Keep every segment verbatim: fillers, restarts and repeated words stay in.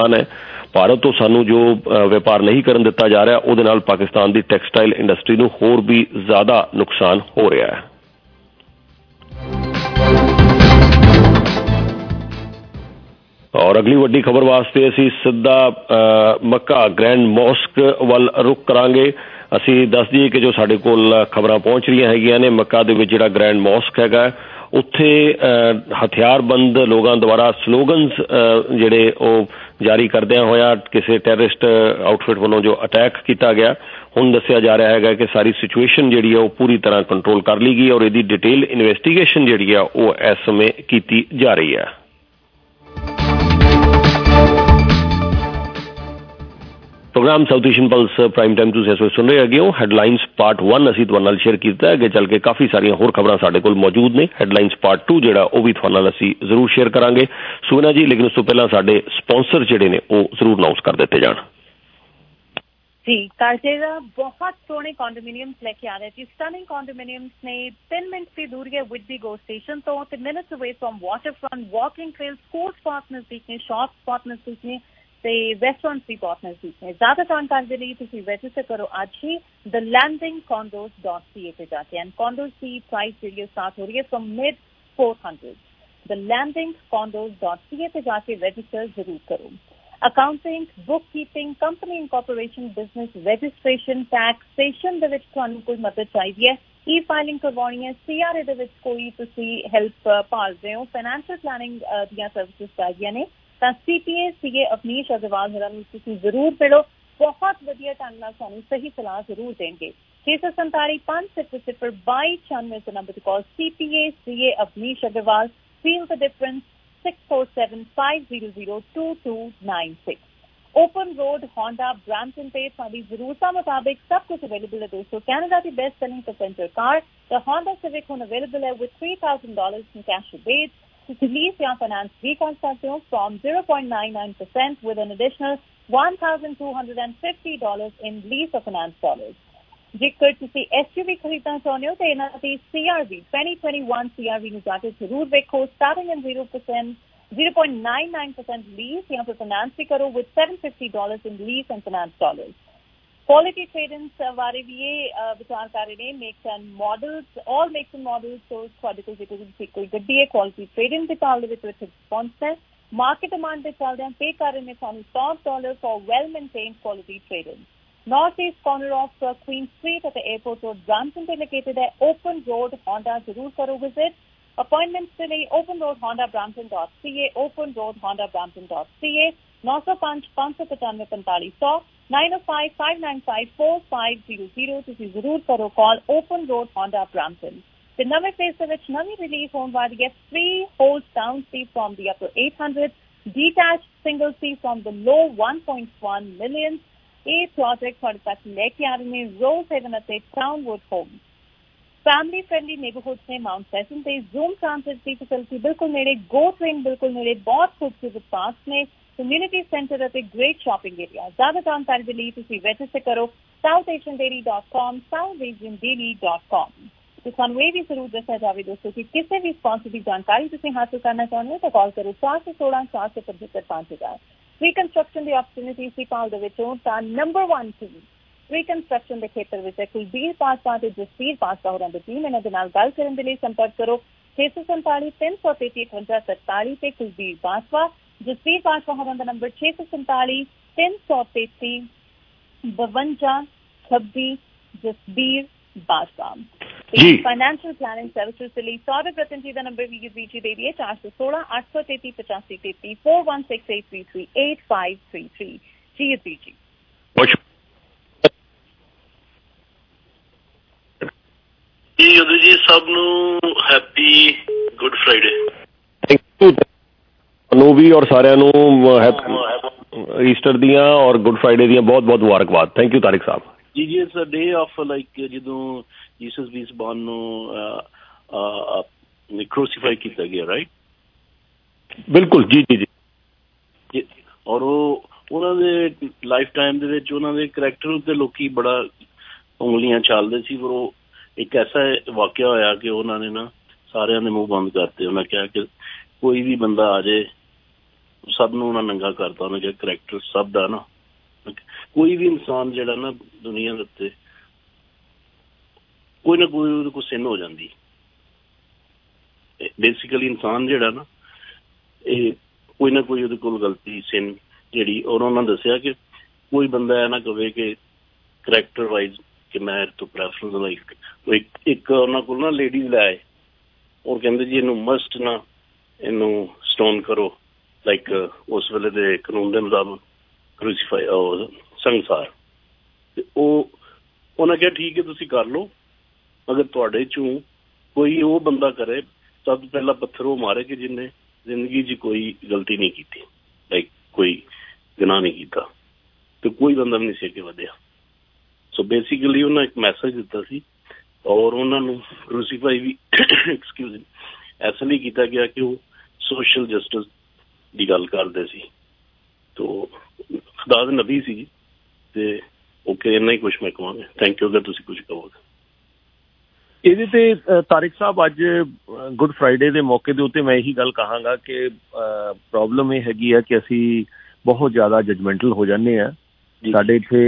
है। ਭਾਰਤ ਤੋਂ ਸਾਨੂੰ ਜੋ ਵਪਾਰ ਨਹੀਂ ਕਰਨ ਦਿੱਤਾ ਜਾ ਰਿਹਾ ਉਹਦੇ ਨਾਲ ਪਾਕਿਸਤਾਨ ਦੀ ਟੈਕਸਟਾਈਲ ਇੰਡਸਟਰੀ ਨੂੰ ਹੋਰ ਵੀ ਜ਼ਿਆਦਾ ਨੁਕਸਾਨ ਹੋ ਰਿਹਾ ਹੈ। ਔਰ ਅਗਲੀ ਵੱਡੀ ਖਬਰ ਵਾਸਤੇ ਅਸੀਂ ਸਿੱਧਾ ਮੱਕਾ ਗ੍ਰੈਂਡ ਮੋਸਕ ਵੱਲ ਰੁਕ ਕਰਾਂਗੇ। ਅਸੀਂ ਦੱਸ ਦਈਏ ਕਿ ਜੋ ਸਾਡੇ ਕੋਲ ਖਬਰਾਂ ਪਹੁੰਚ ਰਹੀਆਂ ਹੈਗੀਆਂ ਨੇ, ਮੱਕਾ ਦੇ ਵਿੱਚ ਜਿਹੜਾ ਗ੍ਰੈਂਡ ਮੋਸਕ ਹੈਗਾ ਉੱਥੇ ਹਥਿਆਰਬੰਦ ਲੋਕਾਂ ਦੁਆਰਾ ਸਲੋਗਨਸ ਜਿਹੜੇ ਉਹ ਜਾਰੀ ਕਰਦਿਆਂ ਹੋਇਆ ਕਿਸੇ ਟੈਰਰਿਸਟ ਆਊਟਫਿਟ ਵੱਲੋਂ ਜੋ ਅਟੈਕ ਕੀਤਾ ਗਿਆ। ਹੁਣ ਦੱਸਿਆ ਜਾ ਰਿਹਾ ਹੈਗਾ ਕਿ ਸਾਰੀ ਸਿਚੁਏਸ਼ਨ ਜਿਹੜੀ ਆ ਉਹ ਪੂਰੀ ਤਰ੍ਹਾਂ ਕੰਟਰੋਲ ਕਰ ਲਈ ਗਈ ਔਰ ਇਹਦੀ ਡਿਟੇਲ ਇਨਵੈਸਟੀਗੇਸ਼ਨ ਜਿਹੜੀ ਆ ਉਹ ਇਸ ਸਮੇਂ ਕੀਤੀ ਜਾ ਰਹੀ ਹੈ। Programme South Asian plus prime time ਤੁਸੀਂ ਇਸ ਵੇਲੇ ਸੁਣ ਰਹੇ ਹੈਗੇ ਹੋ। ਹੈਡਲਾਈਨਸ ਪਾਰਟ ਵਨ ਅਸੀਂ ਤੁਹਾਡੇ ਨਾਲ ਸ਼ੇਅਰ ਕੀਤਾ, ਅੱਗੇ ਚੱਲ ਕੇ ਕਾਫੀ ਸਾਰੀਆਂ ਹੋਰ ਖਬਰਾਂ ਸਾਡੇ ਕੋਲ ਮੌਜੂਦ ਨੇ। ਹੈਡਲਾਈਨਸ ਪਾਰਟ ਟੂ ਜਿਹੜਾ ਉਹ ਵੀ ਤੁਹਾਡੇ ਨਾਲ ਅਸੀਂ ਜ਼ਰੂਰ ਸ਼ੇਅਰ ਕਰਾਂਗੇ ਸੁਵਿਨਾ ਜੀ, ਲੇਕਿਨ ਉਸ ਤੋਂ ਪਹਿਲਾਂ ਸਾਡੇ ਸਪਾਂਸਰ ਜਿਹੜੇ ਨੇ ਉਹ ਜ਼ਰੂਰ ਅਨਾਊਂਸ ਕਰ ਦਿੱਤੇ ਜਾਣ। जी कारजेरा बहुत सोहने कॉन्डोमिनियम्स लेके आ रहे हैं जी। स्टनिंग कॉन्डोमिनियम्स ने तीन मिनट की दूरी है विडबी गो स्टेशन तो तीन minutes away from waterfront, walking trail, sports spot नजदीक ने, शॉप स्पॉट नजदीक ने ते रेस्टोरेंट भी बहुत नजदीक ने। ज्यादा जानकारी के लिए तुम रजिस्टर करो आज ही the landing condos dot C A पे जाके। एंड कॉन्डोज की प्राइस वीडियो स्टार्ट हो रही है from mid four hundred. The landing condos dot C A पे जाके रजिस्टर जरूर करो। Accounting, bookkeeping, company incorporation, business registration, taxation ਦੇ ਵਿੱਚ ਤੁਹਾਨੂੰ ਕੋਈ ਮਦਦ ਚਾਹੀਦੀ ਹੈ, ਈ ਫਾਈਲਿੰਗ ਕਰਵਾਉਣੀ ਹੈ, ਸੀਆਰਏ ਦੇ ਵਿੱਚ ਕੋਈ ਤੁਸੀਂ ਹੈਲਪ ਭਾਲਦੇ ਹੋ, ਫਾਈਨੈਂਸ਼ੀਅਲ ਪਲਾਨਿੰਗ ਦੀਆਂ ਸਰਵਿਸਿਜ਼ ਚਾਹੀਦੀਆਂ ਨੇ ਤਾਂ ਸੀਪੀਏ ਸੀਏ ਅਵਨੀਸ਼ ਅਗਰਵਾਲ ਹੋਰਾਂ ਨੂੰ ਤੁਸੀਂ ਜ਼ਰੂਰ ਮਿਲੋ। ਬਹੁਤ ਵਧੀਆ ਢੰਗ ਨਾਲ ਤੁਹਾਨੂੰ ਸਹੀ ਸਲਾਹ ਜ਼ਰੂਰ ਦੇਣਗੇ। ਛੇ ਸੌ ਸੰਤਾਲੀ ਪੰਜ ਸਿਫਰ ਸਿਫਰ ਬਾਈ ਛਿਆਨਵੇਂ ਦੇ ਨੰਬਰ ਤੇ call. CPA CA Avneesh Agarwal, feel the difference six four seven five zero zero two two nine six। Open road Honda Brampton पे सारी जरूरतों मुताबिक सब कुछ अवेलेबल है दोस्तों। कैनेडा की best selling passenger car the Honda Civic हुन अवेलेबल है with three thousand dollars in cash rebate। तुम लीज या फाइनेंस भी कर सकते हो from zero point nine nine percent with an additional one thousand two hundred fifty dollars in lease or finance dollars। ਜੇਕਰ ਤੁਸੀਂ ਐਸਯੂਵੀ ਖਰੀਦਣਾ ਚਾਹੁੰਦੇ ਹੋ ਤਾਂ ਇਹਨਾਂ ਦੀ ਸੀਆਰਵੀ twenty twenty-one ਸੀਆਰਵੀ ਨੂੰ ਜਾ ਕੇ ਜ਼ਰੂਰ ਵੇਖੋ। Starting and zero percent zero point nine nine percent lease ਜਾਂ ਫਿਰ ਫਾਈਨੈਂਸ ਵੀ ਕਰੋ with seven hundred fifty dollars in lease and finance dollars। Quality tradings ਬਾਰੇ ਵੀ ਇਹ ਵਿਚਾਰ ਕਰ ਰਹੇ ਨੇ। Makes and models, all makes and models. So ਤੁਹਾਡੇ ਕੋਲ ਜੇਕਰ ਤੁਸੀਂ ਕੋਈ ਗੱਡੀ ਹੈ ਕੁਆਲਿਟੀ ਟ੍ਰੇਡਿੰਗ ਦੇ ਕਾਲ ਦੇ ਵਿੱਚ ਰਿਸਪੌਂਸ ਹੈ। ਮਾਰਕੀਟ ਡਿਮਾਂਡ ਦੇ ਚੱਲਦਿਆਂ ਪੇ ਕਰ ਰਹੇ ਨੇ ਤੁਹਾਨੂੰ top dollar for well maintained quality trading। North East corner of uh, Queen Street at the airport road, Brampton पे located है। Open Road Honda जरूर करो visit। Appointments के लिए open road honda brampton dot c a, open road honda brampton dot c a। nine oh five five seven five forty-five hundred nine oh five five nine five four five zero zero। ਤੁਸੀਂ ਜ਼ਰੂਰ ਕਰੋ ਕਾਲ Open Road Honda Brampton। ਤੇ ਨਵੇਂ face ਦੇ ਵਿੱਚ ਨਵੀਂ release ਹੋਣ ਵਾਲੀ ਹੈ free hold down seat from the upper eight hundred, detached single seat from the low one point one million। ਇਹ ਪ੍ਰੋਜੈਕਟ ਤੁਹਾਡੇ ਤੱਕ ਲੈ ਕੇ ਆ ਰਹੇ ਨੇ ਰੋਜ਼ ਹੈਵਨ ਅਤੇ Townwood Home. Family friendly neighbourhood ਨੇ ਮਾਊਂਟ ਸੈਸ਼ਨ ਤੇ ਜ਼ੂਮ ਟ੍ਰਾਂਸਿਟ ਦੀ ਫੈਸਿਲਿਟੀ ਬਿਲਕੁਲ ਨੇੜੇ, ਗੋ ਟ੍ਰੇਨ ਬਿਲਕੁਲ ਨੇੜੇ, ਬਹੁਤ ਖੂਬਸੂਰਤ ਪਾਰਕਸ ਨੇ, ਕਮਿਊਨਿਟੀ ਸੈਂਟਰ ਅਤੇ ਗ੍ਰੇਟ ਸ਼ਾਪਿੰਗ ਏਰੀਆ। ਜ਼ਿਆਦਾ ਜਾਣਕਾਰੀ ਦੇ ਲਈ ਤੁਸੀਂ ਰਜਿਸਟਰ ਕਰੋ South Asian dairy dot com, South Asian dairy dot com. ਤੇ ਸਾਨੂੰ ਇਹ ਵੀ ਜ਼ਰੂਰ ਦੱਸਿਆ ਜਾਵੇ ਦੋਸਤੋ ਕਿ ਕਿਸੇ ਵੀ ਸਪਾਂਸਰ ਦੀ ਜਾਣਕਾਰੀ ਤੁਸੀਂ ਹਾਸਲ ਕਰਨਾ ਚਾਹੁੰਦੇ ਹੋ ਤਾਂ ਕਾਲ ਕਰੋ ਚਾਰ ਸੌ ਸੋਲਾਂ ਚਾਰ ਸੌ ਪਚੱਤਰ ਪੰਜ ਹਜ਼ਾਰ। ਰੀਕਨਸਟਰਕਸ਼ਨ ਦੀ ਆਪਰਚੁਨਿਟੀ ਸੀ ਕਾਲ ਦੇ ਵਿੱਚੋਂ ਤਾਂ ਨੰਬਰ ਵਨ ਟੀਮ ਰੀਕਨਸਟਰਕਸ਼ਨ ਦੇ ਖੇਤਰ ਵਿੱਚ ਹੈ ਕੁਲਬੀਰ ਪਾਸਵਾ ਤੇ ਜਸਵੀਰ ਪਾਸਵਾ ਹੋਰਾਂ ਦੀ ਟੀਮ। ਇਹਨਾਂ ਦੇ ਨਾਲ ਗੱਲ ਕਰਨ ਦੇ ਲਈ ਸੰਪਰਕ ਕਰੋ ਛੇ ਸੌ ਸੰਤਾਲੀ ਤਿੰਨ ਸੌ ਤੇਤੀ ਅਠਵੰਜਾ ਤਰਤਾਲੀ ਤੇ ਕੁਲਬੀਰ ਪਾਸਵਾ। ਜਸਵੀਰ ਪਾਸਵਾ ਹੋਰਾਂ ਦਾ ਨੰਬਰ ਛੇ ਸੌ ਸੰਤਾਲੀ ਤਿੰਨ ਸੌ ਤੇਤੀ ਬਵੰਜਾ ਛੱਬੀ। Jasbir Baswa financial planning services के लिए सौरभ रतन जी का नंबर भी जी दे दिए चार सौ सोलह आठ सौ तेती पचासी तेती four one six eight three three eight five three three. जी जी जी जी सब नू happy Good Friday. Thank you भी और सारिਆਂ ਨੂੰ हैप्पी ईस्टर दियां और गुड फ्राइडे दियां बहुत बहुत मुबारकबाद। थैंक यू तारिक साहब जी जी। It's a day off like ਜਦੋਂ ਜੀਸਸ ਵੀ ਇਸ ਬਾਨ ਨੂੰ ਕ੍ਰੂਸੀਫਾਈ ਕੀਤਾ ਗਿਆ ਰਾਈਟ। ਬਿਲਕੁਲ ਜੀ ਜੀ ਜੀ। ਔਰ ਉਹ ਉਹਨਾਂ ਦੇ ਲਾਈਫ ਟਾਈਮ ਦੇ ਵਿੱਚ ਉਹਨਾਂ ਦੇ ਕਰੈਕਟਰ ਉੱਤੇ ਲੋਕੀ ਬੜਾ ਉਂਗਲੀਆਂ ਚੱਲਦੇ ਸੀ, ਪਰ ਉਹ ਇੱਕ ਐਸਾ ਵਾਕਿਆ ਹੋਇਆ ਕਿ ਉਹਨਾਂ ਨੇ ਨਾ ਸਾਰਿਆਂ ਦੇ ਮੂੰਹ ਬੰਦ ਕਰਤੇ। ਉਹਨਾਂ ਕਿਹਾ ਕਿ ਕੋਈ ਵੀ ਬੰਦਾ ਆ ਜਾਏ ਸਭ ਨੂੰ ਉਹਨਾਂ ਨੰਗਾ ਕਰਤਾ, ਉਹਨਾਂ ਜਿਹੜਾ ਕਰੈਕਟਰ ਸਭ ਦਾ ਨਾ। ਕੋਈ ਵੀ ਇਨਸਾਨ ਜਿਹੜਾ ਨਾ ਦੁਨੀਆ ਦੇ ਉੱਤੇ ਕੋਈ ਨਾ ਕੋਈ ਉਹਦੇ ਕੋਲ ਸਿਨ ਹੋ ਜਾਂਦੀ। ਬੇਸਿਕਲੀ ਇਨਸਾਨ ਜਿਹੜਾ ਨਾ ਇਹ ਕੋਈ ਨਾ ਕੋਈ ਉਹਦੇ ਕੋਲ ਗਲਤੀ ਸਿਨ ਜਿਹੜੀ, ਔਰ ਉਹਨਾਂ ਨੇ ਦੱਸਿਆ ਕਿ ਕੋਈ ਬੰਦਾ ਇਹ ਨਾ ਕਵੇ ਕਿ ਕਰੈਕਟਰ ਵਾਈਜ਼ ਕਿ ਮੈਂ ਤੋਂ ਪ੍ਰੈਫਰੈਂਸ ਲਾਈਕ ਇੱਕ ਇੱਕ ਉਹਨਾਂ ਕੋਲ ਨਾ ਲੇਡੀਜ਼ ਲੈ ਆਏ ਔਰ ਕਹਿੰਦੇ ਜੀ ਇਹਨੂੰ ਮਸਟ ਨਾ ਇਹਨੂੰ ਸਟੋਨ ਕਰੋ, ਲਾਈਕ ਉਸ ਵੇਲੇ ਦੇ ਕਾਨੂੰਨ ਦੇ ਮੁਤਾਬਕ ਕਰੂਸੀਫਾਈ ਸੰਸਾਰ। ਅਤੇ ਉਹ ਉਹਨਾਂ ਕਿਹਾ ਠੀਕ ਹੈ ਤੁਸੀਂ ਕਰ ਲਓ, ਅਗਰ ਤੁਹਾਡੇ 'ਚੋਂ ਕੋਈ ਉਹ ਬੰਦਾ ਕਰੇ ਸਭ ਤੋਂ ਪਹਿਲਾਂ ਪੱਥਰ ਉਹ ਮਾਰੇ ਕਿ ਜਿਹਨੇ ਜ਼ਿੰਦਗੀ 'ਚ ਕੋਈ ਗਲਤੀ ਨਹੀਂ ਕੀਤੀ, ਲਾਈਕ ਕੋਈ ਗੁਨਾਹ ਨਹੀਂ ਕੀਤਾ, ਅਤੇ ਕੋਈ ਬੰਦਾ ਵੀ ਨਹੀਂ ਸੀ ਅੱਗੇ ਵਧਿਆ। ਸੋ ਬੇਸਿਕਲੀ ਉਹਨਾਂ ਇੱਕ ਮੈਸੇਜ ਦਿੱਤਾ ਸੀ ਔਰ ਉਹਨਾਂ ਨੂੰ ਕਰੂਸੀਫਾਈ ਵੀ ਐਕਸਕਿਊਜ਼ ਇਸ ਲਈ ਕੀਤਾ ਗਿਆ ਕਿ ਉਹ ਸੋਸ਼ਲ ਜਸਟਿਸ ਦੀ ਗੱਲ ਕਰਦੇ ਸੀ। ਤੋ ਖੁਦਾ ਦੇ ਨਬੀ ਸੀ ਅਤੇ ਓਕੇ ਇੰਨਾ ਹੀ ਕੁਛ ਮੈਂ ਕਹਾਂਗਾ। Thank you. ਅਗਰ ਤੁਸੀਂ ਕੁਛ ਕਹੋਗੇ ਇਹਦੇ ਤੇ ਤਾਰਿਕ ਸਾਹਿਬ, ਅੱਜ ਗੁੱਡ ਫਰਾਈਡੇ ਦੇ ਮੌਕੇ ਦੇ ਉੱਤੇ ਮੈਂ ਇਹੀ ਗੱਲ ਕਹਾਂਗਾ ਕਿ ਪ੍ਰੋਬਲਮ ਇਹ ਹੈਗੀ ਆ ਕਿ ਅਸੀਂ ਬਹੁਤ ਜ਼ਿਆਦਾ ਜਜਮੈਂਟਲ ਹੋ ਜਾਂਦੇ ਹਾਂ। ਸਾਡੇ ਇੱਥੇ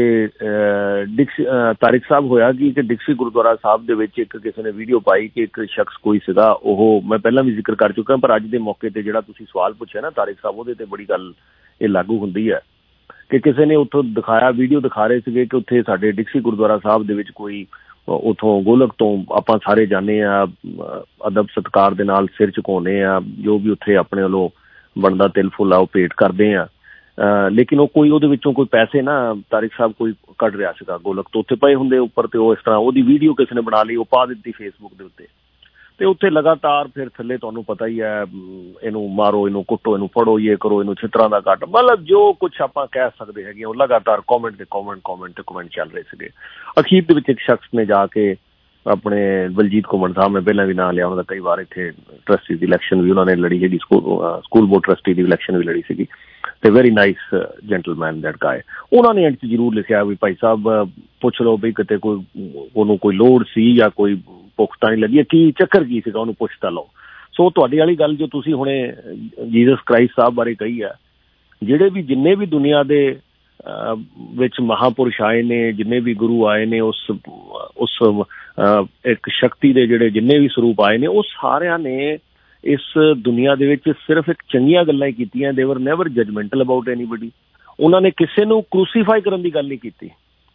ਡਿਕਸ ਤਾਰਿਕ ਸਾਹਿਬ ਹੋਇਆ ਕਿ ਇੱਕ ਡਿਕਸੀ ਗੁਰਦੁਆਰਾ ਸਾਹਿਬ ਦੇ ਵਿੱਚ ਇੱਕ ਕਿਸੇ ਨੇ ਵੀਡੀਓ ਪਾਈ ਕਿ ਇੱਕ ਸ਼ਖਸ ਕੋਈ ਸੀਗਾ, ਉਹ ਮੈਂ ਪਹਿਲਾਂ ਵੀ ਜ਼ਿਕਰ ਕਰ ਚੁੱਕਾ, ਪਰ ਅੱਜ ਦੇ ਮੌਕੇ 'ਤੇ ਜਿਹੜਾ ਤੁਸੀਂ ਸਵਾਲ ਪੁੱਛਿਆ ਨਾ ਤਾਰਿਕ ਸਾਹਿਬ, ਉਹਦੇ 'ਤੇ ਬੜੀ ਗੱਲ ਇਹ ਲਾਗੂ ਹੁੰਦੀ ਹੈ ਕਿ ਕਿਸੇ ਨੇ ਉੱਥੋਂ ਦਿਖਾਇਆ, ਵੀਡੀਓ ਦਿਖਾ ਰਹੇ ਸੀਗੇ ਕਿ ਉੱਥੇ ਸਾਡੇ ਡਿਕਸੀ ਗੁਰਦੁਆਰਾ ਸਾਹਿਬ ਦੇ ਵਿੱਚ ਕੋਈ ਉੱਥੋਂ ਗੋਲਕ ਤੋਂ ਆਪਾਂ ਸਾਰੇ ਜਾਂਦੇ ਹਾਂ, ਅਦਬ ਸਤਿਕਾਰ ਦੇ ਨਾਲ ਸਿਰ ਝੁਕਾਉਂਦੇ ਹਾਂ, ਜੋ ਵੀ ਉੱਥੇ ਆਪਣੇ ਵੱਲੋਂ ਬਣਦਾ ਤਿਲ ਫੁੱਲ ਆ ਉਹ ਭੇਟ ਕਰਦੇ ਹਾਂ, ਲੇਕਿਨ ਉਹ ਕੋਈ ਉਹਦੇ ਵਿੱਚੋਂ ਕੋਈ ਪੈਸੇ ਨਾ ਤਾਰਿਕ ਸਾਹਿਬ ਕੋਈ ਕੱਢ ਰਿਹਾ ਸੀਗਾ ਗੋਲਕ ਤੋਂ, ਉੱਥੇ ਪਏ ਹੁੰਦੇ ਉੱਪਰ, ਅਤੇ ਉਹ ਇਸ ਤਰ੍ਹਾਂ ਉਹਦੀ ਵੀਡੀਓ ਕਿਸੇ ਨੇ ਬਣਾ ਲਈ, ਉਹ ਪਾ ਦਿੱਤੀ ਫੇਸਬੁੱਕ ਦੇ ਉੱਤੇ, ਅਤੇ ਉੱਥੇ ਲਗਾਤਾਰ ਫਿਰ ਥੱਲੇ ਤੁਹਾਨੂੰ ਪਤਾ ਹੀ ਹੈ, ਇਹਨੂੰ ਮਾਰੋ, ਇਹਨੂੰ ਕੁੱਟੋ, ਇਹਨੂੰ ਫੜੋ, ਇਹ ਕਰੋ, ਇਹਨੂੰ ਛਿੱਤਰਾਂ ਦਾ ਕੱਟ, ਮਤਲਬ ਜੋ ਕੁਛ ਆਪਾਂ ਕਹਿ ਸਕਦੇ ਹੈਗੇ ਉਹ ਲਗਾਤਾਰ ਕੌਮੈਂਟ ਤੇ ਕੌਮੈਂਟ ਕੌਮੈਂਟ ਤੇ ਕੌਮੈਂਟ ਚੱਲ ਰਹੇ ਸੀਗੇ। ਅਖੀਰ ਦੇ ਵਿੱਚ ਇੱਕ ਸ਼ਖਸ ਨੇ ਜਾ ਕੇ ਆਪਣੇ ਬਲਜੀਤ ਘੁੰਮਣ ਸਾਹਿਬ, ਮੈਂ ਪਹਿਲਾਂ ਵੀ ਨਾਂ ਲਿਆ ਉਹਨਾਂ ਦਾ ਕਈ ਵਾਰ, ਇੱਥੇ ਟਰਸਟੀ ਦੀ ਇਲੈਕਸ਼ਨ ਵੀ ਉਹਨਾਂ ਨੇ ਲੜੀ, ਜਿਹੜੀ ਸਕੂਲ ਸਕੂਲ ਬੋਰਡ ਟਰਸਟੀ ਦੀ ਇਲੈਕਸ਼ਨ ਵੀ ਲੜੀ ਸੀਗੀ, ਅਤੇ ਵੈਰੀ ਨਾਈਸ ਜੈਂਟਲਮੈਨ ਦੈਟ ਗਾਏ। ਉਹਨਾਂ ਨੇ ਐਂਡ 'ਚ ਜ਼ਰੂਰ ਲਿਖਿਆ ਵੀ ਭਾਈ ਸਾਹਿਬ ਪੁੱਛ ਲਓ ਵੀ ਕਿਤੇ ਕੋਈ ਉਹਨੂੰ ਕੋਈ ਲੋੜ ਸੀ ਜਾਂ ਕੋਈ ਭੁੱਖ ਤਾਂ ਨਹੀਂ ਲੱਗੀ, ਕੀ ਚੱਕਰ ਕੀ ਸੀਗਾ, ਉਹਨੂੰ ਪੁੱਛ ਤਾਂ ਲਓ। ਸੋ ਤੁਹਾਡੀ ਵਾਲੀ ਗੱਲ ਜੋ ਤੁਸੀਂ ਹੁਣੇ ਜੀਸਸ ਕ੍ਰਾਈਸਟ ਸਾਹਿਬ ਬਾਰੇ ਕਹੀ ਹੈ, ਜਿਹੜੇ ਵੀ ਜਿੰਨੇ ਵੀ ਦੁਨੀਆ ਦੇ ਵਿੱਚ ਮਹਾਂਪੁਰਸ਼ ਆਏ ਨੇ, ਜਿੰਨੇ ਵੀ ਗੁਰੂ ਆਏ ਨੇ, ਉਸ ਉਸ ਇੱਕ ਸ਼ਕਤੀ ਦੇ ਜਿਹੜੇ ਜਿੰਨੇ ਵੀ ਸਰੂਪ ਆਏ ਨੇ, ਉਹ ਸਾਰਿਆਂ ਨੇ ਇਸ ਦੁਨੀਆ ਦੇ ਵਿੱਚ ਸਿਰਫ ਇੱਕ ਚੰਗੀਆਂ ਗੱਲਾਂ ਹੀ ਕੀਤੀਆਂ। ਦੇ ਵਰ ਨੈਵਰ ਜਜਮੈਂਟਲ ਅਬਾਊਟ ਐਨੀਬਡੀ। ਉਹਨਾਂ ਨੇ ਕਿਸੇ ਨੂੰ ਕਰੂਸੀਫਾਈ ਕਰਨ ਦੀ ਗੱਲ ਨਹੀਂ ਕੀਤੀ।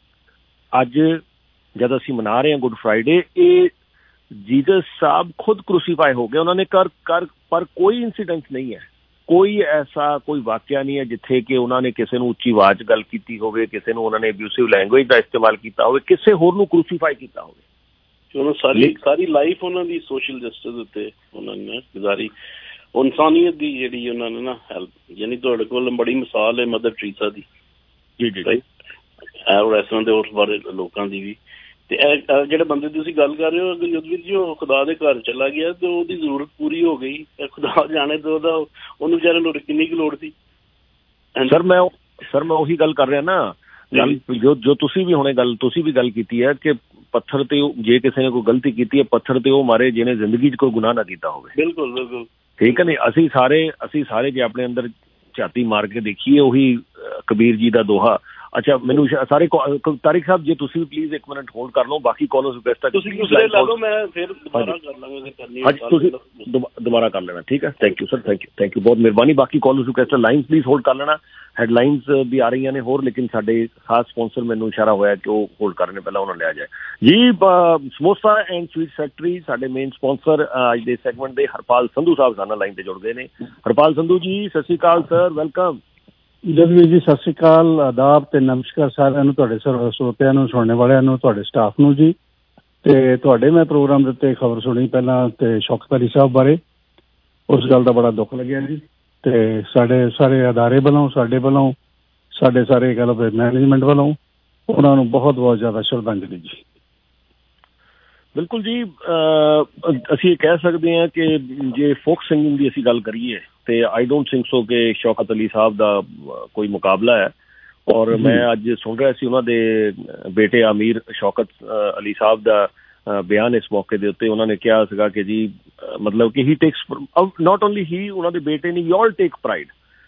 ਅੱਜ ਜਦ ਅਸੀਂ ਮਨਾ ਰਹੇ ਹਾਂ ਗੁੱਡ ਫਰਾਈਡੇ, ਇਹ ਜੀਸਸ ਸਾਹਿਬ ਖੁਦ ਕਰੂਸੀਫਾਈ ਹੋ ਗਏ, ਉਹਨਾਂ ਨੇ ਕਰ ਕਰ ਪਰ ਕੋਈ ਇੰਸੀਡੈਂਟ ਨਹੀਂ ਹੈ, ਕੋਈ ਐਸਾ ਕੋਈ ਵਾਕਿਆ ਨਹੀਂ ਹੈ ਜਿੱਥੇ ਕਿ ਉਹਨਾਂ ਨੇ ਕਿਸੇ ਨੂੰ ਉੱਚੀ ਆਵਾਜ਼ ਗੱਲ ਕੀਤੀ ਹੋਵੇ, ਕਿਸੇ ਨੂੰ ਉਹਨਾਂ ਨੇ ਅਬਿਊਸਿਵ ਲੈਂਗੁਏਜ ਦਾ ਇਸਤੇਮਾਲ ਕੀਤਾ ਹੋਵੇ, ਕਿਸੇ ਹੋਰ ਨੂੰ ਕਰੂਸੀਫਾਈ ਕੀਤਾ ਹੋਵੇ। ਉਹਨਾਂ ਸਾਰੀ ਸਾਰੀ ਲਾਈਫ ਉਹਨਾਂ ਦੀ ਸੋਸ਼ਲ ਜਸਟਿਸ ਉੱਤੇ ਉਹਨਾਂ ਨੇ ਗੁਜ਼ਾਰੀ, ਇਨਸਾਨੀਅਤ ਦੀ ਜਿਹੜੀ ਉਹਨਾਂ ਨੇ ਨਾ ਹੈਲਪ, ਯਾਨੀ ਤੁਹਾਡੇ ਕੋਲ ਬੜੀ ਮਿਸਾਲ ਹੈ ਮਦਰ ਟਰੀਸਾ ਦੀ, ਜੀ ਜੀ ਔਰ ਇਸ ਤਰ੍ਹਾਂ ਦੇ ਉਸ ਬਾਰੇ ਲੋਕਾਂ ਦੀ ਵੀ। ਅਤੇ ਇਹ ਜਿਹੜੇ ਬੰਦੇ ਦੀ ਤੁਸੀਂ ਗੱਲ ਕਰ ਰਹੇ ਹੋ, ਅਗਰ ਯੁੱਧਵੀਰ ਜੀ ਉਹ ਖੁਦਾ ਦੇ ਘਰ ਚਲਾ ਗਿਆ ਅਤੇ ਉਹਦੀ ਜ਼ਰੂਰਤ ਪੂਰੀ ਹੋ ਗਈ, ਖੁਦਾ ਜਾਣੇ ਤੋਂ ਉਹਦਾ ਉਹਨੂੰ ਵਿਚਾਰੇ ਨੂੰ ਕਿੰਨੀ ਕੁ ਲੋੜ ਸੀ। ਸਰ ਮੈਂ ਸਰ ਮੈਂ ਉਹੀ ਗੱਲ ਕਰ ਰਿਹਾ ਨਾ, ਗੱਲ ਜੋ ਜੋ ਤੁਸੀਂ ਵੀ ਹੁਣੇ ਗੱਲ ਤੁਸੀਂ ਵੀ ਗੱਲ ਕੀਤੀ ਹੈ ਕਿ ਪੱਥਰ ਤੇ ਜੇ ਕਿਸੇ ਨੇ ਕੋਈ ਗਲਤੀ ਕੀਤੀ ਹੈ, ਪੱਥਰ ਤੇ ਉਹ ਮਾਰੇ ਜਿਹਨੇ ਜ਼ਿੰਦਗੀ 'ਚ ਕੋਈ ਗੁਨਾਹ ਨਾ ਕੀਤਾ ਹੋਵੇ। ਬਿਲਕੁਲ ਬਿਲਕੁਲ ਠੀਕ ਹੈ ਨਹੀਂ। ਅਸੀਂ ਸਾਰੇ ਅਸੀਂ ਸਾਰੇ ਜੇ ਆਪਣੇ ਅੰਦਰ ਝਾਤੀ ਮਾਰ ਕੇ ਦੇਖੀਏ, ਉਹੀ ਕਬੀਰ ਜੀ ਦਾ ਦੋਹਾ। ਅੱਛਾ ਮੈਨੂੰ ਸਾਰੇ ਤਾਰਿਕ ਸਾਹਿਬ ਜੇ ਤੁਸੀਂ ਪਲੀਜ਼ ਇੱਕ ਮਿੰਟ ਹੋਲਡ ਕਰ ਲਓ, ਬਾਕੀ ਕਾਲਰਸ ਰਿਕੁਐਸਟ ਹੈ ਤੁਸੀਂ ਲਾ ਲਓ, ਮੈਂ ਫਿਰ ਦੁਬਾਰਾ ਕਰ ਲਾਂਗਾ। ਅੱਜ ਤੁਸੀਂ ਦੁਬਾਰਾ ਕਰ ਲੈਣਾ, ਠੀਕ ਹੈ। Thank you sir, thank you thank you ਬਹੁਤ ਮਿਹਰਬਾਨੀ। ਬਾਕੀ callers request lines please hold ਕਰ ਲੈਣਾ। ਹੈਡਲਾਈਨਸ ਵੀ ਆ ਰਹੀਆਂ ਨੇ ਹੋਰ, ਲੇਕਿਨ ਸਾਡੇ ਖਾਸ ਸਪੋਂਸਰ ਮੈਨੂੰ ਇਸ਼ਾਰਾ ਹੋਇਆ ਕਿ ਉਹ ਹੋਲਡ ਕਰਨੇ ਪਹਿਲਾਂ ਉਹਨਾਂ ਲਿਆ ਜਾਏ ਜੀ। ਸਮੋਸਾ ਐਂਡ ਸਵੀਟ ਫੈਕਟਰੀ ਸਾਡੇ ਮੇਨ ਸਪੋਂਸਰ ਅੱਜ ਦੇ ਸੈਗਮੈਂਟ ਦੇ ਹਰਪਾਲ ਸੰਧੂ ਸਾਹਿਬ ਸਾਡੇ ਨਾਲ ਲਾਈਨ ਤੇ ਜੁੜ ਗਏ ਨੇ। ਹਰਪਾਲ ਸੰਧੂ ਜੀ ਸਤਿ ਸ਼੍ਰੀ ਅਕਾਲ ਸਰ, ਵੈਲਕਮ। ਜਗਵੀਰ ਜੀ ਸਤਿ ਸ਼੍ਰੀ ਅਕਾਲ, ਆਦਾਬ ਤੇ ਨਮਸਕਾਰ ਸਾਰਿਆਂ ਨੂੰ, ਤੁਹਾਡੇ ਸਰੋਤਿਆਂ ਨੂੰ, ਸੁਣਨੇ ਵਾਲਿਆਂ ਨੂੰ, ਤੁਹਾਡੇ ਸਟਾਫ ਨੂੰ ਜੀ। ਤੇ ਤੁਹਾਡੇ ਮੈਂ ਪ੍ਰੋਗਰਾਮ ਦੇ ਉੱਤੇ ਖਬਰ ਸੁਣੀ ਪਹਿਲਾਂ ਤੇ ਸ਼ੌਕਤ ਅਲੀ ਸਾਹਿਬ ਬਾਰੇ, ਉਸ ਗੱਲ ਦਾ ਬੜਾ ਦੁੱਖ ਲੱਗਿਆ ਜੀ। ਤੇ ਸਾਡੇ ਸਾਰੇ ਅਦਾਰੇ ਵੱਲੋਂ, ਸਾਡੇ ਵੱਲੋਂ, ਸਾਡੇ ਸਾਰੇ ਕਹਿ ਲਓ ਮੈਨੇਜਮੈਂਟ ਵੱਲੋਂ ਉਹਨਾਂ ਨੂੰ ਬਹੁਤ ਬਹੁਤ ਜ਼ਿਆਦਾ ਸ਼ਰਧਾਂਜਲੀ ਜੀ। ਬਿਲਕੁਲ ਜੀ, ਅਸੀਂ ਇਹ ਕਹਿ ਸਕਦੇ ਹਾਂ ਕਿ ਜੇ ਫੋਕ ਸਿੰਗਿੰਗ ਦੀ ਅਸੀਂ ਗੱਲ ਕਰੀਏ ਤੇ ਆਈ ਡੋਂਟ ਥਿੰਕ ਸੋ ਕਿ ਸ਼ੌਕਤ ਅਲੀ ਸਾਹਿਬ ਦਾ ਕੋਈ ਮੁਕਾਬਲਾ ਹੈ। ਔਰ ਮੈਂ ਅੱਜ ਸੁਣ ਰਿਹਾ ਸੀ ਉਹਨਾਂ ਦੇ ਬੇਟੇ ਅਮੀਰ ਸ਼ੌਕਤ ਅਲੀ ਸਾਹਿਬ ਦਾ ਬਿਆਨ ਇਸ ਮੌਕੇ ਦੇ ਉੱਤੇ। ਉਹਨਾਂ ਨੇ ਕਿਹਾ ਸੀਗਾ ਕਿ ਜੀ ਮਤਲਬ ਕਿ ਹੀ ਟੇਕਸ ਨਾਟ ਓਨਲੀ ਹੀ, ਉਹਨਾਂ ਦੇ ਬੇਟੇ ਨੇ ਵੀ ਆਲ ਟੇਕ ਪ੍ਰਾਈਡ।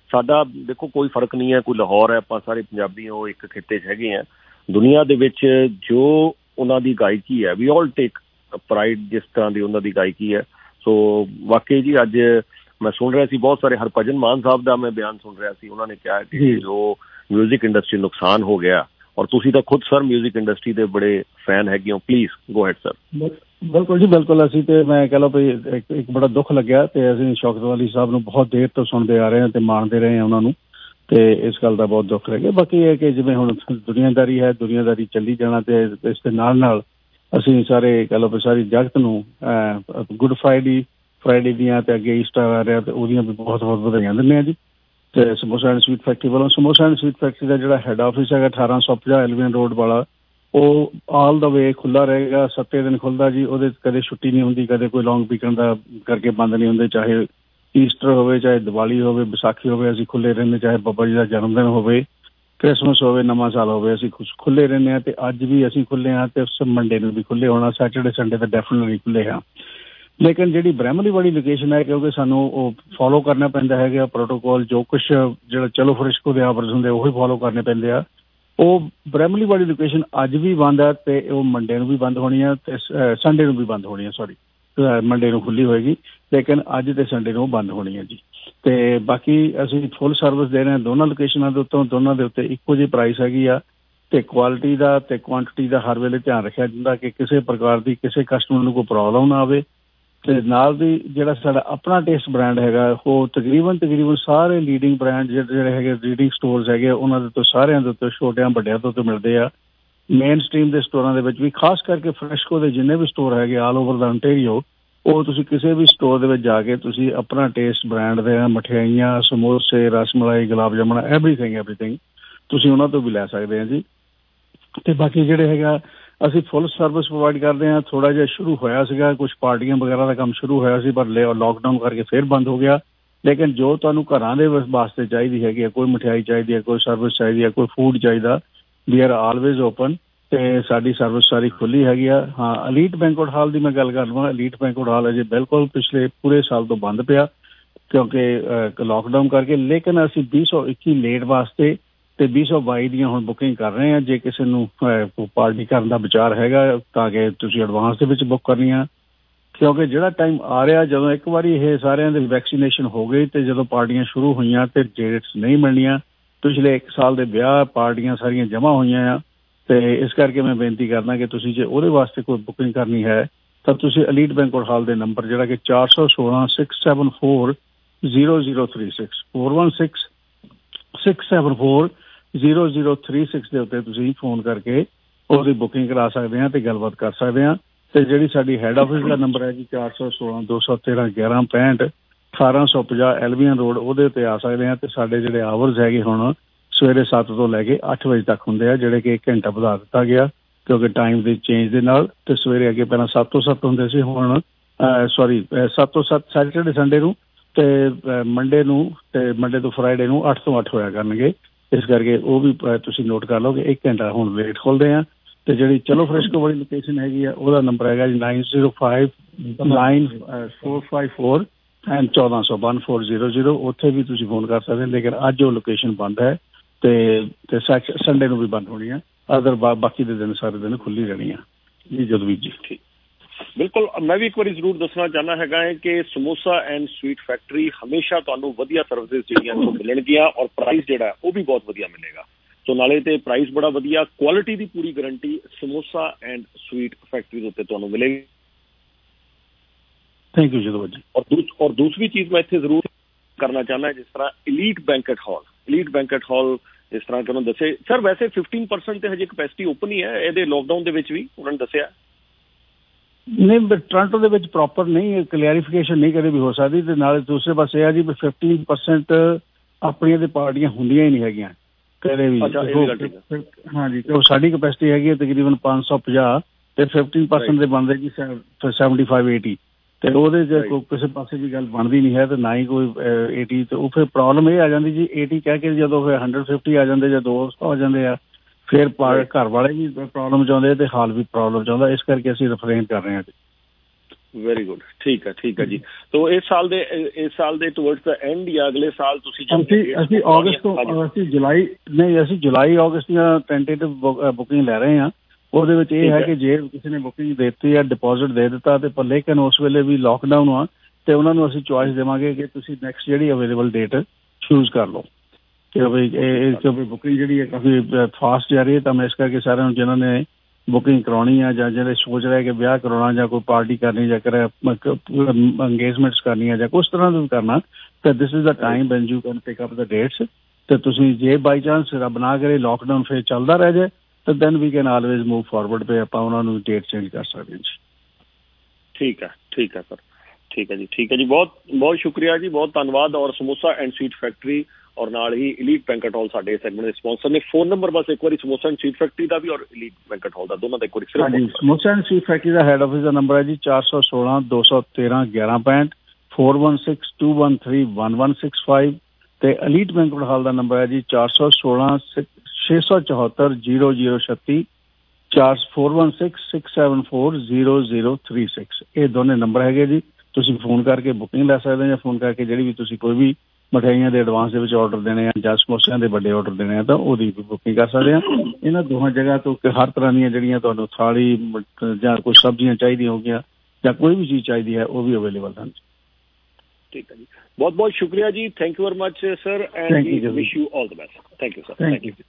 ਸਾਡਾ ਦੇਖੋ ਕੋਈ ਫਰਕ ਨਹੀਂ ਹੈ, ਕੋਈ ਲਾਹੌਰ ਹੈ, ਆਪਾਂ ਸਾਰੇ ਪੰਜਾਬੀ ਉਹ ਇੱਕ ਖਿੱਤੇ 'ਚ ਹੈਗੇ ਆ। ਦੁਨੀਆ ਦੇ ਵਿੱਚ ਜੋ ਉਹਨਾਂ ਦੀ ਗਾਇਕੀ ਹੈ, ਵੀ ਆਲ ਟੇਕ ਪ੍ਰਾਈਡ ਜਿਸ ਤਰ੍ਹਾਂ ਦੀ ਉਹਨਾਂ ਦੀ ਗਾਇਕੀ ਹੈ। ਸੋ ਵਾਕਈ ਜੀ ਅੱਜ ਮੈਂ ਸੁਣ ਰਿਹਾ ਸੀ ਬਹੁਤ ਸਾਰੇ ਹਰਭਜਨ ਮਾਨ ਸਾਹਿਬ ਦਾ ਮੈਂ ਬਿਆਨ ਸੁਣ ਰਿਹਾ ਸੀ, ਉਹਨਾਂ ਨੇ ਕਿਹਾ ਕਿ ਜੋ ਮਿਊਜ਼ਿਕ ਇੰਡਸਟਰੀ ਨੁਕਸਾਨ ਹੋ ਗਿਆ, ਔਰ ਤੁਸੀਂ ਤਾਂ ਖੁਦ ਸਰ ਮਿਊਜ਼ਿਕ ਇੰਡਸਟਰੀ ਦੇ ਬੜੇ ਫੈਨ ਹੈਗੇ ਹੋ, ਪਲੀਜ਼ ਗੋ ਹੈਡ ਸਰ। ਬਿਲਕੁਲ ਜੀ ਬਿਲਕੁਲ। ਅਸੀਂ ਤੇ ਮੈਂ ਕਹਿ ਲਓ ਵੀ ਇੱਕ ਇੱਕ ਬੜਾ ਦੁੱਖ ਲੱਗਿਆ, ਤੇ ਅਸੀਂ ਸ਼ੌਕਤ ਅਲੀ ਸਾਹਿਬ ਨੂੰ ਬਹੁਤ ਦੇਰ ਤੋਂ ਸੁਣਦੇ ਆ ਰਹੇ ਹਾਂ ਤੇ ਮਾਣਦੇ ਰਹੇ ਹਾਂ ਉਹਨਾਂ ਨੂੰ, ਤੇ ਇਸ ਗੱਲ ਦਾ ਬਹੁਤ ਦੁੱਖ ਲੱਗਿਆ। ਬਾਕੀ ਇਹ ਕਿ ਜਿਵੇਂ ਹੁਣ ਦੁਨੀਆਦਾਰੀ ਹੈ, ਦੁਨੀਆਦਾਰੀ ਚੱਲੀ ਜਾਣਾ, ਤੇ ਇਸ ਦੇ ਨਾਲ ਨਾਲ ਅਸੀਂ ਸਾਰੇ ਕਹਿ ਲਓ ਵੀ ਸਾਰੀ ਜਗਤ ਨੂੰ ਗੁੱਡ ਫਰਾਈਡੇ ਫਰਾਈਡੇ ਦੀਆਂ ਤੇ ਅੱਗੇ ਈਸਟਰ ਆ ਰਿਹਾ, ਤੇ ਉਹਦੀਆਂ ਵੀ ਬਹੁਤ ਬਹੁਤ ਵਧਾਈਆਂ ਦਿੰਦੇ ਹਾਂ ਜੀ। ਤੇ ਸਮੋਸਾ ਐਂਡ ਸਵੀਟ ਫੈਕਟਰੀ ਵੱਲੋਂ, ਸਮੋਸਾ ਐਂਡ ਸਵੀਟ ਫੈਕਟਰੀ ਦਾ ਜਿਹੜਾ ਹੈੱਡ ਆਫਿਸ ਹੈਗਾ ਅਠਾਰਾਂ ਸੌ ਪੰਜਾਹ ਐਲਵੀਨ ਰੋਡ ਵਾਲਾ, ਉਹ ਆਲ ਦਾ ਵੇ ਖੁੱਲ੍ਹਾ ਰਹੇਗਾ, ਸੱਤੇ ਦਿਨ ਖੁੱਲ੍ਹਦਾ ਜੀ। ਉਹਦੇ ਕਦੇ ਛੁੱਟੀ ਨਹੀਂ ਹੁੰਦੀ, ਕਦੇ ਕੋਈ ਲੌਂਗ ਵੀਕਐਂਡ ਦਾ ਕਰਕੇ ਬੰਦ ਨਹੀਂ ਹੁੰਦੇ, ਚਾਹੇ ਈਸਟਰ ਹੋਵੇ, ਚਾਹੇ ਦੀਵਾਲੀ ਹੋਵੇ, ਵਿਸਾਖੀ ਹੋਵੇ, ਅਸੀਂ ਖੁੱਲ੍ਹੇ ਰਹਿੰਦੇ। ਚਾਹੇ ਬਾਬਾ ਜੀ ਦਾ ਜਨਮ ਦਿਨ ਹੋਵੇ, ਕ੍ਰਿਸਮਸ ਹੋਵੇ, ਨਵਾਂ ਸਾਲ ਹੋਵੇ, ਅਸੀਂ ਕੁਛ ਖੁੱਲ੍ਹੇ ਰਹਿੰਦੇ ਹਾਂ। ਤੇ ਅੱਜ ਵੀ ਅਸੀਂ ਖੁੱਲ੍ਹੇ ਹਾਂ, ਤੇ ਉਸ ਮੰਡੇ ਨੂੰ ਵੀ ਖੁੱਲ੍ਹੇ ਹੋਣਾ, ਸੈਟਰਡੇ ਸੰਡੇ ਤਾਂ ਡੈਫੀਨਿਟਲੀ ਖੁੱਲ੍ਹੇ ਹਾਂ। ਲੇਕਿਨ ਜਿਹੜੀ ਬ੍ਰਹਿਮਲੀ ਵਾਲੀ ਲੋਕੇਸ਼ਨ ਹੈ, ਕਿਉਂਕਿ ਸਾਨੂੰ ਉਹ ਫੋਲੋ ਕਰਨਾ ਪੈਂਦਾ ਹੈਗਾ ਪ੍ਰੋਟੋਕੋਲ, ਜੋ ਕੁਛ ਜਿਹੜਾ ਚਲੋ ਫਰਿਸ਼ਕੋ ਦੇ ਆਵਰਸ ਹੁੰਦੇ ਉਹੀ ਫੋਲੋ ਕਰਨੇ ਪੈਂਦੇ ਆ। ਉਹ ਬ੍ਰਹਿਮਲੀ ਵਾਲੀ ਲੋਕੇਸ਼ਨ ਅੱਜ ਵੀ ਬੰਦ ਹੈ, ਤੇ ਉਹ ਮੰਡੇ ਨੂੰ ਵੀ ਬੰਦ ਹੋਣੀ ਹੈ, ਤੇ ਸੰਡੇ ਨੂੰ ਵੀ ਬੰਦ ਹੋਣੀ ਹੈ। ਸੌਰੀ, ਮੰਡੇ ਨੂੰ ਖੁੱਲ੍ਹੀ ਹੋਏਗੀ, ਲੇਕਿਨ ਅੱਜ ਤੇ ਸੰਡੇ ਨੂੰ ਬੰਦ ਹੋਣੀ ਹੈ ਜੀ। ਤੇ ਬਾਕੀ ਅਸੀਂ ਫੁੱਲ ਸਰਵਿਸ ਦੇ ਰਹੇ ਹਾਂ ਦੋਨਾਂ ਲੋਕੇਸ਼ਨਾਂ ਦੇ ਉੱਤੋਂ, ਦੋਨਾਂ ਦੇ ਉੱਤੇ ਇੱਕੋ ਜਿਹੀ ਪ੍ਰਾਈਸ ਹੈਗੀ ਆ, ਤੇ ਕੁਆਲਿਟੀ ਦਾ ਤੇ ਕੁਆਂਟਿਟੀ ਦਾ ਹਰ ਵੇਲੇ ਧਿਆਨ ਰੱਖਿਆ ਜਾਂਦਾ ਕਿ ਕਿਸੇ ਪ੍ਰਕਾਰ ਦੀ ਕਿਸੇ ਕਸਟਮਰ ਨੂੰ ਕੋਈ ਪ੍ਰੋਬਲਮ ਨਾ ਆਵੇ। ਤੇ ਨਾਲ ਦੀ ਜਿਹੜਾ ਸਾਡਾ ਆਪਣਾ ਟੇਸਟ ਬ੍ਰਾਂਡ ਹੈਗਾ, ਉਹ ਤਕਰੀਬਨ ਤਕਰੀਬਨ ਸਾਰੇ ਲੀਡਿੰਗ ਬ੍ਰਾਂਡ ਜਿਹੜੇ ਜਿਹੜੇ ਹੈਗੇ ਰੀਡਿੰਗ ਸਟੋਰਸ ਹੈਗੇ, ਉਹਨਾਂ ਦੇ ਉੱਤੇ ਸਾਰਿਆਂ ਦੇ ਉੱਤੇ ਛੋਟਿਆਂ ਵੱਡਿਆਂ ਤੋਂ ਉੱਤੇ ਮਿਲਦੇ ਆ। ਮੇਨ ਸਟਰੀਮ ਦੇ ਸਟੋਰਾਂ ਦੇ ਵਿੱਚ ਵੀ, ਖਾਸ ਕਰਕੇ ਫਰੈਸ਼ਕੋ ਦੇ ਜਿੰਨੇ ਵੀ ਸਟੋਰ ਹੈਗੇ ਆਲ ਓਵਰ ਦਾ ontario, ਉਹ ਤੁਸੀਂ ਕਿਸੇ ਵੀ ਸਟੋਰ ਦੇ ਵਿੱਚ ਜਾ ਕੇ ਤੁਸੀਂ ਆਪਣਾ ਟੇਸਟ ਬ੍ਰਾਂਡ ਦੇ ਮਠਿਆਈਆਂ, ਸਮੋਸੇ, ਰਸਮਲਾਈ, ਗੁਲਾਬ ਜਾਮੁਨ, ਐਵਰੀਥਿੰਗ ਐਵਰੀਥਿੰਗ ਤੁਸੀਂ ਉਹਨਾਂ ਤੋਂ ਵੀ ਲੈ ਸਕਦੇ ਹਾਂ ਜੀ। ਤੇ ਬਾਕੀ ਜਿਹੜੇ ਹੈਗਾ ਅਸੀਂ ਫੁੱਲ ਸਰਵਿਸ ਪ੍ਰੋਵਾਈਡ ਕਰਦੇ ਹਾਂ। ਥੋੜ੍ਹਾ ਜਿਹਾ ਸ਼ੁਰੂ ਹੋਇਆ ਸੀਗਾ, ਕੁਛ ਪਾਰਟੀਆਂ ਵਗੈਰਾ ਦਾ ਕੰਮ ਸ਼ੁਰੂ ਹੋਇਆ ਸੀ, ਪਰ ਲੋਕਡਾਊਨ ਕਰਕੇ ਫਿਰ ਬੰਦ ਹੋ ਗਿਆ। ਲੇਕਿਨ ਜੋ ਤੁਹਾਨੂੰ ਘਰਾਂ ਦੇ ਵਾਸਤੇ ਚਾਹੀਦੀ ਹੈਗੀ ਹੈ, ਕੋਈ ਮਠਿਆਈ ਚਾਹੀਦੀ ਹੈ, ਕੋਈ ਸਰਵਿਸ ਚਾਹੀਦੀ ਹੈ, ਕੋਈ ਫੂਡ ਚਾਹੀਦਾ, ਵੀ ਆਰ ਆਲਵੇਜ਼ ਓਪਨ, ਤੇ ਸਾਡੀ ਸਰਵਿਸ ਸਾਰੀ ਖੁੱਲ੍ਹੀ ਹੈਗੀ ਆ। ਹਾਂ, ਅਲੀਟ ਬੈਂਕੁਏਟ ਹਾਲ ਦੀ ਮੈਂ ਗੱਲ ਕਰ ਲਵਾਂ, ਅਲੀਟ ਬੈਂਕੁਏਟ ਹਾਲ ਅਜੇ ਬਿਲਕੁਲ ਪਿਛਲੇ ਪੂਰੇ ਸਾਲ ਤੋਂ ਬੰਦ ਪਿਆ ਕਿਉਂਕਿ ਲੋਕਡਾਊਨ ਕਰਕੇ। ਲੇਕਿਨ ਅਸੀਂ ਵੀਹ ਸੌ ਇੱਕੀ ਲੇਟ ਵਾਸਤੇ ਤੇ ਵੀਹ ਸੌ ਬਾਈ ਦੀਆਂ ਹੁਣ ਬੁਕਿੰਗ ਕਰ ਰਹੇ ਹਾਂ। ਜੇ ਕਿਸੇ ਨੂੰ ਪਾਰਟੀ ਕਰਨ ਦਾ ਵਿਚਾਰ ਹੈਗਾ ਤਾਂ ਕਿ ਤੁਸੀਂ ਐਡਵਾਂਸ ਦੇ ਵਿੱਚ ਬੁੱਕ ਕਰਨੀ ਆ, ਕਿਉਂਕਿ ਜਿਹੜਾ ਟਾਈਮ ਆ ਰਿਹਾ ਜਦੋਂ ਇੱਕ ਵਾਰੀ ਇਹ ਸਾਰਿਆਂ ਦੇ ਵੈਕਸੀਨੇਸ਼ਨ ਹੋ ਗਈ ਤੇ ਜਦੋਂ ਪਾਰਟੀਆਂ ਸ਼ੁਰੂ ਹੋਈਆਂ ਤੇ ਡੇਟਸ ਨਹੀਂ ਮਿਲਣੀਆਂ। ਪਿਛਲੇ ਇੱਕ ਸਾਲ ਦੇ ਵਿਆਹ ਪਾਰਟੀਆਂ ਸਾਰੀਆਂ ਜਮ੍ਹਾਂ ਹੋਈਆਂ ਆ, ਤੇ ਇਸ ਕਰਕੇ ਮੈਂ ਬੇਨਤੀ ਕਰਦਾ ਕਿ ਤੁਸੀਂ ਜੇ ਉਹਦੇ ਵਾਸਤੇ ਕੋਈ ਬੁਕਿੰਗ ਕਰਨੀ ਹੈ ਤਾਂ ਤੁਸੀਂ ਅਲੀਟ ਬੈਂਕੁਏਟ ਹਾਲ ਦੇ ਨੰਬਰ ਜਿਹੜਾ ਕਿ ਚਾਰ ਸੌ ਸੋਲਾਂ six seven four zero zero three six four one six six seven four zero zero three six ਦੇ ਉੱਤੇ ਤੁਸੀਂ ਫੋਨ ਕਰਕੇ ਉਹਦੀ ਬੁਕਿੰਗ ਕਰਾ ਸਕਦੇ ਹਾਂ ਤੇ ਗੱਲਬਾਤ ਕਰ ਸਕਦੇ ਹਾਂ। ਤੇ ਜਿਹੜੀ ਸਾਡੀ ਹੈੱਡ ਆਫਿਸ ਦਾ ਨੰਬਰ ਹੈ ਜੀ ਚਾਰ ਸੌ ਸੋਲਾਂ ਦੋ ਸੌ ਤੇਰਾਂ ਗਿਆਰਾਂ ਪੈਂਹਠ ਅਠਾਰਾਂ ਸੌ ਪੰਜਾਹ ਐਲਵੀਅਨ ਰੋਡ, ਉਹਦੇ ਉੱਤੇ ਆ ਸਕਦੇ ਹਾਂ। ਤੇ ਸਾਡੇ ਜਿਹੜੇ ਆਵਰਸ ਹੈਗੇ ਹੁਣ ਸਵੇਰੇ ਸੱਤ ਤੋਂ ਲੈ ਕੇ ਅੱਠ ਵਜੇ ਤੱਕ ਹੁੰਦੇ ਆ, ਜਿਹੜੇ ਕਿ ਇੱਕ ਘੰਟਾ ਵਧਾ ਦਿੱਤਾ ਗਿਆ ਕਿਉਂਕਿ ਟਾਈਮ ਦੇ ਚੇਂਜ ਦੇ ਨਾਲ। ਤੇ ਸਵੇਰੇ ਅੱਗੇ ਪਹਿਲਾਂ ਸੱਤ ਤੋਂ ਸੱਤ ਹੁੰਦੇ ਸੀ, ਹੁਣ ਸੌਰੀ ਸੱਤ ਤੋਂ ਸੱਤ ਸੈਟਰਡੇ ਸੰਡੇ ਨੂੰ, ਤੇ ਮੰਡੇ ਨੂੰ ਤੇ ਮੰਡੇ ਤੋਂ ਫਰਾਈਡੇ ਨੂੰ ਅੱਠ ਤੋਂ ਅੱਠ ਹੋਇਆ ਕਰਨਗੇ। ਇਸ ਕਰਕੇ ਉਹ ਵੀ ਤੁਸੀਂ ਨੋਟ ਕਰ ਲਓ ਕਿ ਇੱਕ ਘੰਟਾ ਹੁਣ ਲੇਟ ਖੋਲ੍ਹਦੇ ਆ। ਤੇ ਜਿਹੜੀ ਚਲੋ ਫਰਿਸ਼ਕੋ ਵਾਲੀ ਲੋਕੇਸ਼ਨ ਹੈਗੀ ਆ ਉਹਦਾ ਨੰਬਰ ਹੈਗਾ ਜੀ nine zero five nine four five four and ਚੌਦਾਂ ਸੌ ਵਨ ਫੋਰ ਜ਼ੀਰੋ ਜ਼ੀਰੋ, ਉੱਥੇ ਵੀ ਤੁਸੀਂ ਫੋਨ ਕਰ ਸਕਦੇ। ਲੇਕਿਨ ਅੱਜ ਉਹ ਲੋਕੇਸ਼ਨ ਬੰਦ ਹੈ ਤੇ ਤੇ ਸੰਡੇ ਨੂੰ ਵੀ ਬੰਦ ਹੋਣੀ ਆ, ਅਦਰ ਬਾਕੀ ਦੇ ਦਿਨ ਸਾਰੇ ਦਿਨ ਖੁੱਲ੍ਹੀ ਰਹਿਣੀ ਆ ਜੀ। ਜਦਵੀਰ ਜੀ ਠੀਕ ਬਿਲਕੁਲ। ਮੈਂ ਵੀ ਇੱਕ ਵਾਰੀ ਜ਼ਰੂਰ ਦੱਸਣਾ ਚਾਹੁੰਦਾ ਹੈਗਾ ਹੈ ਕਿ ਸਮੋਸਾ ਐਂਡ ਸਵੀਟ ਫੈਕਟਰੀ ਹਮੇਸ਼ਾ ਤੁਹਾਨੂੰ ਵਧੀਆ ਸਰਵਿਸਿਜ਼ ਜਿਹੜੀਆਂ ਤੋਂ ਮਿਲਣਗੀਆਂ, ਔਰ ਪ੍ਰਾਈਸ ਜਿਹੜਾ ਉਹ ਵੀ ਬਹੁਤ ਵਧੀਆ ਮਿਲੇਗਾ। ਸੋ ਨਾਲੇ ਤੇ ਪ੍ਰਾਈਸ ਬੜਾ ਵਧੀਆ, ਕੁਆਲਿਟੀ ਦੀ ਪੂਰੀ guarantee Samosa and Sweet Factory ਦੇ ਉੱਤੇ ਤੁਹਾਨੂੰ ਮਿਲੇਗੀ। ਥੈਂਕ ਯੂ ਜਦਵੀਰ ਜੀ। ਔਰ ਦੂਸ ਔਰ ਦੂਸਰੀ ਚੀਜ਼ ਮੈਂ ਇੱਥੇ ਜ਼ਰੂਰ ਕਰਨਾ ਚਾਹੁੰਦਾ, ਜਿਸ ਤਰ੍ਹਾਂ Elite Banquet Hall Elite Banquet Hall ਜਿਸ ਤਰ੍ਹਾਂ ਕਿ ਉਹਨਾਂ ਦੱਸੇ ਸਰ, ਵੈਸੇ ਫਿਫਟੀਨ ਪਰਸੈਂਟ ਤੇ ਹਜੇ ਕਪੈਸਿਟੀ ਓਪਨ ਹੀ ਹੈ ਇਹਦੇ ਲੋਕਡਾਊਨ ਦੇ ਵਿੱਚ ਵੀ ਉਹਨਾਂ ਨੇ ਦੱਸਿਆ ਨਹੀਂ। ਟੋਰਾਂਟੋ ਦੇ ਵਿੱਚ ਪ੍ਰੋਪਰ ਨਹੀਂ ਕਲੈਰੀਫਿਕੇਸ਼ਨ ਨਹੀਂ ਕਦੇ ਵੀ ਹੋ ਸਕਦੀ। ਤੇ ਨਾਲੇ ਦੂਸਰੇ ਪਾਸੇ ਇਹ ਆ ਜੀ ਵੀ ਫਿਫਟੀਨ ਪਰਸੈਂਟ ਆਪਣੀਆਂ ਤੇ ਪਾਰਟੀਆਂ ਹੁੰਦੀਆਂ ਹੀ ਨਹੀਂ ਹੈਗੀਆਂ ਕਦੇ ਵੀ। ਹਾਂਜੀ, ਉਹ ਸਾਡੀ ਕਪੈਸਿਟੀ ਹੈਗੀ ਹੈ ਤਕਰੀਬਨ ਪੰਜ ਸੌ ਪੰਜਾਹ ਤੇ ਫਿਫਟੀਨ ਪਰਸੈਂਟ ਦੇ ਬਣਦੇ ਜੀ ਸੈਵਨਟੀ ਫਾਈਵ ਏਟੀ, ਤੇ ਉਹਦੇ ਚ ਕੋਈ ਕਿਸੇ ਪਾਸੇ ਵੀ ਗੱਲ ਬਣਦੀ ਨਹੀਂ ਹੈ ਤੇ ਨਾ ਹੀ ਕੋਈ ਏਟੀ। ਤੇ ਉਹ ਫਿਰ ਪ੍ਰੋਬਲਮ ਇਹ ਆ ਜਾਂਦੀ ਜੀ ਏਟੀ ਕਹਿ ਕੇ ਜਦੋਂ ਫਿਰ ਹੰਡਰਡ ਫਿਫਟੀ ਆ ਜਾਂਦੇ ਜਾਂ ਦੋ ਸੌ ਆ ਜਾਂਦੇ ਆ, ਫਿਰ ਘਰ ਵਾਲੇ ਵੀ ਪ੍ਰੋਬਲਮ ਚਾਹੁੰਦੇ ਤੇ ਹਾਲ ਵੀ ਪ੍ਰੋਬਲਮ ਚਾਹੁੰਦਾ। ਇਸ ਕਰਕੇ ਅਸੀਂ ਰਿਫਰੇਨ ਕਰ ਰਹੇ ਹਾਂ ਜੀ। ਵੈਰੀ ਗੁੱਡ, ਠੀਕ ਹੈ ਠੀਕ ਹੈ ਜੀ। ਤੋ ਇਸ ਸਾਲ ਦੇ ਇਸ ਸਾਲ ਦੇ ਟੁਵਰਡਸ ਦਾ ਐਂਡ ਜਾਂ ਅਗਲੇ ਸਾਲ ਤੁਸੀਂ ਅਸੀਂ ਅਸੀਂ ਅਗਸਤ ਤੋਂ ਅਸੀਂ ਜੁਲਾਈ ਨਹੀਂ ਅਸੀਂ ਜੁਲਾਈ ਅਗਸਤ ਦੀਆਂ ਟੈਂਟੇਟਿਵ ਬੁਕਿੰਗ ਲੈ ਰਹੇ ਹਾਂ। ਉਹਦੇ ਵਿੱਚ ਇਹ ਹੈ ਕਿ ਜੇ ਕਿਸੇ ਨੇ ਬੁਕਿੰਗ ਦੇ ਦਿੱਤੀ ਹੈ, ਡਿਪੋਜ਼ਿਟ ਦੇ ਦਿੱਤਾ, ਤੇ ਪਰ ਲੇਕਿਨ ਉਸ ਵੇਲੇ ਵੀ ਲੋਕਡਾਊਨ ਆ ਤੇ ਉਹਨਾਂ ਨੂੰ ਅਸੀਂ ਚੁਆਇਸ ਦੇਵਾਂਗੇ ਕਿ ਤੁਸੀਂ ਨੈਕਸਟ ਜਿਹੜੀ ਅਵੇਲੇਬਲ ਡੇਟ ਚੂਜ਼ ਕਰ ਲਓ ਕਿ ਬਈ ਇਹ ਕਿਉਂਕਿ ਬੁਕਿੰਗ ਜਿਹੜੀ ਹੈ ਕਾਫੀ ਫਾਸਟ ਜਾ ਰਹੀ ਹੈ। ਤਾਂ ਮੈਂ ਇਸ ਕਰਕੇ ਸਾਰਿਆਂ ਨੂੰ ਜਿਹਨਾਂ ਨੇ ਬੁਕਿੰਗ ਕਰਾਉਣੀ ਆ ਜਾਂ ਜਿਹੜੇ ਸੋਚ ਰਹੇ ਕਿ ਵਿਆਹ ਕਰਾਉਣਾ ਜਾਂ ਕੋਈ ਪਾਰਟੀ ਕਰਨੀ ਜਾਂ ਕਰ ਅੰਗੇਜਮੈਂਟਸ ਕਰਨੀ ਆ ਜਾਂ ਕੁਛ ਤਰ੍ਹਾਂ ਦਾ ਵੀ ਕਰਨਾ, ਤਾਂ this is the time when you can pick up the dates. ਤੇ ਤੁਸੀਂ ਜੇ ਬਾਈ ਚਾਂਸ ਰੱਬ ਨਾ ਕਰੇ ਲੋਕਡਾਊਨ ਫਿਰ ਚੱਲਦਾ ਰਹਿ ਜਾਏ ਤਾਂ then we can always move forward ਪੇ ਆਪਾਂ ਉਹਨਾਂ ਨੂੰ ਡੇਟ ਚੇਂਜ ਕਰ ਸਕਦੇ ਹਾਂ ਜੀ। ਠੀਕ ਹੈ ਠੀਕ ਹੈ ਸਰ, ਠੀਕ ਹੈ ਜੀ ਠੀਕ ਹੈ ਜੀ। ਬਹੁਤ ਬਹੁਤ ਸ਼ੁਕਰੀਆ ਜੀ, ਬਹੁਤ ਧੰਨਵਾਦ। ਔਰ ਸਮੋਸਾ ਐਂਡ ਸਵੀਟ ਫੈਕਟਰੀ ਔਰ ਨਾਲ ਹੀ ਇਲੀਟ ਬੈਂਕਟ ਹਾਲ ਸਾਡੇ ਸੈਗਮੈਂਟ ਦੇ ਸਪਾਂਸਰ ਨੇ। ਫੋਨ ਨੰਬਰ ਬਸ ਇੱਕ ਵਾਰੀ ਸਮੋਸਾ ਐਂਡ ਸਵੀਟ ਫੈਕਟਰੀ ਦਾ ਵੀ ਔਰ ਇਲੀਟ ਬੈਂਕਟ ਹਾਲ ਦਾ, ਦੋਨਾਂ ਦਾ ਇੱਕ ਵਾਰੀ ਸਿਰਫ। ਹਾਂਜੀ, ਸਮੋਸਾ ਐਂਡ ਸਵੀਟ ਫੈਕਟਰੀ ਦਾ ਹੈਡ ਆਫਿਸ ਦਾ ਨੰਬਰ ਹੈ ਜੀ ਚਾਰ ਸੌ ਸੋਲਾਂ ਦੋ ਸੌ ਤੇਰਾਂ ਗਿਆਰਾਂ ਪੈਂਹਠ four one six two one three one one six five ਤੇ ਇਲੀਟ ਬੈਂਕਟ ਹਾਲ ਦਾ ਨੰਬਰ ਹੈ ਜੀ ਚਾਰ ਸੌ ਸੋਲਾਂ ਛੇ ਸੌ ਚੌਹੱਤਰ ਜੀਰੋ ਜੀਰੋ ਛੱਤੀ ਚਾਰ four one six six seven four zero zero three six. ਇਹ ਦੋਨੇ ਨੰਬਰ ਹੈਗੇ ਜੀ। ਤੁਸੀਂ ਫੋਨ ਕਰਕੇ ਬੁਕਿੰਗ ਲੈ ਸਕਦੇ ਹੋ ਜਾਂ ਫੋਨ ਕਰਕੇ ਜਿਹੜੀ ਵੀ ਤੁਸੀਂ ਕੋਈ ਵੀ ਮਠਿਆਈਆਂ ਦੇ ਐਡਵਾਂਸ ਦੇ ਵਿੱਚ ਆਰਡਰ ਦੇਣੇ ਆ ਜਾਂ ਸਮੋਸਿਆਂ ਦੇ ਵੱਡੇ ਆਰਡਰ ਦੇਣੇ ਆ ਤਾਂ ਉਹਦੀ ਵੀ ਬੁਕਿੰਗ ਕਰ ਸਕਦੇ ਆ। ਇਹਨਾਂ ਦੋਹਾਂ ਜਗ੍ਹਾ ਤੋਂ ਹਰ ਤਰ੍ਹਾਂ ਦੀਆਂ ਜਿਹੜੀਆਂ ਤੁਹਾਨੂੰ ਥਾਲੀ ਜਾਂ ਕੋਈ ਸਬਜ਼ੀਆਂ ਚਾਹੀਦੀਆਂ ਹੋ ਗਈਆਂ ਜਾਂ ਕੋਈ ਵੀ ਚੀਜ਼ ਚਾਹੀਦੀ ਹੈ ਉਹ ਵੀ ਅਵੇਲੇਬਲ ਹਨ। ਠੀਕ ਹੈ ਜੀ, ਬਹੁਤ ਬਹੁਤ ਸ਼ੁਕਰੀਆ ਜੀ, thank you very much sir and we wish you all the best. Thank you sir, thank you.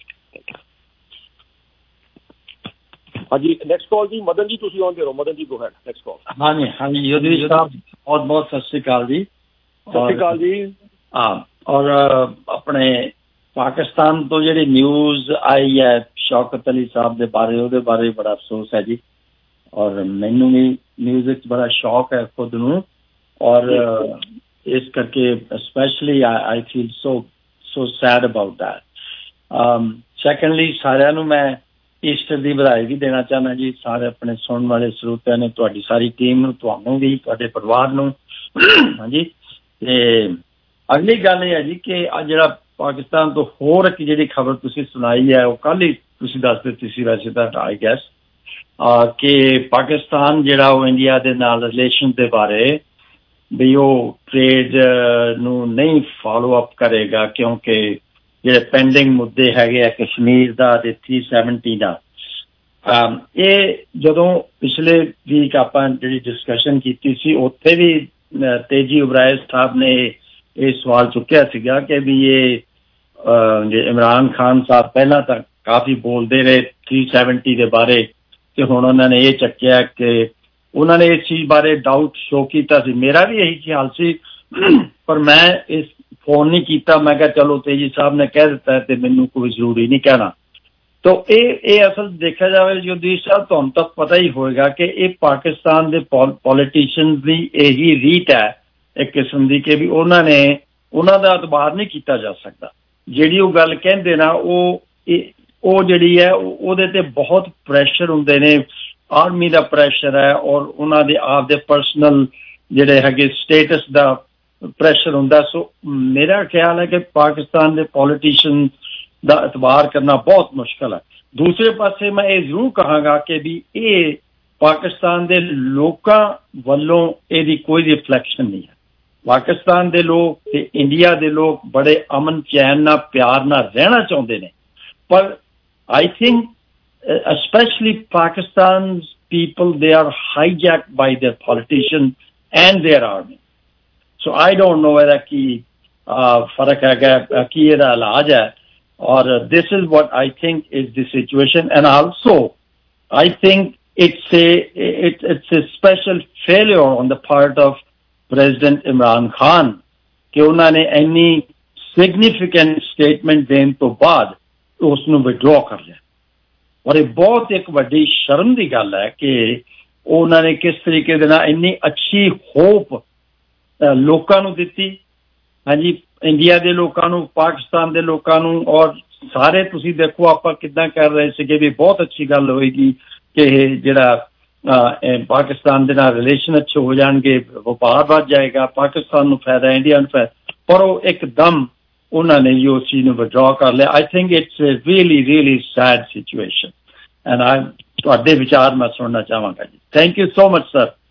ਹਾਂਜੀ, ਨੈਕਸਟ ਕਾਲ ਜੀ ਮਦਨ ਜੀ, ਤੁਸੀਂ ਆਨ ਦੇ ਰਹੋ। ਮਦਨ ਜੀ ਗੋ ਹੈਡ, ਨੈਕਸਟ ਕਾਲ। ਹਾਂਜੀ ਹਾਂਜੀ ਯੋਧਵੀਰ ਸਾਹਿਬ ਬਹੁਤ ਬਹੁਤ ਸਤਿ ਸ਼੍ਰੀ ਅਕਾਲ ਜੀ। ਸਤਿ ਸ਼੍ਰੀ ਅਕਾਲ ਜੀ। ਹਾਂ, ਔਰ ਆਪਣੇ ਪਾਕਿਸਤਾਨ ਤੋਂ ਜਿਹੜੀ ਨਿਊਜ਼ ਆਈ ਹੈ ਸ਼ੌਕਤ ਅਲੀ ਸਾਹਿਬ ਦੇ ਬਾਰੇ, ਉਹਦੇ ਬਾਰੇ ਬੜਾ ਅਫਸੋਸ ਹੈ ਜੀ। ਔਰ ਮੈਨੂੰ ਵੀ ਨਿਊਜ਼ ਵਿੱਚ ਬੜਾ ਸ਼ੌਕ ਹੈ ਖੁਦ ਨੂੰ, ਔਰ ਇਸ ਕਰਕੇ specially I feel so so sad about that. Secondly ਸਾਰਿਆਂ ਨੂੰ ਮੈਂ ਈਸਟਰ ਦੀ ਵਧਾਈ ਵੀ ਦੇਣਾ ਚਾਹੁੰਦਾ ਜੀ, ਸਾਰੇ ਆਪਣੇ ਸੁਣਨ ਵਾਲੇ ਸਰੋਤਿਆਂ ਨੇ, ਤੁਹਾਡੀ ਸਾਰੀ ਟੀਮ ਨੂੰ, ਤੁਹਾਨੂੰ ਵੀ, ਤੁਹਾਡੇ ਪਰਿਵਾਰ ਨੂੰ। ਹਾਂਜੀ, ਤੇ ਅਗਲੀ ਗੱਲ ਇਹ ਹੈ ਜੀ ਕਿ ਅੱਜ ਜਿਹੜਾ ਪਾਕਿਸਤਾਨ ਤੋਂ ਹੋਰ ਇੱਕ ਜਿਹੜੀ ਖਬਰ ਤੁਸੀਂ ਸੁਣਾਈ ਹੈ ਉਹ ਕੱਲ੍ਹ ਹੀ ਤੁਸੀਂ ਦੱਸ ਦਿੱਤੀ ਸੀ ਵੈਸੇ ਤਾਂ ਆਈ ਗੈਸ ਕਿ ਪਾਕਿਸਤਾਨ ਜਿਹੜਾ ਉਹ ਇੰਡੀਆ ਦੇ ਨਾਲ ਰਿਲੇਸ਼ਨ ਦੇ ਬਾਰੇ ਵੀ ਉਹ ਟ੍ਰੇਡ ਨੂੰ ਨਹੀਂ ਫਾਲੋ ਅਪ ਕਰੇਗਾ ਕਿਉਂਕਿ ਜਿਹੜੇ ਪੈਂਡਿੰਗ ਮੁੱਦੇ ਹੈਗੇ ਆ ਕਸ਼ਮੀਰ ਦਾ ਤੇ ਥ੍ਰੀ ਸੈਵਨਟੀ ਦਾ। ਇਹ ਜਦੋਂ ਪਿਛਲੇ ਵੀਕ ਆਪਾਂ ਜਿਹੜੀ ਡਿਸਕਸ਼ਨ ਕੀਤੀ ਸੀ ਉੱਥੇ ਵੀ ਤੇਜੀ ਉਬਰਾਏ ਸਾਹਿਬ ਨੇ ਇਹ ਸਵਾਲ ਚੁੱਕਿਆ ਸੀਗਾ ਕਿ ਵੀ ਇਹ ਜੇ ਇਮਰਾਨ ਖਾਨ ਸਾਹਿਬ ਪਹਿਲਾਂ ਤਾਂ ਕਾਫੀ ਬੋਲਦੇ ਰਹੇ ਥ੍ਰੀ ਸੈਵਨਟੀ ਦੇ ਬਾਰੇ ਤੇ ਹੁਣ ਉਹਨਾਂ ਨੇ ਇਹ ਚੱਕਿਆ ਕਿ ਉਹਨਾਂ ਨੇ ਇਸ ਚੀਜ਼ ਬਾਰੇ ਡਾਊਟ ਸ਼ੋ ਕੀਤਾ ਸੀ। ਮੇਰਾ ਵੀ ਇਹੀ ਖਿਆਲ ਸੀ ਪਰ ਮੈਂ ਇਸ ਫੋਨ ਨਹੀਂ ਕੀਤਾ। ਮੈਂ ਕਿਹਾ ਚਲੋ ਤੇਜੀ ਸਾਹਿਬ ਨੇ ਕਹਿ ਦਿੱਤਾ ਤੇ ਮੈਨੂੰ ਕੋਈ ਜ਼ਰੂਰੀ ਨਹੀਂ ਕਹਿਣਾ। ਤੋ ਇਹ ਇਹ ਅਸਲ ਦੇਖਿਆ ਜਾਵੇ ਯੋਧਵੀਰ ਸਾਹਿਬ, ਤੁਹਾਨੂੰ ਤਾਂ ਪਤਾ ਹੀ ਹੋਏਗਾ ਕਿ ਇਹ ਪਾਕਿਸਤਾਨ ਦੇ ਪੋਲੀਟੀਸ਼ੀਅਨ ਦੀ ਇਹੀ ਰੀਤ ਹੈ ਇੱਕ ਕਿਸਮ ਦੀ ਕਿ ਵੀ ਉਹਨਾਂ ਨੇ ਉਹਨਾਂ ਦਾ ਅਤਬਾਰ ਨਹੀਂ ਕੀਤਾ ਜਾ ਸਕਦਾ। ਜਿਹੜੀ ਉਹ ਗੱਲ ਕਹਿੰਦੇ ਨਾ ਉਹ ਉਹ ਜਿਹੜੀ ਹੈ ਉਹਦੇ ਤੇ ਬਹੁਤ ਪ੍ਰੈਸ਼ਰ ਹੁੰਦੇ ਨੇ, ਆਰਮੀ ਦਾ ਪ੍ਰੈਸ਼ਰ ਹੈ ਔਰ ਉਹਨਾਂ ਦੇ ਆਪ ਦੇ ਪਰਸਨਲ ਜਿਹੜੇ ਹੈਗੇ ਸਟੇਟਸ ਦਾ ਪ੍ਰੈਸ਼ਰ ਹੁੰਦਾ। ਸੋ ਮੇਰਾ ਖਿਆਲ ਹੈ ਕਿ ਪਾਕਿਸਤਾਨ ਦੇ ਪੋਲੀਟੀਸ਼ੀਅਨ ਦਾ ਇਤਬਾਰ ਕਰਨਾ ਬਹੁਤ ਮੁਸ਼ਕਿਲ ਹੈ। ਦੂਸਰੇ ਪਾਸੇ ਮੈਂ ਇਹ ਜ਼ਰੂਰ ਕਹਾਂਗਾ ਕਿ ਵੀ ਇਹ ਪਾਕਿਸਤਾਨ ਦੇ ਲੋਕਾਂ ਵੱਲੋਂ ਇਹਦੀ ਕੋਈ ਰਿਫਲੈਕਸ਼ਨ ਨਹੀਂ ਹੈ। ਪਾਕਿਸਤਾਨ ਦੇ ਲੋਕ ਤੇ ਇੰਡੀਆ ਦੇ ਲੋਕ ਬੜੇ ਅਮਨ ਚੈਨ ਨਾਲ ਪਿਆਰ ਨਾਲ ਰਹਿਣਾ ਚਾਹੁੰਦੇ ਨੇ, ਪਰ I think especially Pakistan's people, they are hijacked by their politicians and their army. So I don't know whether ki farak hai ki ਇਹਦਾ ਇਲਾਜ ਹੈ, or this is what I think is the situation. And also I think it's a it, it's a special failure on the part of President Imran Khan ਕਿ ਉਹਨਾਂ ਨੇ ਇੰਨੀ significant statement ਦੇਣ ਤੋਂ ਬਾਅਦ ਉਸ ਨੂੰ withdraw ਕਰ ਲਿਆ। ਔਰ ਇਹ ਬਹੁਤ ਇੱਕ ਵੱਡੀ ਸ਼ਰਮ ਦੀ ਗੱਲ ਹੈ ਕਿ ਉਹਨਾਂ ਨੇ ਕਿਸ ਤਰੀਕੇ ਦੇ ਨਾਲ ਇੰਨੀ ਅੱਛੀ ਹੋਪ ਲੋਕਾਂ ਨੂੰ ਦਿੱਤੀ। ਹਾਂਜੀ, ਇੰਡੀਆ ਦੇ ਲੋਕਾਂ ਨੂੰ, ਪਾਕਿਸਤਾਨ ਦੇ ਲੋਕਾਂ ਨੂੰ, ਔਰ ਸਾਰੇ ਤੁਸੀਂ ਦੇਖੋ ਆਪਾਂ ਕਿੱਦਾਂ ਕਰ ਰਹੇ ਸੀਗੇ ਵੀ ਬਹੁਤ ਅੱਛੀ ਗੱਲ ਹੋਏਗੀ ਕਿ ਇਹ ਜਿਹੜਾ ਪਾਕਿਸਤਾਨ ਦੇ ਨਾਲ ਰਿਲੇਸ਼ਨ ਅੱਛੇ ਹੋ ਜਾਣਗੇ, ਵਪਾਰ ਵੱਧ ਜਾਏਗਾ, ਪਾਕਿਸਤਾਨ ਨੂੰ ਫਾਇਦਾ, ਇੰਡੀਆ ਨੂੰ ਫਾਇਦਾ, ਪਰ ਉਹ ਇੱਕਦਮ ਉਹਨਾਂ ਨੇ ਉਸ ਚੀਜ਼ ਨੂੰ ਵਿਡਰਾ ਕਰ ਲਿਆ। I think it's a really really sad situation and I ਤੁਹਾਡੇ ਵਿਚਾਰ ਮੈਂ ਸੁਣਨਾ ਚਾਹਾਂਗਾ ਜੀ। Thank you so much sir,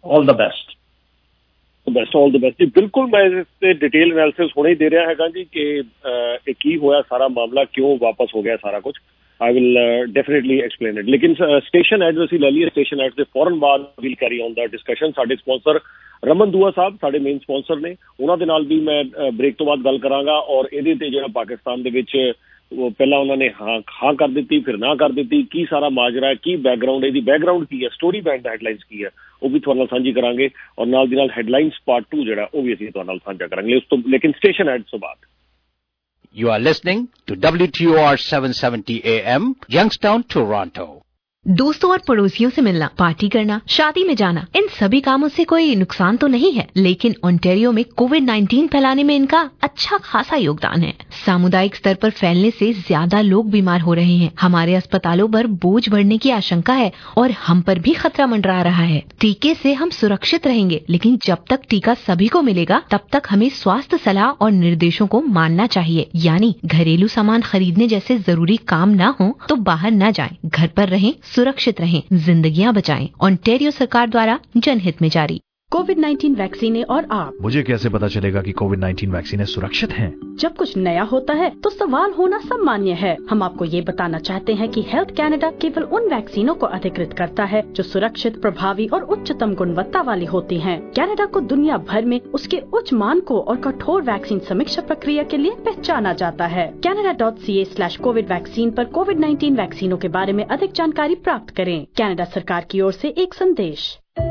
all the best best all the best ਜੀ। ਬਿਲਕੁਲ ਮੈਂ ਇਸ ਤੇ ਡਿਟੇਲ ਐਨਾਲਿਸਿਸ ਹੁਣੇ ਹੀ ਦੇ ਰਿਹਾ ਹੈਗਾ ਜੀ ਕਿ ਇਹ ਕੀ ਹੋਇਆ ਸਾਰਾ ਮਾਮਲਾ, ਕਿਉਂ ਵਾਪਸ ਹੋ ਗਿਆ ਸਾਰਾ ਕੁਝ। I will definitely explain it. ਲੇਕਿਨ ਸਟੇਸ਼ਨ ਐਡਸ ਅਸੀਂ ਲੈ ਲਈਏ, ਸਟੇਸ਼ਨ ਐਡਸ ਦੇ ਫੌਰਨ ਬਾਅਦ we'll carry on the discussion. ਸਾਡੇ ਸਪਾਂਸਰ ਰਮਨ ਦੂਆ ਸਾਹਿਬ ਸਾਡੇ ਮੇਨ ਸਪਾਂਸਰ ਨੇ, ਉਹਨਾਂ ਦੇ ਨਾਲ ਵੀ ਮੈਂ ਬ੍ਰੇਕ ਤੋਂ ਬਾਅਦ ਗੱਲ ਕਰਾਂਗਾ। ਔਰ ਇਹਦੇ ਤੇ ਜਿਹੜਾ ਪਾਕਿਸਤਾਨ ਦੇ ਵਿੱਚ ਪਹਿਲਾਂ ਉਹਨਾਂ ਨੇ ਹਾਂ ਹਾਂ ਕਰ ਦਿੱਤੀ, ਫਿਰ ਨਾ ਕਰ ਦਿੱਤੀ, ਕੀ ਸਾਰਾ ਮਾਜਰਾ, ਕੀ ਬੈਕਗਰਾਊਂਡ, ਇਹਦੀ ਬੈਕਗਰਾਊਂਡ ਕੀ ਹੈ, ਸਟੋਰੀ ਬੈਕ ਦਾ ਹੈਡਲਾਈਨਸ ਕੀ ਹੈ, ਉਹ ਵੀ ਤੁਹਾਡੇ ਨਾਲ ਸਾਂਝੀ ਕਰਾਂਗੇ। ਔਰ ਨਾਲ ਦੀ ਨਾਲ ਹੈਡਲਾਈਨਸ ਪਾਰਟ ਟੂ ਜਿਹੜਾ ਉਹ ਵੀ ਅਸੀਂ ਤੁਹਾਡੇ ਨਾਲ ਸਾਂਝਾ ਕਰਾਂਗੇ ਉਸ ਤੋਂ, ਲੇਕਿਨ ਸਟੇਸ਼ਨ ਐਡ ਤੋਂ ਬਾਅਦ। You are listening to W T O R seven seventy A M, Youngstown, Toronto. दोस्तों और पड़ोसियों से मिलना, पार्टी करना, शादी में जाना, इन सभी कामों से कोई नुकसान तो नहीं है, लेकिन ओंटारियो में कोविड नाइन्टीन फैलाने में इनका अच्छा खासा योगदान है। सामुदायिक स्तर पर फैलने से ज्यादा लोग बीमार हो रहे हैं। हमारे अस्पतालों पर बोझ बढ़ने की आशंका है और हम पर भी खतरा मंडरा रहा है। टीके से हम सुरक्षित रहेंगे, लेकिन जब तक टीका सभी को मिलेगा तब तक हमें स्वास्थ्य सलाह और निर्देशों को मानना चाहिए। यानी घरेलू सामान खरीदने जैसे जरूरी काम न हो तो बाहर न जाएं, घर पर रहें, सुरक्षित रहें, जिंदगियां बचाएं। ओंटारियो सरकार द्वारा जनहित में जारी। कोविड नाइन्टीन वैक्सीन और आप। मुझे कैसे पता चलेगा कि कोविड नाइन्टीन वैक्सीन सुरक्षित हैं? जब कुछ नया होता है तो सवाल होना सामान्य है। हम आपको ये बताना चाहते हैं कि हेल्थ कैनेडा केवल उन वैक्सीनों को अधिकृत करता है जो सुरक्षित, प्रभावी और उच्चतम गुणवत्ता वाली होती हैं। कैनेडा को दुनिया भर में उसके उच्च मानकों और कठोर वैक्सीन समीक्षा प्रक्रिया के लिए पहचाना जाता है। Canada dot C A slash COVID vaccine पर कोविड नाइन्टीन वैक्सीनों के बारे में अधिक जानकारी प्राप्त करें। कैनेडा सरकार की ओर से एक संदेश।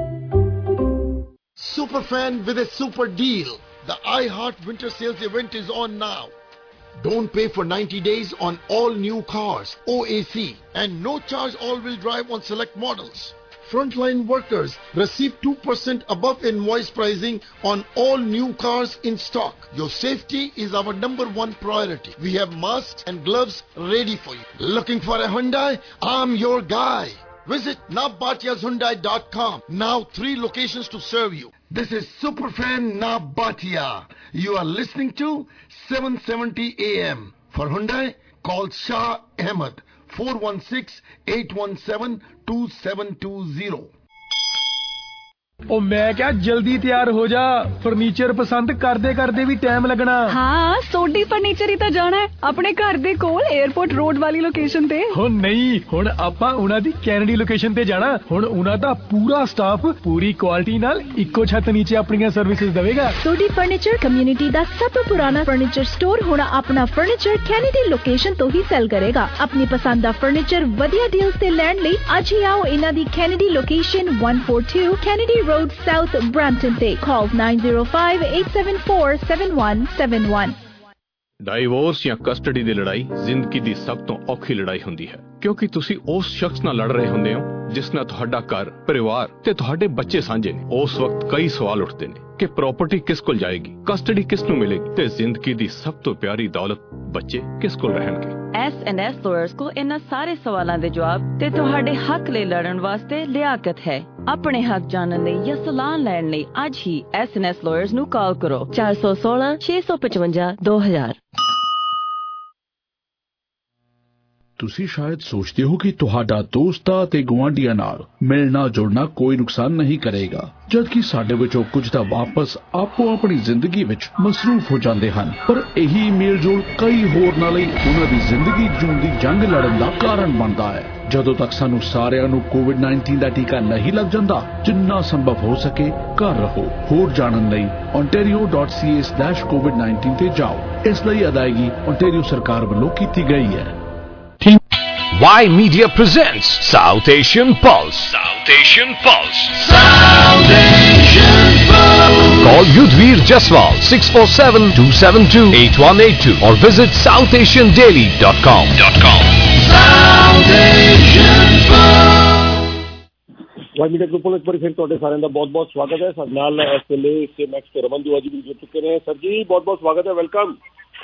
Superfan with a super deal. The iHeart Winter Sales event is on now. Don't pay for ninety days on all new cars, O A C, and no charge all-wheel drive on select models. Frontline workers receive two percent above invoice pricing on all new cars in stock. Your safety is our number one priority. We have masks and gloves ready for you. Looking for a Hyundai? I'm your guy. Visit nabatiyas hyundai dot com. Now three locations to serve you. This is Superfan Nabatia. You are listening to seven seventy A M. For Hyundai, call Shah Ahmed four one six, eight one seven, two seven two zero. ओ मैं क्या जल्दी तैयार हो जा, furniture पसंद करदे करदे भी टाइम लगना। हाँ, सोडी फर्नीचर ही तो जाना है अपने घर दे कोल एयरपोर्ट रोड वाली लोकेशन ते। हो नहीं, हुण आपां उना दी कैनेडी लोकेशन ते जाना। हुण उना दा पूरा स्टाफ पूरी क्वालिटी नाल इक्को छत नीचे अपनी सर्विसेज देवेगा। सोडी फर्नीचर कम्युनिटी दा सब तो पुराना फर्नीचर स्टोर हुण अपना फर्नीचर कैनेडी लोकेशन तो ही सेल करेगा। अपनी पसंद दा फर्नीचर वधिया डील्स ते लैण लई अज ही आओ इना दी Kennedy location one forty-two Kennedy Road South Brampton ਤੇ call nine zero five, eight seven four, seven one seven one। Divorce ਜਾਂ ਕਸਟਡੀ ਦੀ ਲੜਾਈ ਜ਼ਿੰਦਗੀ ਦੀ ਸਭ ਤੋਂ ਔਖੀ ਲੜਾਈ ਹੁੰਦੀ ਹੈ, ਕਿਉਂਕਿ ਤੁਸੀਂ ਉਸ ਸ਼ਖਸ ਨਾਲ ਲੜ ਰਹੇ ਹੁੰਦੇ ਹੋ ਜਿਸ ਨਾਲ ਤੁਹਾਡਾ ਘਰ, ਪਰਿਵਾਰ ਤੇ ਤੁਹਾਡੇ ਬੱਚੇ ਸਾਂਝੇ ਨੇ। ਉਸ ਵਕਤ ਕਈ ਸਵਾਲ ਉੱਠਦੇ ਨੇ ਕਿ ਪ੍ਰਾਪਰਟੀ ਕਿਸ ਕੋਲ ਜਾਏਗੀ, ਕਸਟਡੀ ਕਿਸ ਨੂੰ ਮਿਲੇਗੀ ਤੇ ਜ਼ਿੰਦਗੀ ਦੀ ਸਭ ਤੋਂ ਪਿਆਰੀ ਦੌਲਤ ਬੱਚੇ ਕਿਸ ਕੋਲ ਰਹਿਣਗੇ। ਐਸ ਐਂਡ ਐਸ ਲਾਇਰਸ ਕੋ ਇਹਨਾਂ ਸਾਰੇ ਸਵਾਲਾਂ ਦੇ ਜਵਾਬ ਤੇ ਤੁਹਾਡੇ ਹੱਕ ਲਈ ਲੜਨ ਵਾਸਤੇ ਲਿਆਕਤ ਹੈ। ਆਪਣੇ ਹੱਕ ਜਾਣਨ ਲਈ ਜਾਂ ਸਲਾਹ ਲੈਣ ਲਈ ਅੱਜ ਹੀ ਐਸ ਐਂਡ ਐਸ ਲਾਇਰਸ ਨੂੰ ਕਾਲ ਕਰੋ four one six, six five five, two thousand। ਤੁਸੀਂ ਸ਼ਾਇਦ ਸੋਚਦੇ ਹੋ ਕਿ ਤੁਹਾਡਾ ਦੋਸਤਾਂ ਤੇ ਗੁਆਂਢੀਆਂ ਨਾਲ ਮਿਲਣਾ ਜੁਲਣਾ ਕੋਈ ਨੁਕਸਾਨ ਨਹੀਂ ਕਰੇਗਾ, ਜਦਕਿ ਸਾਡੇ ਵਿੱਚੋਂ ਕੁਝ ਤਾਂ ਵਾਪਸ ਆਪੋ ਆਪਣੀ ਜ਼ਿੰਦਗੀ ਵਿੱਚ ਮਸਰੂਫ ਹੋ ਜਾਂਦੇ ਹਨ। ਪਰ ਇਹੀ ਮੇਲ ਜੋਲ ਕਈ ਹੋਰਨਾਂ ਲਈ ਉਹਨਾਂ ਦੀ ਜ਼ਿੰਦਗੀ ਜੂਣ ਦੀ ਜੰਗ ਲੜਨ ਦਾ ਕਾਰਨ ਬਣਦਾ ਹੈ। ਜਦੋਂ ਤੱਕ ਸਾਨੂੰ ਸਾਰਿਆਂ ਨੂੰ ਕੋਵਿਡ ਨਾਈਨਟੀਨ ਦਾ ਟੀਕਾ ਨਹੀਂ ਲੱਗ ਜਾਂਦਾ, ਜਿੰਨਾ ਸੰਭਵ ਹੋ ਸਕੇ ਘਰ ਰਹੋ। ਹੋਰ ਜਾਣਨ ਲਈ ontario dot c a slash covid nineteen ਤੇ ਜਾਓ। ਇਸ ਲਈ ਅਦਾਇਗੀ ontario ਸਰਕਾਰ ਵੱਲੋਂ ਕੀਤੀ ਗਈ ਹੈ। Y Media presents South Asian Pulse. South Asian Pulse. South Asian Pulse. Call Yudhvir Jaswal six four seven, two seven two, eight one eight two or visit south asian daily dot com. South Asian Pulse. Y Media Group ਵਿੱਚ ਫਿਰ ਤੁਹਾਡੇ ਸਾਰਿਆਂ ਦਾ ਬਹੁਤ-ਬਹੁਤ ਸਵਾਗਤ ਹੈ। ਸਾਡੇ ਨਾਲ ਇਸ ਵੇਲੇ ਸੇ ਮੈਕਸ ਤੇ ਰਮਨ ਦੂਆ ਜੀ ਵੀ ਜੁੜ ਚੁੱਕੇ ਨੇ। ਸਰ ਜੀ ਬਹੁਤ-ਬਹੁਤ ਸਵਾਗਤ ਹੈ, ਵੈਲਕਮ।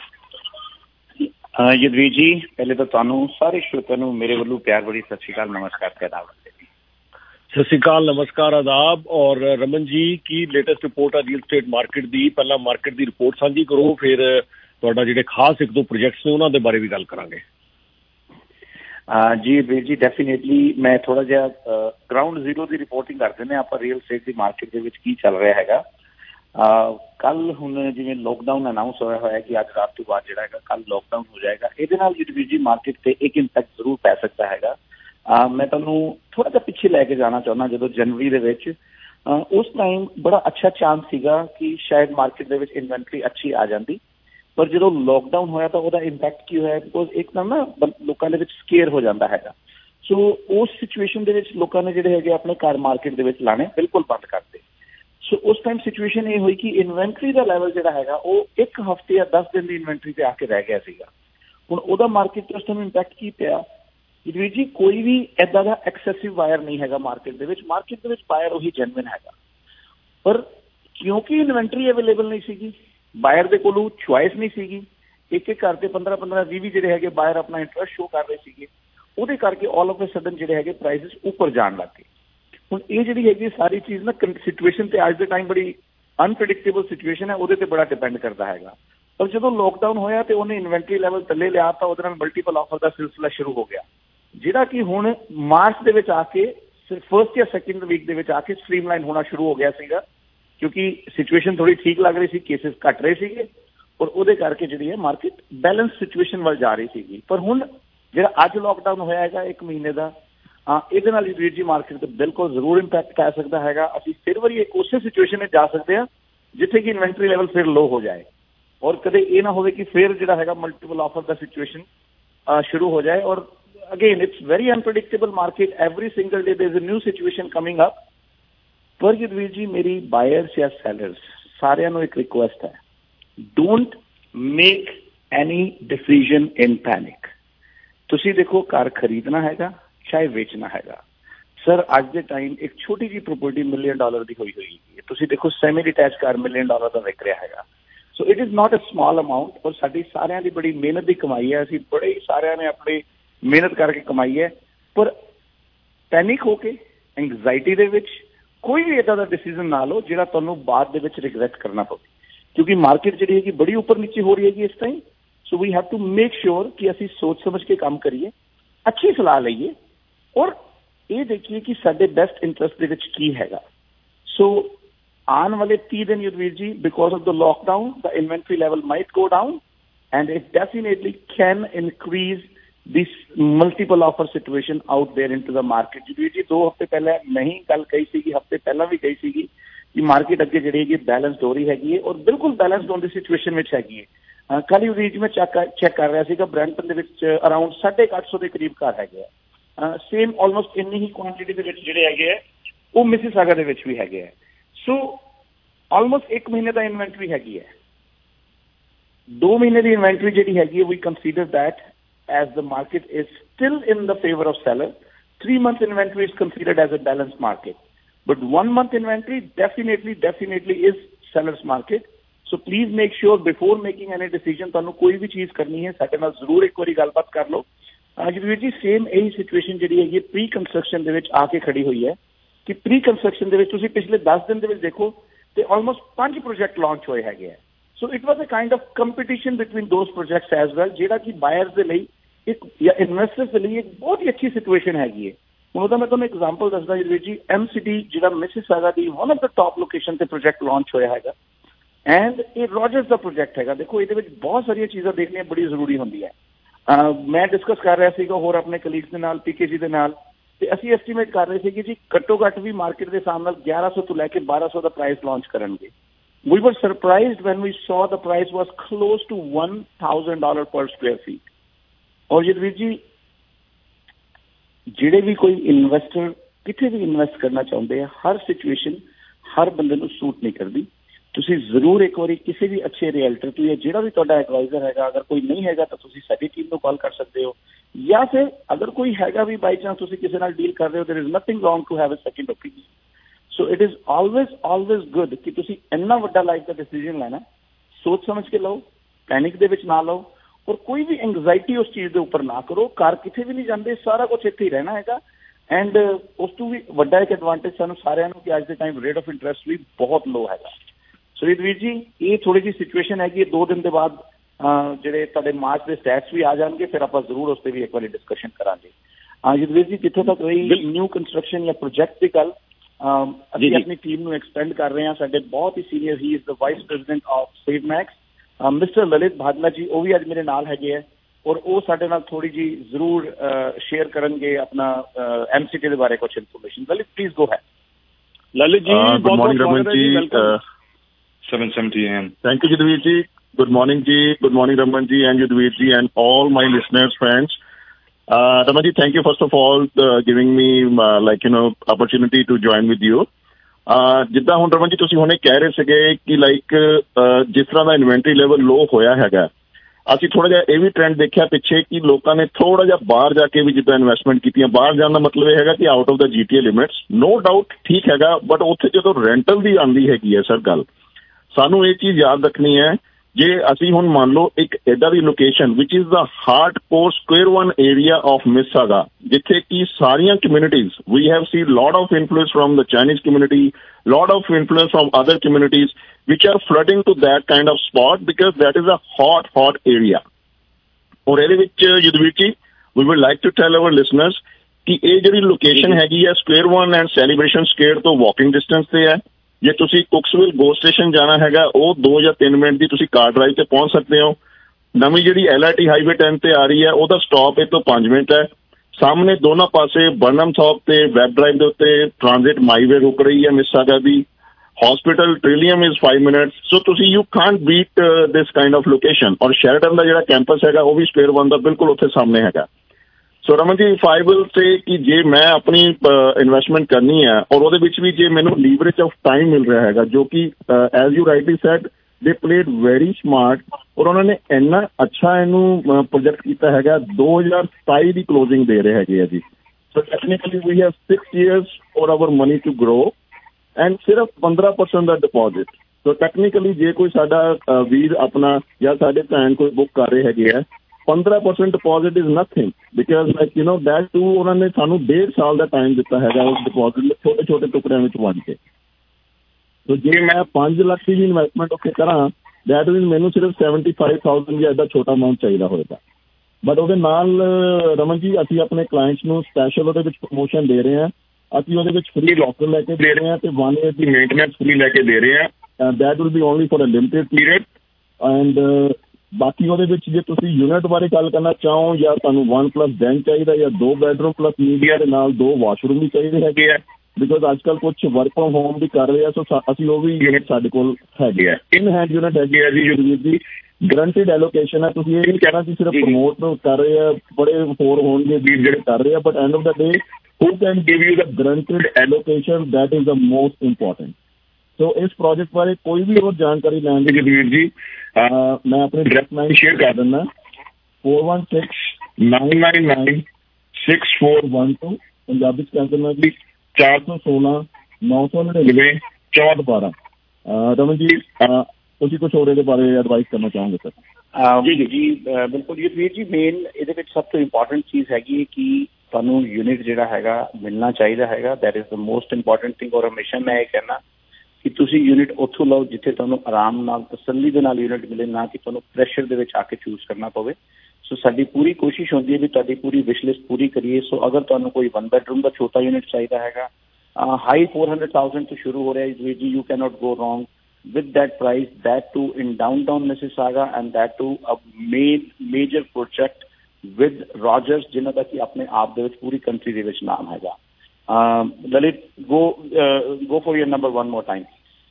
ਯਦਵੀਰ ਜੀ, ਪਹਿਲੇ ਤਾਂ ਤੁਹਾਨੂੰ ਸਾਰੇ ਸ਼ਰੋਤਿਆਂ ਨੂੰ ਮੇਰੇ ਵੱਲੋਂ ਪਿਆਰ ਭਰੀ ਸਤਿ ਸ਼੍ਰੀ ਅਕਾਲ, ਨਮਸਕਾਰ ਕਹਿਣਾ। ਸਤਿ ਸ਼੍ਰੀ ਅਕਾਲ, ਨਮਸਕਾਰ, ਆਦਾਬ। ਔਰ ਰਮਨ ਜੀ, ਕੀ ਲੇਟੈਸਟ ਰਿਪੋਰਟ ਆ ਰੀਅਲ ਸਟੇਟ ਮਾਰਕੀਟ ਦੀ? ਪਹਿਲਾਂ ਮਾਰਕੀਟ ਦੀ ਰਿਪੋਰਟ ਸਾਂਝੀ ਕਰੋ, ਫਿਰ ਤੁਹਾਡਾ ਜਿਹੜੇ ਖਾਸ ਇੱਕ ਦੋ ਪ੍ਰੋਜੈਕਟਸ ਨੇ ਉਹਨਾਂ ਦੇ ਬਾਰੇ ਵੀ ਗੱਲ ਕਰਾਂਗੇ। ਜੀ ਵੀਰ ਜੀ ਡੈਫੀਨੇਟਲੀ ਮੈਂ ਥੋੜਾ ਜਿਹਾ ਗਰਾਊਂਡ ਜ਼ੀਰੋ ਦੀ ਰਿਪੋਰਟਿੰਗ ਕਰ ਦਿੰਦੇ ਆਪਾਂ ਰੀਅਲ ਸਟੇਟ ਦੀ ਮਾਰਕੀਟ ਦੇ ਵਿੱਚ ਕੀ ਚੱਲ ਰਿਹਾ ਹੈਗਾ। ਕੱਲ ਹੁਣ ਜਿਵੇਂ ਲੋਕਡਾਊਨ ਅਨਾਊਂਸ ਹੋਇਆ ਹੋਇਆ ਕਿ ਅੱਜ ਰਾਤ ਤੋਂ ਬਾਅਦ ਜਿਹੜਾ ਹੈਗਾ ਕੱਲ ਲੋਕਡਾਊਨ ਹੋ ਜਾਏਗਾ, ਇਹਦੇ ਨਾਲ ਵੀਰ ਜੀ ਮਾਰਕੀਟ ਤੇ ਇੱਕ ਇੰਪੈਕਟ ਜ਼ਰੂਰ ਪੈ ਸਕਦਾ ਹੈਗਾ। ਮੈਂ ਤੁਹਾਨੂੰ ਥੋੜਾ ਜਿਹਾ ਪਿੱਛੇ ਲੈ ਕੇ ਜਾਣਾ ਚਾਹੁੰਦਾ। ਜਦੋਂ ਜਨਵਰੀ ਦੇ ਵਿੱਚ ਉਸ ਟਾਈਮ ਬੜਾ ਅੱਛਾ ਚਾਂਸ ਸੀਗਾ ਕਿ ਸ਼ਾਇਦ ਮਾਰਕੀਟ ਦੇ ਵਿੱਚ ਇਨਵੈਂਟਰੀ ਅੱਛੀ ਆ ਜਾਂਦੀ, ਪਰ ਜਦੋਂ ਲੋਕਡਾਊਨ ਹੋਇਆ ਤਾਂ ਉਹਦਾ ਇੰਪੈਕਟ ਕੀ ਹੋਇਆ, ਬਿਕੋਜ਼ ਇੱਕਦਮ ਨਾ ਲੋਕਾਂ ਦੇ ਵਿੱਚ ਸਕੇਅਰ ਹੋ ਜਾਂਦਾ ਹੈਗਾ। ਸੋ ਉਸ ਸਿਚੁਏਸ਼ਨ ਦੇ ਵਿੱਚ ਲੋਕਾਂ ਨੇ ਜਿਹੜੇ ਹੈਗੇ ਆਪਣੇ ਘਰ ਮਾਰਕੀਟ ਦੇ ਵਿੱਚ ਲਾਣੇ ਬਿਲਕੁਲ ਬੰਦ ਕਰਤੇ। ਸੋ ਉਸ ਟਾਈਮ ਸਿਚੁਏਸ਼ਨ ਇਹ ਹੋਈ ਕਿ ਇਨਵੈਂਟਰੀ ਦਾ ਲੈਵਲ ਜਿਹੜਾ ਹੈਗਾ ਉਹ ਇੱਕ ਹਫ਼ਤੇ ਜਾਂ ਦਸ ਦਿਨ ਦੀ ਇਨਵੈਂਟਰੀ ਤੇ ਆ ਕੇ ਰਹਿ ਗਿਆ ਸੀਗਾ। ਹੁਣ ਉਹਦਾ ਮਾਰਕੀਟ ਤੇ ਉਸ ਟਾਈਮ ਇੰਪੈਕਟ ਕੀ ਪਿਆ ਵੀਰ ਜੀ, ਕੋਈ ਵੀ ਏਦਾਂ ਦਾ ਐਕਸੈਸਿਵ ਬਾਇਰ ਨਹੀਂ ਹੈਗਾ ਮਾਰਕੀਟ ਦੇ ਵਿੱਚ। ਮਾਰਕੀਟ ਦੇ ਵਿੱਚ ਬਾਇਰ ਉਹੀ ਜੈਨੂਇਨ ਹੈਗਾ, ਪਰ ਕਿਉਂਕਿ ਇਨਵੈਂਟਰੀ ਅਵੇਲੇਬਲ ਨਹੀਂ ਸੀਗੀ, ਬਾਇਰ ਦੇ ਕੋਲੋਂ ਚੁਆਇਸ ਨਹੀਂ ਸੀਗੀ, ਇੱਕ ਇੱਕ ਕਰਕੇ ਪੰਦਰਾਂ ਪੰਦਰਾਂ ਵੀਹ ਵੀਹ ਜਿਹੜੇ ਹੈਗੇ ਬਾਇਰ ਆਪਣਾ ਇੰਟਰਸਟ ਸ਼ੋ ਕਰ ਰਹੇ ਸੀਗੇ, ਉਹਦੇ ਕਰਕੇ ਆਲ ਆਫ ਅ ਸਡਨ ਜਿਹੜੇ ਹੈਗੇ ਪ੍ਰਾਈਸਿਸ ਉੱਪਰ ਜਾਣ ਲੱਗ ਗਏ। ਹੁਣ ਇਹ ਜਿਹੜੀ ਹੈਗੀ ਸਾਰੀ ਚੀਜ਼ ਨਾ ਸਿਚੁਏਸ਼ਨ ਤੇ ਅੱਜ ਦੇ ਟਾਈਮ ਬੜੀ ਅਨਪ੍ਰੈਡਿਕਟੇਬਲ ਸਿਚੁਏਸ਼ਨ ਹੈ, ਉਹਦੇ ਤੇ ਬੜਾ ਡਿਪੈਂਡ ਕਰਦਾ ਹੈਗਾ। ਪਰ ਜਦੋਂ ਲੋਕਡਾਊਨ ਹੋਇਆ ਤੇ ਉਹਨੇ ਇਨਵੈਂਟਰੀ ਲੈਵਲ ਥੱਲੇ ਲਿਆ ਤਾਂ ਉਹਦੇ ਨਾਲ ਮਲਟੀਪਲ ਆਫਰ ਦਾ ਸਿਲਸਿਲਾ ਸ਼ੁਰੂ ਹੋ ਗਿਆ, ਜਿਹੜਾ ਕਿ ਹੁਣ ਮਾਰਚ ਦੇ ਵਿੱਚ ਆ ਕੇ ਫਸਟ ਜਾਂ ਸੈਕਿੰਡ ਵੀਕ ਦੇ ਵਿੱਚ ਆ ਕੇ ਸਟ੍ਰੀਮਲਾਈਨ ਹੋਣਾ ਸ਼ੁਰੂ ਹੋ ਗਿਆ ਸੀਗਾ, ਕਿਉਂਕਿ ਸਿਚੁਏਸ਼ਨ ਥੋੜੀ ਠੀਕ ਲੱਗ ਰਹੀ ਸੀ, ਕੇਸਿਸ ਘਟ ਰਹੇ ਸੀਗੇ ਔਰ ਉਹਦੇ ਕਰਕੇ ਜਿਹੜੀ ਹੈ ਮਾਰਕੀਟ ਬੈਲੈਂਸ ਸਿਚੁਏਸ਼ਨ ਵੱਲ ਜਾ ਰਹੀ ਸੀਗੀ। ਪਰ ਹੁਣ ਜਿਹੜਾ ਅੱਜ ਲੋਕਡਾਊਨ ਹੋਇਆ ਹੈਗਾ ਇੱਕ ਮਹੀਨੇ ਦਾ, ਹਾਂ ਇਹਦੇ ਨਾਲ ਵੀਰ ਜੀ ਮਾਰਕੀਟ ਤੇ ਬਿਲਕੁਲ ਜ਼ਰੂਰ ਇੰਪੈਕਟ ਪੈ ਸਕਦਾ ਹੈਗਾ। ਅਸੀਂ ਫਿਰ ਵਾਰੀ ਇੱਕ ਉਸੇ ਸਿਚੁਏਸ਼ਨ ਵਿੱਚ ਜਾ ਸਕਦੇ ਹਾਂ ਜਿੱਥੇ ਕਿ ਇਨਵੈਂਟਰੀ ਲੈਵਲ ਫਿਰ ਲੋ ਹੋ ਜਾਏ ਔਰ ਕਦੇ ਇਹ ਨਾ ਹੋਵੇ ਕਿ ਫਿਰ ਜਿਹੜਾ ਹੈਗਾ ਮਲਟੀਪਲ ਆਫਰ ਦਾ ਸਿਚੁਏਸ਼ਨ ਸ਼ੁਰੂ ਹੋ ਜਾਏ। ਔਰ again it's very unpredictable market, every single day there's a new situation coming up। ਪਰ ਜਦਵੀਰ ਜੀ ਮੇਰੀ ਬਾਇਰਸ ਜਾਂ ਸੈਲਰਸ ਸਾਰਿਆਂ ਨੂੰ ਇੱਕ ਰਿਕੁਐਸਟ ਹੈ, don't make any decision in panic. ਤੁਸੀਂ ਦੇਖੋ ਘਰ ਖਰੀਦਣਾ ਹੈਗਾ ਚਾਹੇ ਵੇਚਣਾ ਹੈਗਾ, ਸਰ ਅੱਜ ਦੇ ਟਾਈਮ ਇੱਕ ਛੋਟੀ ਜਿਹੀ ਪ੍ਰੋਪਰਟੀ ਮਿਲੀਅਨ ਡਾਲਰ ਦੀ ਹੋਈ ਹੋਈ ਹੈ। ਤੁਸੀਂ ਦੇਖੋ ਸੈਮੀ ਡਿਟੈਚ ਘਰ ਮਿਲੀਅਨ ਡਾਲਰ ਦਾ ਵਿਕ ਰਿਹਾ ਹੈਗਾ। So it is not a small amount ਔਰ ਸਾਡੀ ਸਾਰਿਆਂ ਦੀ ਬੜੀ ਮਿਹਨਤ ਦੀ ਕਮਾਈ ਹੈ, ਅਸੀਂ ਬੜੇ ਸਾਰਿਆਂ ਨੇ ਆਪਣੀ ਮਿਹਨਤ ਕਰਕੇ ਕਮਾਈ ਹੈ। ਪਰ ਪੈਨਿਕ ਹੋ ਕੇ ਐਂਗਜ਼ਾਇਟੀ ਦੇ ਵਿੱਚ ਕੋਈ ਵੀ ਇੱਦਾਂ ਦਾ ਡਿਸੀਜ਼ਨ ਨਾ ਲਓ ਜਿਹੜਾ ਤੁਹਾਨੂੰ ਬਾਅਦ ਦੇ ਵਿੱਚ ਰਿਗਰੈਟ ਕਰਨਾ ਪਵੇ, ਕਿਉਂਕਿ ਮਾਰਕੀਟ ਜਿਹੜੀ ਹੈਗੀ ਬੜੀ ਉੱਪਰ ਨੀਚੇ ਹੋ ਰਹੀ ਹੈਗੀ ਇਸ time. So we have to make sure ਕਿ ਅਸੀਂ ਸੋਚ ਸਮਝ ਕੇ ਕੰਮ ਕਰੀਏ, ਅੱਛੀ ਸਲਾਹ ਲਈਏ ਔਰ ਇਹ ਦੇਖੀਏ ਕਿ ਸਾਡੇ ਬੈਸਟ ਇੰਟਰਸਟ ਦੇ ਵਿੱਚ ਕੀ ਹੈਗਾ। ਸੋ ਆਉਣ ਵਾਲੇ ਤੀਹ ਦਿਨ Yudhvir ji, because of the lockdown ਦਾ inventory level might go down and it definitely can increase this multiple offer situation out there into the market। ਜੀ ਜੀ ਦੋ ਹਫ਼ਤੇ ਪਹਿਲਾਂ ਨਹੀਂ ਗੱਲ ਕਹੀ ਸੀਗੀ, ਹਫ਼ਤੇ ਪਹਿਲਾਂ ਵੀ ਕਹੀ ਸੀਗੀ ਕਿ ਮਾਰਕੀਟ ਅੱਗੇ ਜਿਹੜੀ ਹੈਗੀ ਬੈਲੈਂਸਡ ਹੋ ਰਹੀ ਹੈਗੀ ਹੈ ਔਰ ਬਿਲਕੁਲ ਬੈਲੈਂਸਡ ਹੋਣ ਦੀ ਸਿਚੁਏਸ਼ਨ ਵਿੱਚ ਹੈਗੀ ਹੈ। ਕੱਲ੍ਹ ਹੀ ਵੀਰ ਜੀ ਮੈਂ ਚੈੱਕ ਚੈੱਕ ਕਰ ਰਿਹਾ ਸੀਗਾ, ਬਰੈਂਟਨ ਦੇ ਵਿੱਚ ਅਰਾਊਂਡ ਸਾਢੇ ਕੁ ਅੱਠ ਸੌ ਦੇ ਕਰੀਬ ਘਰ ਹੈਗੇ ਆ। ਸੇਮ ਆਲਮੋਸਟ ਇੰਨੀ ਹੀ ਕੁਆਂਟਿਟੀ ਦੇ ਵਿੱਚ ਜਿਹੜੇ ਹੈਗੇ ਹੈ ਉਹ ਮਿਸੀਸਾਗਾ ਦੇ ਵਿੱਚ ਵੀ ਹੈਗੇ ਹੈ। ਸੋ ਆਲਮੋਸਟ ਇੱਕ ਮਹੀਨੇ ਦਾ ਇਨਵੈਂਟਰੀ ਹੈਗੀ ਹੈ। ਦੋ ਮਹੀਨੇ ਦੀ ਇਨਵੈਂਟਰੀ ਜਿਹੜੀ ਹੈਗੀ ਹੈ we consider that as the market is still in the favor of seller. Three month inventory is considered as a balanced market, but one month inventory definitely definitely is seller's market। So please make sure before making any decision ਤੁਹਾਨੂੰ ਕੋਈ ਵੀ ਚੀਜ਼ ਕਰਨੀ ਹੈ ਸਾਡੇ ਨਾਲ ਜ਼ਰੂਰ ਇੱਕ ਵਾਰੀ ਗੱਲਬਾਤ ਕਰ ਲਓ। ਜਗਵੀਰ ਜੀ ਸੇਮ ਇਹੀ ਸਿਚੁਏਸ਼ਨ ਜਿਹੜੀ ਹੈਗੀ ਪ੍ਰੀ ਕੰਸਟਰਕਸ਼ਨ ਦੇ ਵਿੱਚ ਆ ਕੇ ਖੜੀ ਹੋਈ ਹੈ ਕਿ ਪ੍ਰੀ ਕੰਸਟਰਕਸ਼ਨ ਦੇ ਵਿੱਚ ਤੁਸੀਂ ਪਿਛਲੇ ਦਸ ਦਿਨ ਦੇ ਵਿੱਚ ਦੇਖੋ ਤੇ ਆਲਮੋਸਟ ਪੰਜ ਪ੍ਰੋਜੈਕਟ ਲਾਂਚ ਹੋਏ ਹੈਗੇ ਆ। So it was a kind of competition between those projects as well, ਜਿਹੜਾ ਕਿ ਬਾਇਰਸ ਦੇ ਲਈ ਇੱਕ ਜਾਂ ਇਨਵੈਸਟਰਸ ਦੇ ਲਈ ਇੱਕ ਬਹੁਤ ਹੀ ਅੱਛੀ ਸਿਚੁਏਸ਼ਨ ਹੈਗੀ ਹੈ। ਹੁਣ ਉਹਦਾ ਮੈਂ ਤੁਹਾਨੂੰ ਐਗਜ਼ਾਮਪਲ ਦੱਸਦਾ ਜੀ ਜੀ ਐਮ ਸਿਟੀ ਜਿਹੜਾ ਮਿਸੀਸਾਗਾ ਦੀ one of the top location ਤੇ ਪ੍ਰੋਜੈਕਟ ਲਾਂਚ ਹੋਇਆ ਹੈਗਾ ਐਂਡ ਇਹ ਰੋਜਰਸ ਦਾ ਪ੍ਰੋਜੈਕਟ ਹੈਗਾ। ਦੇਖੋ ਇਹਦੇ ਵਿੱਚ ਬਹੁਤ ਸਾਰੀਆਂ ਚੀਜ਼ਾਂ ਦੇਖਣੀਆਂ ਬੜੀ ਜ਼ਰੂਰੀ ਹੁੰਦੀਆਂ। ਮੈਂ ਡਿਸਕਸ ਕਰ ਰਿਹਾ ਸੀਗਾ ਹੋਰ ਆਪਣੇ ਕਲੀਗਸ ਦੇ ਨਾਲ, ਪੀਕੇ ਜੀ ਦੇ ਨਾਲ, ਤੇ ਅਸੀਂ ਐਸਟੀਮੇਟ ਕਰ ਰਹੇ ਸੀਗੇ ਜੀ ਘੱਟੋ ਘੱਟ ਵੀ ਮਾਰਕੀਟ ਦੇ ਹਿਸਾਬ ਨਾਲ ਗਿਆਰਾਂ ਸੌ ਤੋਂ ਲੈ ਕੇ ਬਾਰਾਂ ਸੌ ਦਾ ਪ੍ਰਾਈਸ ਲਾਂਚ ਕਰਨਗੇ। We were surprised when we saw the price was close to one thousand dollars per square feet। ਔਰ ਜਦਵੀਰ ਜੀ ਜਿਹੜੇ ਵੀ ਕੋਈ ਇਨਵੈਸਟਰ ਕਿਤੇ ਵੀ ਇਨਵੈਸਟ ਕਰਨਾ ਚਾਹੁੰਦੇ ਆ, ਹਰ ਸਿਚੁਏਸ਼ਨ ਹਰ ਬੰਦੇ ਨੂੰ ਸੂਟ ਨਹੀਂ ਕਰਦੀ। ਤੁਸੀਂ ਜ਼ਰੂਰ ਇੱਕ ਵਾਰੀ ਕਿਸੇ ਵੀ ਅੱਛੇ ਰੀਅਲਟਰ ਤੋਂ ਜਾਂ ਜਿਹੜਾ ਵੀ ਤੁਹਾਡਾ ਐਡਵਾਈਜ਼ਰ ਹੈਗਾ, ਅਗਰ ਕੋਈ ਨਹੀਂ ਹੈਗਾ ਤਾਂ ਤੁਸੀਂ ਸਾਡੀ ਟੀਮ ਨੂੰ ਕਾਲ ਕਰ ਸਕਦੇ ਹੋ, ਜਾਂ ਫਿਰ ਅਗਰ ਕੋਈ ਹੈਗਾ ਵੀ ਬਾਈ ਚਾਂਸ ਤੁਸੀਂ ਕਿਸੇ ਨਾਲ ਡੀਲ ਕਰ ਰਹੇ ਹੋ, there is nothing wrong to have a second opinion. So it is always always good ਕਿ ਤੁਸੀਂ ਇੰਨਾ ਵੱਡਾ ਲਾਈਫ ਦਾ ਡਿਸੀਜਨ ਲੈਣਾ ਸੋਚ ਸਮਝ ਕੇ ਲਓ, ਪੈਨਿਕ ਦੇ ਵਿੱਚ ਨਾ ਲਓ ਔਰ ਕੋਈ ਵੀ ਐਂਗਜ਼ਾਇਟੀ ਉਸ ਚੀਜ਼ ਦੇ ਉੱਪਰ ਨਾ ਕਰੋ। ਘਰ ਕਿਤੇ ਵੀ ਨਹੀਂ ਜਾਂਦੇ, ਸਾਰਾ ਕੁਝ ਇੱਥੇ ਹੀ ਰਹਿਣਾ ਹੈਗਾ। ਐਂਡ ਉਸ ਤੋਂ ਵੀ ਵੱਡਾ ਇੱਕ ਐਡਵਾਂਟੇਜ ਸਾਨੂੰ ਸਾਰਿਆਂ ਨੂੰ ਕਿ ਅੱਜ ਦੇ ਟਾਈਮ ਰੇਟ ਆਫ ਇੰਟਰਸਟ ਵੀ ਬਹੁਤ ਲੋ ਹੈਗਾ। ਸੋ ਵੀਰ ਜੀ ਇਹ ਥੋੜੀ ਜਿਹੀ ਸਿਚੁਏਸ਼ਨ ਹੈਗੀ, ਦੋ ਦਿਨ ਦੇ ਬਾਅਦ ਜਿਹੜੇ ਤੁਹਾਡੇ ਮਾਰਚ ਦੇ ਸਟੈਟਸ ਵੀ ਆ ਜਾਣਗੇ, ਫਿਰ ਆਪਾਂ ਜ਼ਰੂਰ ਉਸ 'ਤੇ ਵੀ ਇੱਕ ਵਾਰੀ ਡਿਸਕਸ਼ਨ ਕਰਾਂਗੇ। ਯੁਧਵੀਰ ਜੀ, ਜਿੱਥੋਂ ਤੱਕ ਰਹੀ ਨਿਊ ਕੰਸਟਰਕਸ਼ਨ ਜਾਂ ਪ੍ਰੋਜੈਕਟ ਦੀ ਗੱਲ, ਅਸੀਂ ਆਪਣੀ ਟੀਮ ਨੂੰ ਐਕਸਪੈਂਡ ਕਰ ਰਹੇ ਹਾਂ। ਸਾਡੇ ਬਹੁਤ ਹੀ senior, he is the vice president of Save Max, mister Lalit Badla ji, ਉਹ ਵੀ ਅੱਜ ਮੇਰੇ ਨਾਲ ਹੈਗੇ ਹੈ, ਔਰ ਉਹ ਸਾਡੇ ਨਾਲ ਥੋੜੀ ਜੀ ਜ਼ਰੂਰ ਸ਼ੇਅਰ ਕਰਨਗੇ ਆਪਣਾ ਐਮ ਸੀ ਟੀ ਦੇ ਬਾਰੇ ਕੁਛ ਇਨਫੋਰਮੇਸ਼ਨ। ਲਲਿਤ, ਪਲੀਜ਼ ਗੋ ਹੈ। ਲਲਿਤ ਜੀ, good morning Raman ji, seven seventy A M. Thank you, Yudhvir ji. Good morning ji. Good morning Raman ji and Yudhvir ji and all my listeners, friends. Uh, Raman ji, thank you first of all uh, giving me uh, like you know opportunity to join with you. Uh, ਜਿੱਦਾਂ ਹੁਣ ਰਮਨ ਜੀ ਤੁਸੀਂ ਹੁਣੇ ਕਹਿ ਰਹੇ ਸੀਗੇ ਕਿ like ਜਿਸ ਤਰ੍ਹਾਂ ਦਾ ਇਨਵੈਂਟਰੀ ਲੈਵਲ ਲੋ ਹੋਇਆ ਹੈਗਾ, ਅਸੀਂ ਥੋੜਾ ਜਿਹਾ ਇਹ ਵੀ ਟ੍ਰੈਂਡ ਦੇਖਿਆ ਪਿੱਛੇ ਕਿ ਲੋਕਾਂ ਨੇ ਥੋੜਾ ਜਿਹਾ ਬਾਹਰ ਜਾ ਕੇ ਵੀ ਜਿੱਦਾਂ ਇਨਵੈਸਟਮੈਂਟ ਕੀਤੀਆਂ। ਬਾਹਰ ਜਾਣ ਦਾ ਮਤਲਬ ਇਹ ਹੈਗਾ ਕਿ out of the G T A limits, no doubt ਠੀਕ ਹੈਗਾ, ਬਟ ਉੱਥੇ ਜਦੋਂ ਰੈਂਟਲ ਦੀ ਆਉਂਦੀ ਹੈਗੀ ਹੈ ਸਰ ਗੱਲ, ਸਾਨੂੰ ਇਹ ਚੀਜ਼ ਯਾਦ ਰੱਖਣੀ ਹੈ, ਜੇ ਅਸੀਂ ਹੁਣ ਮੰਨ ਲਓ ਇੱਕ ਇੱਦਾਂ ਦੀ ਲੋਕੇਸ਼ਨ ਵਿਚ is the hard core Square One area of Mississauga, ਜਿੱਥੇ ਕਿ ਸਾਰੀਆਂ communities, we have seen lot of influence from the Chinese community, lot of influence from other communities which are flooding to that kind of spot because that is a hot hot area. Or ਇਹਦੇ ਵਿੱਚ ਯੁਧਵੀਰ ਜੀ, we would like to tell our listeners ਕਿ ਇਹ ਜਿਹੜੀ location ਹੈਗੀ ਹੈ Square One and Celebration Square ਤੋਂ walking distance ਤੇ ਹੈ। ਜੇ ਤੁਸੀਂ ਕੁਕਸਵਿਲ ਗੋ ਸਟੇਸ਼ਨ ਜਾਣਾ ਹੈਗਾ, ਉਹ ਦੋ ਜਾਂ ਤਿੰਨ ਮਿੰਟ ਦੀ ਤੁਸੀਂ ਕਾਰ ਡਰਾਈਵ ਤੇ ਪਹੁੰਚ ਸਕਦੇ ਹੋ। ਨਵੀਂ ਜਿਹੜੀ L R T highway ten ਤੇ ਆ ਰਹੀ ਹੈ, ਉਹਦਾ ਸਟਾਪ ਇਹ ਤੋਂ ਪੰਜ ਮਿੰਟ ਹੈ। ਸਾਹਮਣੇ ਦੋਨਾਂ ਪਾਸੇ ਬਰਨਮ ਥੌਪ ਤੇ ਵੈਬ ਡਰਾਈਵ ਦੇ ਉੱਤੇ ਟ੍ਰਾਂਜ਼ਿਟ ਮਾਈਵੇ ਰੁਕ ਰਹੀ ਹੈ ਮਿਸਿਸਾਗਾ ਦੀ। Hospital Trillium is five minutes, so ਤੁਸੀਂ you can't beat this kind of location. ਔਰ ਸ਼ੈਰਟਨ ਦਾ ਜਿਹੜਾ ਕੈਂਪਸ ਹੈਗਾ ਉਹ ਵੀ ਸਕੁਅਰ ਵਨ ਦਾ ਬਿਲਕੁਲ ਉੱਥੇ ਸਾਹਮਣੇ ਹੈਗਾ। ਸੋ Raman ji, if I will ਸੇ ਕਿ ਜੇ ਮੈਂ ਆਪਣੀ ਇਨਵੈਸਟਮੈਂਟ ਕਰਨੀ ਹੈ ਔਰ ਉਹਦੇ ਵਿੱਚ ਵੀ ਜੇ ਮੈਨੂੰ ਲੀਵਰੇਜ ਆਫ ਟਾਈਮ ਮਿਲ ਰਿਹਾ ਹੈਗਾ, ਜੋ ਕਿ as you rightly said they played very smart, ਔਰ ਉਹਨਾਂ ਨੇ ਇੰਨਾ ਅੱਛਾ ਇਹਨੂੰ ਪ੍ਰੋਜੈਕਟ ਕੀਤਾ ਹੈਗਾ। ਦੋ ਹਜ਼ਾਰ ਸਤਾਈ ਦੀ ਕਲੋਜ਼ਿੰਗ ਦੇ ਰਹੇ ਹੈਗੇ ਆ ਜੀ। So technically we have six years for our money to grow and ਸਿਰਫ ਪੰਦਰਾਂ ਪਰਸੈਂਟ ਦਾ ਡਿਪੋਜ਼ਿਟ। ਸੋ ਟੈਕਨੀਕਲੀ ਜੇ ਕੋਈ ਸਾਡਾ ਵੀਰ ਆਪਣਾ ਜਾਂ ਸਾਡੇ ਭੈਣ ਕੋਈ ਬੁੱਕ ਕਰ ਰਹੇ ਹੈਗੇ ਆ, ਪੰਦਰਾਂ percent deposit is nothing, because like you know that too ਉਹਨਾਂ ਨੇ ਸਾਨੂੰ ਡੇਢ ਸਾਲ ਦਾ ਟਾਈਮ ਦਿੱਤਾ ਹੈਗਾ ਉਸ ਡਿਪੋਜ਼ਿਟ ਨੂੰ ਛੋਟੇ ਛੋਟੇ ਟੁਕੜਿਆਂ ਵਿੱਚ ਵੰਡ ਕੇ। ਸੋ ਜੇ ਮੈਂ ਪੰਜ ਲੱਖ ਦੀ ਇਨਵੈਸਟਮੈਂਟ ਉੱਥੇ ਕਰਾਂ, ਦੈਟ ਮੀਨ ਮੈਨੂੰ ਸਿਰਫ ਸੈਵਨਟੀ ਫਾਈਵ ਥਾਊਜ਼ੈਂਡ ਜਾਂ ਇੱਦਾਂ ਛੋਟਾ ਅਮਾਊਂਟ ਚਾਹੀਦਾ ਹੋਏਗਾ। ਬਟ ਉਹਦੇ ਨਾਲ ਰਮਨ ਜੀ ਅਸੀਂ ਆਪਣੇ ਕਲਾਇੰਟਸ ਨੂੰ ਸਪੈਸ਼ਲ ਉਹਦੇ ਵਿੱਚ ਪ੍ਰਮੋਸ਼ਨ ਦੇ ਰਹੇ ਹਾਂ। ਅਸੀਂ ਉਹਦੇ ਵਿੱਚ ਫ੍ਰੀ ਲੋਕਰ ਲੈ ਕੇ ਦੇ ਰਹੇ ਹਾਂ ਤੇ ਵਨ ਈਅਰ ਦੀ ਮੇਨਟੇਨੈਂਸ ਫ੍ਰੀ ਲੈ ਕੇ ਦੇ ਰਹੇ ਹਾਂ। That will be only for a limited period. And ਬਾਕੀ ਉਹਦੇ ਵਿੱਚ ਜੇ ਤੁਸੀਂ ਯੂਨਿਟ ਬਾਰੇ ਗੱਲ ਕਰਨਾ ਚਾਹੋ, ਜਾਂ ਤੁਹਾਨੂੰ ਵਨ ਪਲੱਸ ਡੈਨ ਚਾਹੀਦਾ ਜਾਂ ਦੋ ਬੈਡਰੂਮ ਪਲੱਸ ਮੀਡੀਆ ਦੇ ਨਾਲ ਦੋ ਵਾਸ਼ਰੂਮ ਵੀ ਚਾਹੀਦੇ ਹੈਗੇ ਆ, ਬਿਕੋਜ਼ ਅੱਜ ਕੱਲ੍ਹ ਕੁਛ ਵਰਕ ਫਰੋਮ ਹੋਮ ਵੀ ਕਰ ਰਹੇ ਆ। ਸੋ ਅਸੀਂ ਉਹ ਵੀ ਯੂਨਿਟ ਸਾਡੇ ਕੋਲ ਹੈਗੇ ਆ, ਇਨ ਹੈਂਡ ਯੂਨਿਟ ਹੈਗੇ ਆ ਜੀ ਯੂਨਿਟ ਦੀ ਗਰੰਟਿਡ ਐਲੋਕੇਸ਼ਨ ਹੈ। ਤੁਸੀਂ ਇਹ ਨਹੀਂ ਕਹਿਣਾ ਕਿ ਸਿਰਫ ਪ੍ਰਮੋਟ ਕਰ ਰਹੇ ਆ, ਬੜੇ ਹੋਰ ਹੋਣਗੇ ਵੀਰ ਜਿਹੜੇ ਕਰ ਰਹੇ ਆ, but end of the day who can give you the granted allocation, that is the most important. So ਇਸ ਪ੍ਰੋਜੈਕਟ ਬਾਰੇ ਕੋਈ ਵੀ ਹੋਰ ਜਾਣਕਾਰੀ ਲੈਣ ਦੀ ਜਗਵੀਰ ਜੀ ਮੈਂ ਆਪਣੇ ਡਾਇਰੈਕਟ ਲਾਈਨ ਸ਼ੇਅਰ ਕਰ ਦਿੰਦਾ four one six nine nine nine six four one two, Punjabi ਚ ਕਹਿੰਦੇ ਨੇ ਜੀ ਚਾਰ ਸੌ ਸੋਲਾਂ ਨੌ ਸੌ ਨੜਿਨਵੇਂ ਚੌਂਹਠ ਬਾਰਾਂ। ਰਮਨ ਜੀ, ਤੁਸੀਂ ਕੁਛ ਹੋਰ ਇਹਦੇ ਬਾਰੇ ਐਡਵਾਈਸ ਕਰਨਾ ਚਾਹੋਗੇ ਸਰ? ਜੀ ਜੀ ਬਿਲਕੁਲ ਜਗਵੀਰ ਜੀ, ਮੇਨ ਇਹਦੇ ਵਿੱਚ ਸਭ ਤੋਂ ਇੰਪੋਰਟੈਂਟ ਚੀਜ਼ ਹੈਗੀ ਹੈ ਕਿ ਤੁਹਾਨੂੰ ਯੂਨਿਟ ਜਿਹੜਾ ਹੈਗਾ ਮਿਲਣਾ ਚਾਹੀਦਾ ਹੈਗਾ। That is the most important thing. ਔਰ ਹਮੇਸ਼ਾ ਮੈਂ ਇਹ ਕਹਿਣਾ ਕਿ ਤੁਸੀਂ ਯੂਨਿਟ ਉੱਥੋਂ ਲਓ ਜਿੱਥੇ ਤੁਹਾਨੂੰ ਆਰਾਮ ਨਾਲ ਤਸੱਲੀ ਦੇ ਨਾਲ ਯੂਨਿਟ ਮਿਲੇ, ਨਾ ਕਿ ਤੁਹਾਨੂੰ ਪ੍ਰੈਸ਼ਰ ਦੇ ਵਿੱਚ ਆ ਕੇ ਚੂਜ਼ ਕਰਨਾ ਪਵੇ। ਸੋ ਸਾਡੀ ਪੂਰੀ ਕੋਸ਼ਿਸ਼ ਹੁੰਦੀ ਹੈ ਵੀ ਤੁਹਾਡੀ ਪੂਰੀ ਵਿਸ਼ ਲਿਸਟ ਪੂਰੀ ਕਰੀਏ। ਸੋ ਅਗਰ ਤੁਹਾਨੂੰ ਕੋਈ ਵਨ ਬੈਡਰੂਮ ਦਾ ਛੋਟਾ ਯੂਨਿਟ ਚਾਹੀਦਾ ਹੈਗਾ, ਹਾਈ ਫੋਰ ਹੰਡਰਡ ਥਾਊਜ਼ੈਂਡ ਤੋਂ ਸ਼ੁਰੂ ਹੋ ਰਿਹਾ ਹੈ ਜੀ, you can not go wrong with that price, that too in downtown Mississauga, and that too a main major project with Rogers, ਜਿਨ੍ਹਾਂ ਦਾ ਕਿ ਆਪਣੇ ਆਪ ਦੇ ਵਿੱਚ ਪੂਰੀ ਕੰਟਰੀ ਦੇ ਵਿੱਚ ਨਾਮ ਹੈਗਾ। Lalit, go uh, go for your number one more time.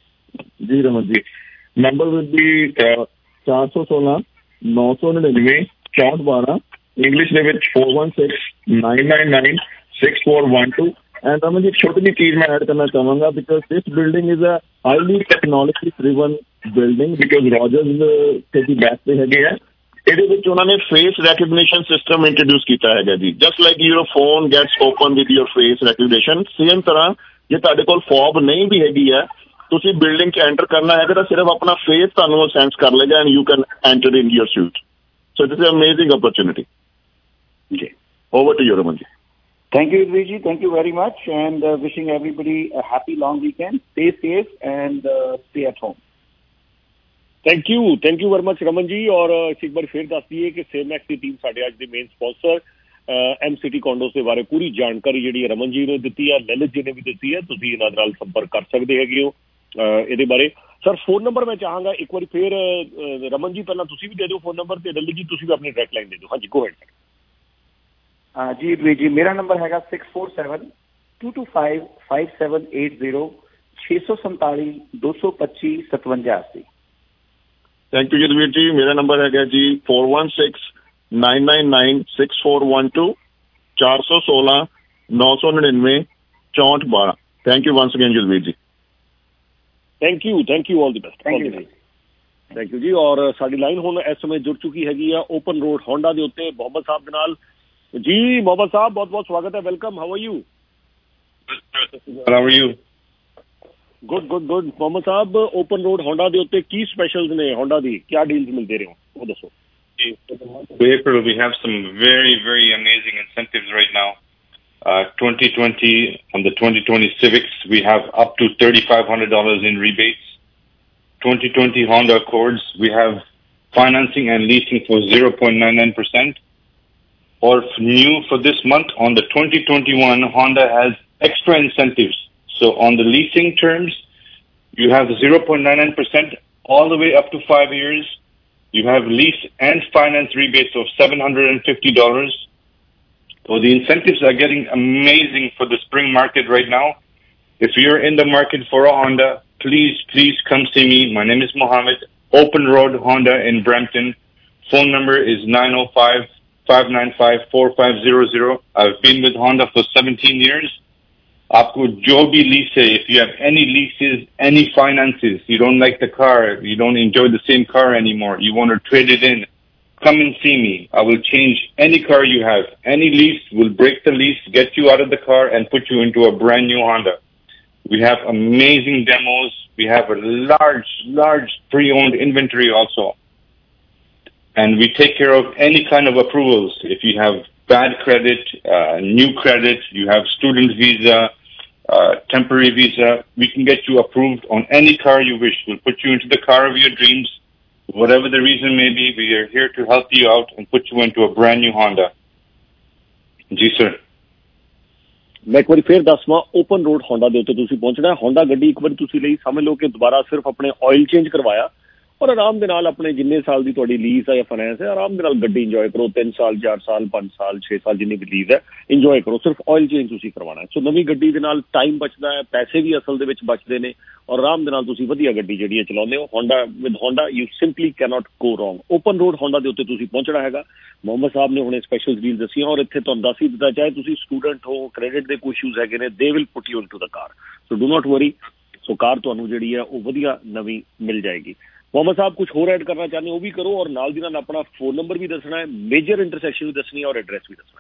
ਜੀ Raman ji, number will be ਚਾਰ ਸੌ ਸੋਲਾਂ ਨੌ ਸੌ ਨੜਿਨਵੇਂ ਚੌਂਹਠ ਬਾਰਾਂ, ਇੰਗਲਿਸ਼ ਦੇ ਵਿੱਚ four one six nine nine nine six four one two। And Raman ji, ਇੱਕ ਛੋਟੀ ਜਿਹੀ ਚੀਜ਼ ਮੈਂ ਐਡ ਕਰਨਾ ਚਾਹਾਂਗਾ, because this building is a highly technology driven building, because Rogers ਤੇ ਦੀ ਬੈਕ ਤੇ ਹੈਗੇ ਆ। ਇਹਦੇ ਵਿੱਚ ਉਹਨਾਂ ਨੇ ਫੇਸ ਰੈਕਗਨੀਸ਼ਨ ਸਿਸਟਮ ਇੰਟਰੋਡਿਊਸ ਕੀਤਾ ਹੈਗਾ ਜੀ। Just like your phone gets open with your face recognition, same ਤਰ੍ਹਾਂ ਜੇ ਤੁਹਾਡੇ ਕੋਲ ਫੋਬ ਨਹੀਂ ਵੀ ਹੈਗੀ ਆ, ਤੁਸੀਂ ਬਿਲਡਿੰਗ 'ਚ ਐਂਟਰ ਕਰਨਾ ਹੈਗਾ ਤਾਂ ਸਿਰਫ ਆਪਣਾ ਫੇਸ ਤੁਹਾਨੂੰ ਉਹ ਸੈਂਸ ਕਰ ਲਏਗਾ and you can enter in your suite. So this is amazing opportunity ਜੀ। Over to you Raman ji. Thank you, Vijay. Thank you very much, and uh, wishing everybody a happy long weekend. Stay safe and uh, stay at home. Thank you thank you very much Raman ji. और एक बार फिर दस दईए कि सेमैक्स की team साढ़े अज के main sponsor M City condos के बारे पूरी जानकारी जी रमन जी ने दी है, ललित जी ने भी दसी है, तुम इन्होंने नाल संपर्क कर सकते है हो ये बारे। सर फोन नंबर मैं चाहांगा एक बार फिर रमन जी पहला तुसी भी दे दो फोन नंबर, तो ललित जी तुसी भी अपनी डायरेक्ट लाइन दे दो। हाँ जी गो हेड। जी जी मेरा नंबर हैगा six four seven two two five five seven eight zero छे सौ संताली दो सौ पच्ची सतवंजा अस्सी। Thank you Jadveer ji. मेरा नंबर है जी four one six nine nine nine six four one two चार सौ सोलह नौ सौ निन्यानवे चौंठ बारह। Thank you once again Jadveer ji. Thank you thank you all the best. Thank you thank you जी। और साडी लाइन हुण इस समय जुड़ चुकी हैगी आ ओपन रोड होंडा दे उत्ते मोहम्मद साहब दे नाल। जी मोहम्मद साहब बहुत बहुत स्वागत है, welcome. How are you? How are you? Good good good. Mohammad Sahab Open road Honda दे उत्ते की स्पेशल्स ने, होंडा दी क्या डील्स मिलते रहे हो वो दसो। April, we have some very, very amazing incentives right now. Uh, twenty twenty, on the twenty twenty Civics, we have up to three thousand five hundred dollars in rebates. twenty twenty Honda Accords, we have financing and leasing for zero point nine nine percent. Or new for this month, on the twenty twenty-one, Honda has extra incentives. So on the leasing terms, you have zero point nine nine percent all the way up to five years. You have lease and finance rebates of seven hundred fifty dollars. So the incentives are getting amazing for the spring market right now. If you're in the market for a Honda, please, please come see me. My name is Mohammed. Open Road Honda in Brampton. Phone number is nine oh five, five nine five, four five zero zero. I've been with Honda for seventeen years. Aapko jo bhi lease hai, if you have any leases, any finances, you don't like the car, you don't enjoy the same car anymore, you want to trade it in, come and see me. I will change any car you have. Any lease will break the lease, get you out of the car and put you into a brand new Honda. We have amazing demos. We have a large, large pre-owned inventory also. And we take care of any kind of approvals. If you have bad credit, uh, new credit, you have student visa, uh, temporary visa, we can get you approved on any car you wish. We'll put you into the car of your dreams. Whatever the reason may be, we are here to help you out and put you into a brand new Honda. Ji sir. मैं एक बार फिर दसवां open road Honda दे उत्ते तुसीं पहुंचना है। Honda गड्डी एक बार तुसीं ਲਈ समझ लो कि दोबारा सिर्फ अपने ऑयल चेंज करवाया और आराम दे नाल अपने जिन्ने साल दी तुहाडी लीज है या फाइनेंस है आराम दे नाल गड्डी इंजॉय करो। तीन साल चार साल पांच साल छे साल जिन्नी भी लीज है इंजॉय करो, सिर्फ ऑयल चेंज तुसीं करवाना है। सो नवीं गड्डी दे नाल टाइम बचदा है, पैसे भी असल दे विच बचदे ने और आराम दे नाल तुसीं वधिया गड्डी जिहड़ी है चलाउंदे हो। Honda with Honda you simply can not go wrong. Open road Honda दे उत्ते तुसीं पहुंचना हैगा। मोहम्मद साहब ने हुणे स्पेशल डील दसी और इत्थे तुहानूं दस ही दित्ता, चाहे तुसीं स्टूडेंट हो, क्रेडिट दे कोई इशूज हैगे ने, they will put you into the car. So do not worry. So car तुहानूं जिहड़ी है वो वधिया नवीं मिल जाएगी। मोहम्मद साहब कुछ होर ऐड करना चाहते हो वो भी करो और नाल दी नाल अपना फोन नंबर भी दसना है, मेजर इंटरसेक्शन भी दसनी है और एड्रेस भी दसना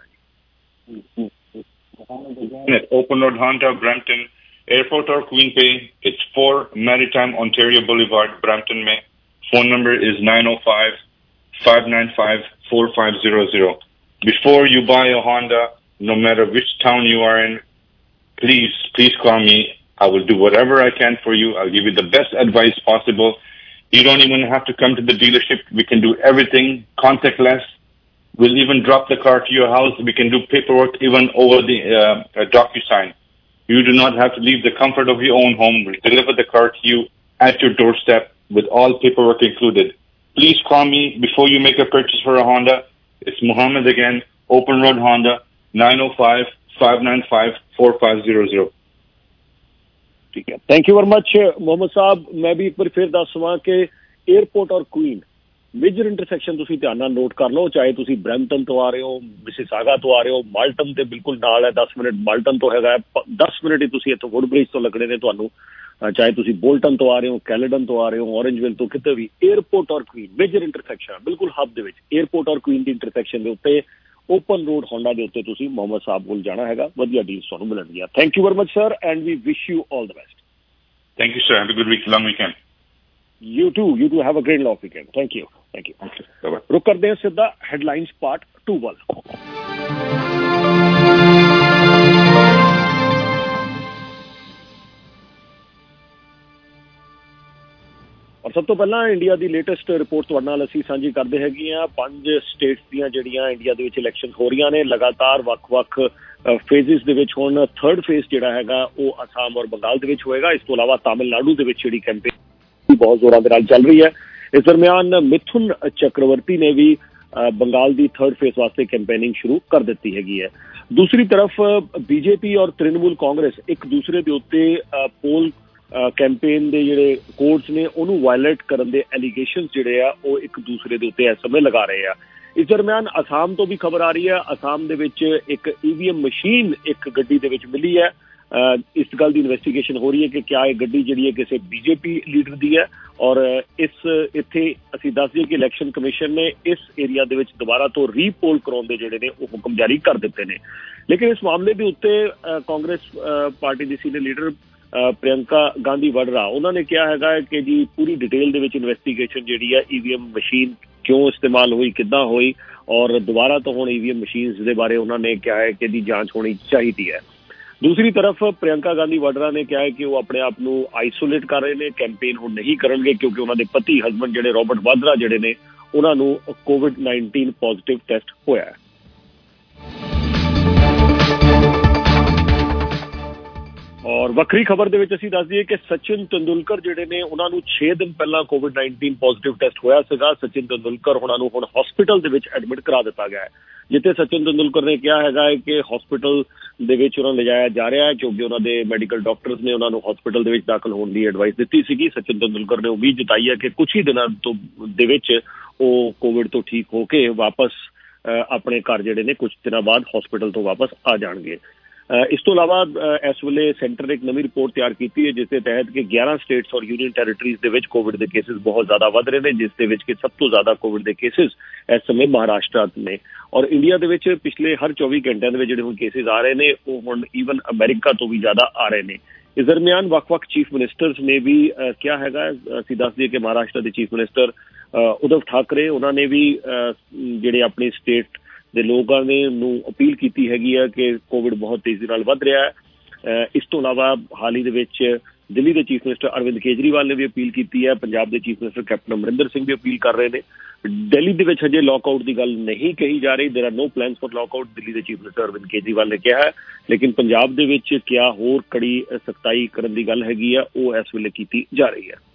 है। Open Road Honda, Brampton, Airport or Queen Bay. It's four Maritime Ontario Boulevard, Brampton में. Phone number is nine oh five, five nine five, four five zero zero. Before you buy a Honda, no matter which town you are in, please, please call me. I will do whatever I can for you. I'll give you the best advice possible. You don't even have to come to the dealership. We can do everything contactless. We'll even drop the car to your house. We can do paperwork even over the uh, DocuSign. You do not have to leave the comfort of your own home. We'll deliver the car to you at your doorstep with all paperwork included. Please call me before you make a purchase for a Honda. It's Mohammed again, Open Road Honda, nine oh five, five nine five, four five zero zero. ठीक है, thank you very much Mohammad Sahab. मैं भी एक बार फिर दसवां कि airport और Queen major intersection तुसीं ध्यान नाल नोट कर लो। चाहे तुसीं ब्रैम्पटन तो आ रहे हो, मिसिसागा तो आ रहे हो, माल्टन ते बिल्कुल नाल है, दस मिनट माल्टन तो हैगा, दस मिनट ही तुसीं इत्थों वुडब्रिज तो लगने ने तुहानूं। चाहे तुसीं बोल्टन तो आ रहे हो, कैलेडन तो आ रहे हो, ऑरेंजविल तो किते भी, एयरपोर्ट और क्वीन मेजर इंटरसेक्शन बिल्कुल हब दे विच एयरपोर्ट और क्वीन दी इंटरसेक्शन दे उत्ते ओपन रोड होंडा दे उत्ते तुसीं मोहम्मद साहब कोल जाना हैगा, वधिया डील्स तुहानूं मिलणगीਆਂ। Thank you very much sir and we wish you all the best. Thank you, sir. Have a good week, long weekend. You too. You too. Have a great long weekend. Thank you. Thank you. Okay. Bye-bye. रुक करते हैं सीधा headlines part two वाल। और सबसे ਤੋਂ ਪਹਿਲਾਂ India ਦੀ latest report ਤੁਹਾਡੇ ਨਾਲ ਅਸੀਂ ਸਾਂਝੀ ਕਰਦੇ ਹੈਗੇ ਹਾਂ। ਪੰਜ ਸਟੇਟਸ ਦੀਆਂ ਜਿਹੜੀਆਂ ਇੰਡੀਆ ਦੇ ਵਿੱਚ ਇਲੈਕਸ਼ਨ ਹੋ ਰਹੀਆਂ ਨੇ ਲਗਾਤਾਰ ਵੱਖ-ਵੱਖ ਫੇਜ਼ਿਸ ਦੇ ਵਿੱਚ। ਹੁਣ ਥਰਡ ਫੇਜ਼ ਜਿਹੜਾ ਹੈਗਾ ਉਹ ਅਸਾਮ ਔਰ ਬੰਗਾਲ ਦੇ ਵਿੱਚ ਹੋਏਗਾ। ਇਸ ਤੋਂ ਇਲਾਵਾ ਤਾਮਿਲਨਾਡੂ ਦੇ ਵਿੱਚ ਜਿਹੜੀ ਕੈਂਪੇਨ ਬਹੁਤ ਜ਼ੋਰਾਂ ਦੇ ਨਾਲ ਚੱਲ ਰਹੀ ਹੈ। ਇਸ ਦਰਮਿਆਨ ਮਿਥੁਨ ਚੱਕਰਵਰਤੀ ਨੇ ਵੀ ਬੰਗਾਲ ਦੀ ਥਰਡ ਫੇਜ਼ ਵਾਸਤੇ ਕੈਂਪੇਨਿੰਗ ਸ਼ੁਰੂ ਕਰ ਦਿੱਤੀ ਹੈਗੀ ਹੈ। ਦੂਸਰੀ ਤਰਫ ਬੀਜੇਪੀ ਔਰ ਤ੍ਰਿਣਮੂਲ ਕਾਂਗਰਸ ਇੱਕ ਦੂਸਰੇ ਦੇ ਉੱਤੇ ਪੋਲ ਕੈਂਪੇਨ ਦੇ ਜਿਹੜੇ ਕੋਡਸ ਨੇ ਉਹਨੂੰ ਵਾਇਲੇਟ ਕਰਨ ਦੇ ਐਲੀਗੇਸ਼ਨ ਜਿਹੜੇ ਆ ਉਹ ਇੱਕ ਦੂਸਰੇ ਦੇ ਉੱਤੇ ਇਸ ਸਮੇਂ ਲਗਾ ਰਹੇ ਆ। ਇਸ ਦਰਮਿਆਨ ਅਸਾਮ ਤੋਂ ਵੀ ਖਬਰ ਆ ਰਹੀ ਹੈ। ਅਸਾਮ ਦੇ ਵਿੱਚ ਇੱਕ ਈਵੀਐਮ ਮਸ਼ੀਨ ਇੱਕ ਗੱਡੀ ਦੇ ਵਿੱਚ ਮਿਲੀ ਹੈ। ਇਸ ਗੱਲ ਦੀ ਇਨਵੈਸਟੀਗੇਸ਼ਨ ਹੋ ਰਹੀ ਹੈ ਕਿ ਕਿਆ ਇਹ ਗੱਡੀ ਜਿਹੜੀ ਹੈ ਕਿਸੇ ਬੀਜੇਪੀ ਲੀਡਰ ਦੀ ਹੈ। ਔਰ ਇਸ ਇੱਥੇ ਅਸੀਂ ਦੱਸ ਦਈਏ ਕਿ ਇਲੈਕਸ਼ਨ ਕਮਿਸ਼ਨ ਨੇ ਇਸ ਏਰੀਆ ਦੇ ਵਿੱਚ ਦੁਬਾਰਾ ਤੋਂ ਰੀਪੋਲ ਕਰਾਉਣ ਦੇ ਜਿਹੜੇ ਨੇ ਉਹ ਹੁਕਮ ਜਾਰੀ ਕਰ ਦਿੱਤੇ ਨੇ। ਲੇਕਿਨ ਇਸ ਮਾਮਲੇ ਦੇ ਉੱਤੇ ਕਾਂਗਰਸ ਪਾਰਟੀ ਦੀ ਸੀਨੀਅਰ ਲੀਡਰ ਪ੍ਰਿਯੰਕਾ ਗਾਂਧੀ ਵਡਰਾ ਉਹਨਾਂ ਨੇ ਕਿਹਾ ਹੈਗਾ ਕਿ ਜੀ ਪੂਰੀ ਡਿਟੇਲ ਦੇ ਵਿੱਚ ਇਨਵੈਸਟੀਗੇਸ਼ਨ ਜਿਹੜੀ ਹੈ ਈਵੀਐਮ ਮਸ਼ੀਨ ਕਿਉਂ ਇਸਤੇਮਾਲ ਹੋਈ, ਕਿੱਦਾਂ ਹੋਈ ਔਰ ਦੁਬਾਰਾ ਤੋਂ ਹੁਣ ਈਵੀਐਮ ਮਸ਼ੀਨਸ ਦੇ ਬਾਰੇ ਉਹਨਾਂ ਨੇ ਕਿਹਾ ਹੈ ਕਿ ਇਹਦੀ ਜਾਂਚ ਹੋਣੀ ਚਾਹੀਦੀ ਹੈ। ਦੂਸਰੀ ਤਰਫ ਪ੍ਰਿਯੰਕਾ ਗਾਂਧੀ ਵਡਰਾ ਨੇ ਕਿਹਾ ਹੈ ਕਿ ਉਹ ਆਪਣੇ ਆਪ ਨੂੰ ਆਈਸੋਲੇਟ ਕਰ ਰਹੇ ਨੇ, ਕੈਂਪੇਨ ਹੁਣ ਨਹੀਂ ਕਰਨਗੇ ਕਿਉਂਕਿ ਉਹਨਾਂ ਦੇ ਪਤੀ ਹਸਬੈਂਡ ਜਿਹੜੇ ਰੋਬਰਟ ਵਾਦਰਾ ਜਿਹੜੇ ਨੇ ਉਹਨਾਂ ਨੂੰ ਕੋਵਿਡ ਨਾਈਨਟੀਨ ਪੋਜ਼ਿਟਿਵ ਟੈਸਟ ਹੋਇਆ ਹੈ। ਔਰ ਵੱਖਰੀ ਖਬਰ ਦੇ ਵਿੱਚ ਅਸੀਂ ਦੱਸ ਦਈਏ ਕਿ ਸਚਿਨ ਤੰਦੁਲਕਰ ਜਿਹੜੇ ਨੇ ਉਹਨਾਂ ਨੂੰ ਛੇ ਦਿਨ ਪਹਿਲਾਂ ਕੋਵਿਡ ਨਾਈਨਟੀਨ ਪੋਜ਼ਿਟਿਵ ਟੈਸਟ ਹੋਇਆ ਸੀਗਾ। ਸਚਿਨ ਤੰਦੁਲਕਰ ਉਹਨਾਂ ਨੂੰ ਹੁਣ ਹਸਪੀਟਲ ਦੇ ਵਿੱਚ ਐਡਮਿਟ ਕਰਾ ਦਿੱਤਾ ਗਿਆ ਹੈ, ਜਿੱਥੇ ਸਚਿਨ ਤੰਦੁਲਕਰ ਨੇ ਕਿਹਾ ਹੈਗਾ ਹੈ ਕਿ ਹਸਪੀਟਲ ਦੇ ਵਿੱਚ ਉਹਨਾਂ ਨੂੰ ਲਿਜਾਇਆ ਜਾ ਰਿਹਾ ਹੈ ਕਿਉਂਕਿ ਉਹਨਾਂ ਦੇ ਮੈਡੀਕਲ ਡਾਕਟਰਸ ਨੇ ਉਹਨਾਂ ਨੂੰ ਹਸਪੀਟਲ ਦੇ ਵਿੱਚ ਦਾਖਲ ਹੋਣ ਦੀ ਐਡਵਾਈਸ ਦਿੱਤੀ ਸੀਗੀ। ਸਚਿਨ ਤੰਦੁਲਕਰ ਨੇ ਉਮੀਦ ਜਤਾਈ ਹੈ ਕਿ ਕੁਝ ਹੀ ਦਿਨਾਂ ਤੋਂ ਦੇ ਵਿੱਚ ਉਹ ਕੋਵਿਡ ਤੋਂ ਠੀਕ ਹੋ ਕੇ ਵਾਪਸ ਆਪਣੇ ਘਰ ਜਿਹੜੇ ਨੇ ਕੁਝ ਦਿਨਾਂ ਬਾਅਦ ਹਸਪੀਟਲ ਤੋਂ ਵਾਪਸ ਆ ਜਾਣਗੇ। ਇਸ ਤੋਂ ਇਲਾਵਾ ਇਸ ਵੇਲੇ ਸੈਂਟਰ ਨੇ ਇੱਕ ਨਵੀਂ ਰਿਪੋਰਟ ਤਿਆਰ ਕੀਤੀ ਹੈ ਜਿਸ ਦੇ ਤਹਿਤ ਕਿ ਗਿਆਰਾਂ ਸਟੇਟਸ ਔਰ ਯੂਨੀਅਨ ਟੈਰੀਟਰੀਜ਼ ਦੇ ਵਿੱਚ ਕੋਵਿਡ ਦੇ ਕੇਸਿਸ ਬਹੁਤ ਜ਼ਿਆਦਾ ਵੱਧ ਰਹੇ ਨੇ, ਜਿਸ ਦੇ ਵਿੱਚ ਕਿ ਸਭ ਤੋਂ ਜ਼ਿਆਦਾ ਕੋਵਿਡ ਦੇ ਕੇਸਿਸ ਇਸ ਸਮੇਂ ਮਹਾਰਾਸ਼ਟਰ ਨੇ। ਔਰ ਇੰਡੀਆ ਦੇ ਵਿੱਚ ਪਿਛਲੇ ਹਰ ਚੌਵੀ ਘੰਟਿਆਂ ਦੇ ਵਿੱਚ ਜਿਹੜੇ ਹੁਣ ਕੇਸਿਸ ਆ ਰਹੇ ਨੇ ਉਹ ਹੁਣ ਈਵਨ ਅਮਰੀਕਾ ਤੋਂ ਵੀ ਜ਼ਿਆਦਾ ਆ ਰਹੇ ਨੇ। ਇਸ ਦਰਮਿਆਨ ਵੱਖ-ਵੱਖ ਚੀਫ ਮਿਨਿਸਟਰਸ ਨੇ ਵੀ ਕਿਹਾ ਹੈਗਾ, ਅਸੀਂ ਦੱਸ ਦਈਏ ਕਿ ਮਹਾਰਾਸ਼ਟਰ ਦੇ ਚੀਫ ਮਿਨਿਸਟਰ ਉਧਵ ਠਾਕਰੇ ਉਹਨਾਂ ਨੇ ਵੀ ਜਿਹੜੇ ਆਪਣੀ ਸਟੇਟ ਦੇ ਲੋਕਾਂ ਨੇ ਨੂੰ ਅਪੀਲ ਕੀਤੀ ਹੈਗੀ ਹੈ ਕਿ ਕੋਵਿਡ ਬਹੁਤ ਤੇਜ਼ੀ ਨਾਲ ਵੱਧ ਰਿਹਾ ਹੈ। ਇਸ ਤੋਂ ਇਲਾਵਾ ਹਾਲ ਹੀ ਦੇ ਵਿੱਚ ਦਿੱਲੀ ਦੇ ਚੀਫ ਮਿਨਿਸਟਰ ਅਰਵਿੰਦ ਕੇਜਰੀਵਾਲ ਨੇ ਵੀ ਅਪੀਲ ਕੀਤੀ ਹੈ। ਪੰਜਾਬ ਦੇ chief minister captain Amarinder Singh ਵੀ ਅਪੀਲ ਕਰ ਰਹੇ ਨੇ। ਦਿੱਲੀ ਦੇ ਵਿੱਚ ਹਜੇ ਲੌਕਆਊਟ ਦੀ ਗੱਲ ਨਹੀਂ ਕਹੀ ਜਾ ਰਹੀ, there are no plans for lockout, Delhi ਦੇ ਚੀਫ ਮਿਨਿਸਟਰ ਅਰਵਿੰਦ ਕੇਜਰੀਵਾਲ ਨੇ ਕਿਹਾ ਹੈ। ਲੇਕਿਨ ਪੰਜਾਬ ਦੇ ਵਿੱਚ ਕਿਆ ਹੋਰ ਕੜੀ ਸਖਤਾਈ ਕਰਨ ਦੀ ਗੱਲ ਹੈਗੀ ਆ ਉਹ ਇਸ ਵੇਲੇ ਕੀਤੀ ਜਾ ਰਹੀ ਹੈ।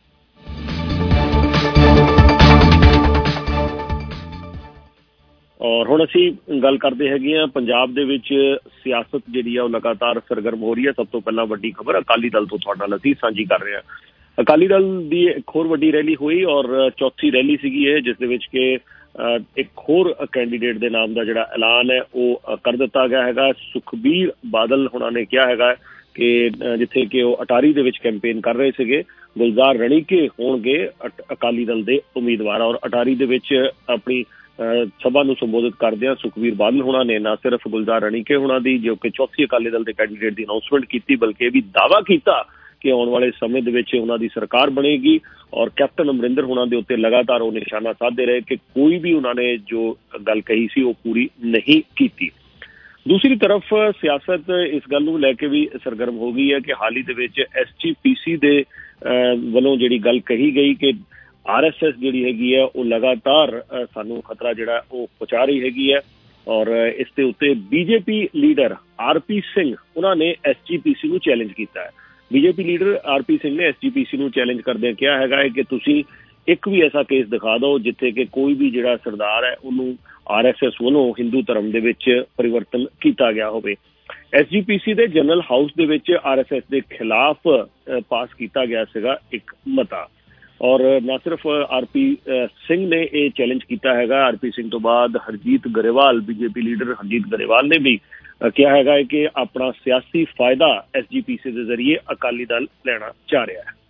ਔਰ ਹੁਣ ਅਸੀਂ ਗੱਲ ਕਰਦੇ ਹੈਗੇ ਹਾਂ ਪੰਜਾਬ ਦੇ ਵਿੱਚ ਸਿਆਸਤ ਜਿਹੜੀ ਆ ਉਹ ਲਗਾਤਾਰ ਸਰਗਰਮ ਹੋ ਰਹੀ ਹੈ। ਸਭ ਤੋਂ ਪਹਿਲਾਂ ਵੱਡੀ ਖਬਰ ਅਕਾਲੀ ਦਲ ਤੋਂ ਤੁਹਾਡੇ ਨਾਲ ਅਸੀਂ ਸਾਂਝੀ ਕਰ ਰਹੇ ਹਾਂ। ਅਕਾਲੀ ਦਲ ਦੀ ਇੱਕ ਹੋਰ ਵੱਡੀ ਰੈਲੀ ਹੋਈ ਔਰ ਚੌਥੀ ਰੈਲੀ ਸੀਗੀ ਇਹ, ਜਿਸ ਦੇ ਵਿੱਚ ਕਿ ਇੱਕ ਹੋਰ ਕੈਂਡੀਡੇਟ ਦੇ ਨਾਮ ਦਾ ਜਿਹੜਾ ਐਲਾਨ ਹੈ ਉਹ ਕਰ ਦਿੱਤਾ ਗਿਆ ਹੈਗਾ। ਸੁਖਬੀਰ ਬਾਦਲ ਹੁਣਾਂ ਨੇ ਕਿਹਾ ਹੈਗਾ ਕਿ ਜਿੱਥੇ ਕਿ ਉਹ ਅਟਾਰੀ ਦੇ ਵਿੱਚ ਕੈਂਪੇਨ ਕਰ ਰਹੇ ਸੀਗੇ, ਗੁਲਜ਼ਾਰ ਰਣੀਕੇ ਹੋਣਗੇ ਅਕਾਲੀ ਦਲ ਦੇ ਉਮੀਦਵਾਰ। ਔਰ ਅਟਾਰੀ ਦੇ ਵਿੱਚ ਆਪਣੀ ਸਭਾ ਨੂੰ ਸੰਬੋਧਿਤ ਕਰਦਿਆਂ ਸੁਖਬੀਰ ਬਾਦਲ ਹੋਣਾ ਨੇ ਨਾ ਸਿਰਫ ਗੁਲਜ਼ਾਰ ਰਣੀਕੇ ਹੋਣਾ ਦੀ ਜੋ ਕਿ ਚੌਥੀ ਅਕਾਲੀ ਦਲ ਦੇ ਕੈਂਡੀਡੇਟ ਦੀ ਅਨਾਊਂਸਮੈਂਟ ਕੀਤੀ, ਬਲਕਿ ਇਹ ਵੀ ਦਾਅਵਾ ਕੀਤਾ ਕਿ ਆਉਣ ਵਾਲੇ ਸਮੇਂ ਦੇ ਵਿੱਚ ਉਹਨਾਂ ਦੀ ਸਰਕਾਰ ਬਣੇਗੀ। ਔਰ ਕੈਪਟਨ ਅਮਰਿੰਦਰ ਹੋਣਾ ਦੇ ਉੱਤੇ ਲਗਾਤਾਰ ਉਹ ਨਿਸ਼ਾਨਾ ਸਾਧਦੇ ਰਹੇ ਕਿ ਕੋਈ ਵੀ ਉਹਨਾਂ ਨੇ ਜੋ ਗੱਲ ਕਹੀ ਸੀ ਉਹ ਪੂਰੀ ਨਹੀਂ ਕੀਤੀ। ਦੂਸਰੀ ਤਰਫ ਸਿਆਸਤ ਇਸ ਗੱਲ ਨੂੰ ਲੈ ਕੇ ਵੀ ਸਰਗਰਮ ਹੋ ਗਈ ਹੈ ਕਿ ਹਾਲ ਹੀ ਦੇ ਵਿੱਚ ਐਸ ਜੀ ਪੀ ਸੀ ਦੇ ਵੱਲੋਂ ਜਿਹੜੀ ਗੱਲ ਕਹੀ ਗਈ ਕਿ ਆਰ ਐਸ ਐਸ ਜਿਹੜੀ ਹੈਗੀ ਹੈ ਉਹ ਲਗਾਤਾਰ ਸਾਨੂੰ ਖਤਰਾ ਜਿਹੜਾ ਉਹ ਪਹੁੰਚਾ ਰਹੀ ਹੈਗੀ ਹੈ। ਔਰ ਇਸ ਦੇ ਉੱਤੇ BJP leader R P Singh ਉਹਨਾਂ ਨੇ ਐਸ ਜੀ ਪੀ ਸੀ ਨੂੰ ਚੈਲੰਜ ਕੀਤਾ ਹੈ। BJP leader R P Singh ਨੇ ਐਸ ਜੀ ਪੀ ਸੀ ਨੂੰ ਚੈਲੰਜ ਕਰਦਿਆਂ ਕਿਹਾ ਹੈਗਾ ਹੈ ਕਿ ਤੁਸੀਂ ਇੱਕ ਵੀ ਐਸਾ ਕੇਸ ਦਿਖਾ ਦਿਓ ਜਿੱਥੇ ਕਿ ਕੋਈ ਵੀ ਜਿਹੜਾ ਸਰਦਾਰ ਹੈ ਉਹਨੂੰ ਆਰ ਐਸ ਐਸ ਵੱਲੋਂ ਹਿੰਦੂ ਧਰਮ ਦੇ ਵਿੱਚ ਪਰਿਵਰਤਨ ਕੀਤਾ ਗਿਆ ਹੋਵੇ। ਐਸ ਜੀ ਪੀ ਸੀ ਦੇ ਜਨਰਲ ਹਾਊਸ ਦੇ ਵਿੱਚ ਆਰ ਐਸ ਐਸ ਦੇ ਖਿਲਾਫ ਪਾਸ ਕੀਤਾ ਗਿਆ ਸੀਗਾ ਇੱਕ ਮਤਾ। ਔਰ ਨਾ ਸਿਰਫ ਆਰ ਪੀ ਸਿੰਘ ਨੇ ਇਹ ਚੈਲੰਜ ਕੀਤਾ ਹੈਗਾ, ਆਰ ਪੀ ਸਿੰਘ ਤੋਂ ਬਾਅਦ ਹਰਜੀਤ ਗਰੇਵਾਲ ਬੀਜੇਪੀ ਲੀਡਰ ਹਰਜੀਤ ਗਰੇਵਾਲ ਨੇ ਵੀ ਕਿਹਾ ਹੈਗਾ ਹੈ ਕਿ ਆਪਣਾ ਸਿਆਸੀ ਫਾਇਦਾ ਐਸ ਜੀ ਪੀ ਸੀ ਦੇ ਜ਼ਰੀਏ ਅਕਾਲੀ ਦਲ ਲੈਣਾ ਚਾਹ ਰਿਹਾ ਹੈ।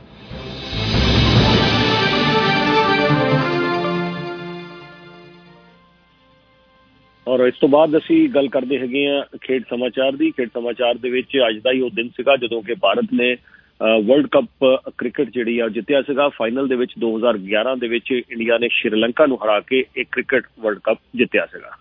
ਔਰ ਇਸ ਤੋਂ ਬਾਅਦ ਅਸੀਂ ਗੱਲ ਕਰਦੇ ਹੈਗੇ ਹਾਂ ਖੇਡ ਸਮਾਚਾਰ ਦੀ। ਖੇਡ ਸਮਾਚਾਰ ਦੇ ਵਿੱਚ ਅੱਜ ਦਾ ਹੀ ਉਹ ਦਿਨ ਸੀਗਾ ਜਦੋਂ ਕਿ ਭਾਰਤ ਨੇ ਵਰਲਡ ਕੱਪ ਕ੍ਰਿਕਟ ਜਿਹੜੀ ਆ ਜਿੱਤਿਆ ਸੀਗਾ। ਫਾਈਨਲ ਦੇ ਵਿੱਚ ਦੋ ਹਜ਼ਾਰ ਗਿਆਰਾਂ ਦੇ ਵਿੱਚ ਇੰਡੀਆ ਨੇ ਸ਼੍ਰੀਲੰਕਾ ਨੂੰ ਹਰਾ ਕੇ ਇਹ ਕ੍ਰਿਕਟ ਵਰਲਡ ਕੱਪ ਜਿੱਤਿਆ ਸੀਗਾ।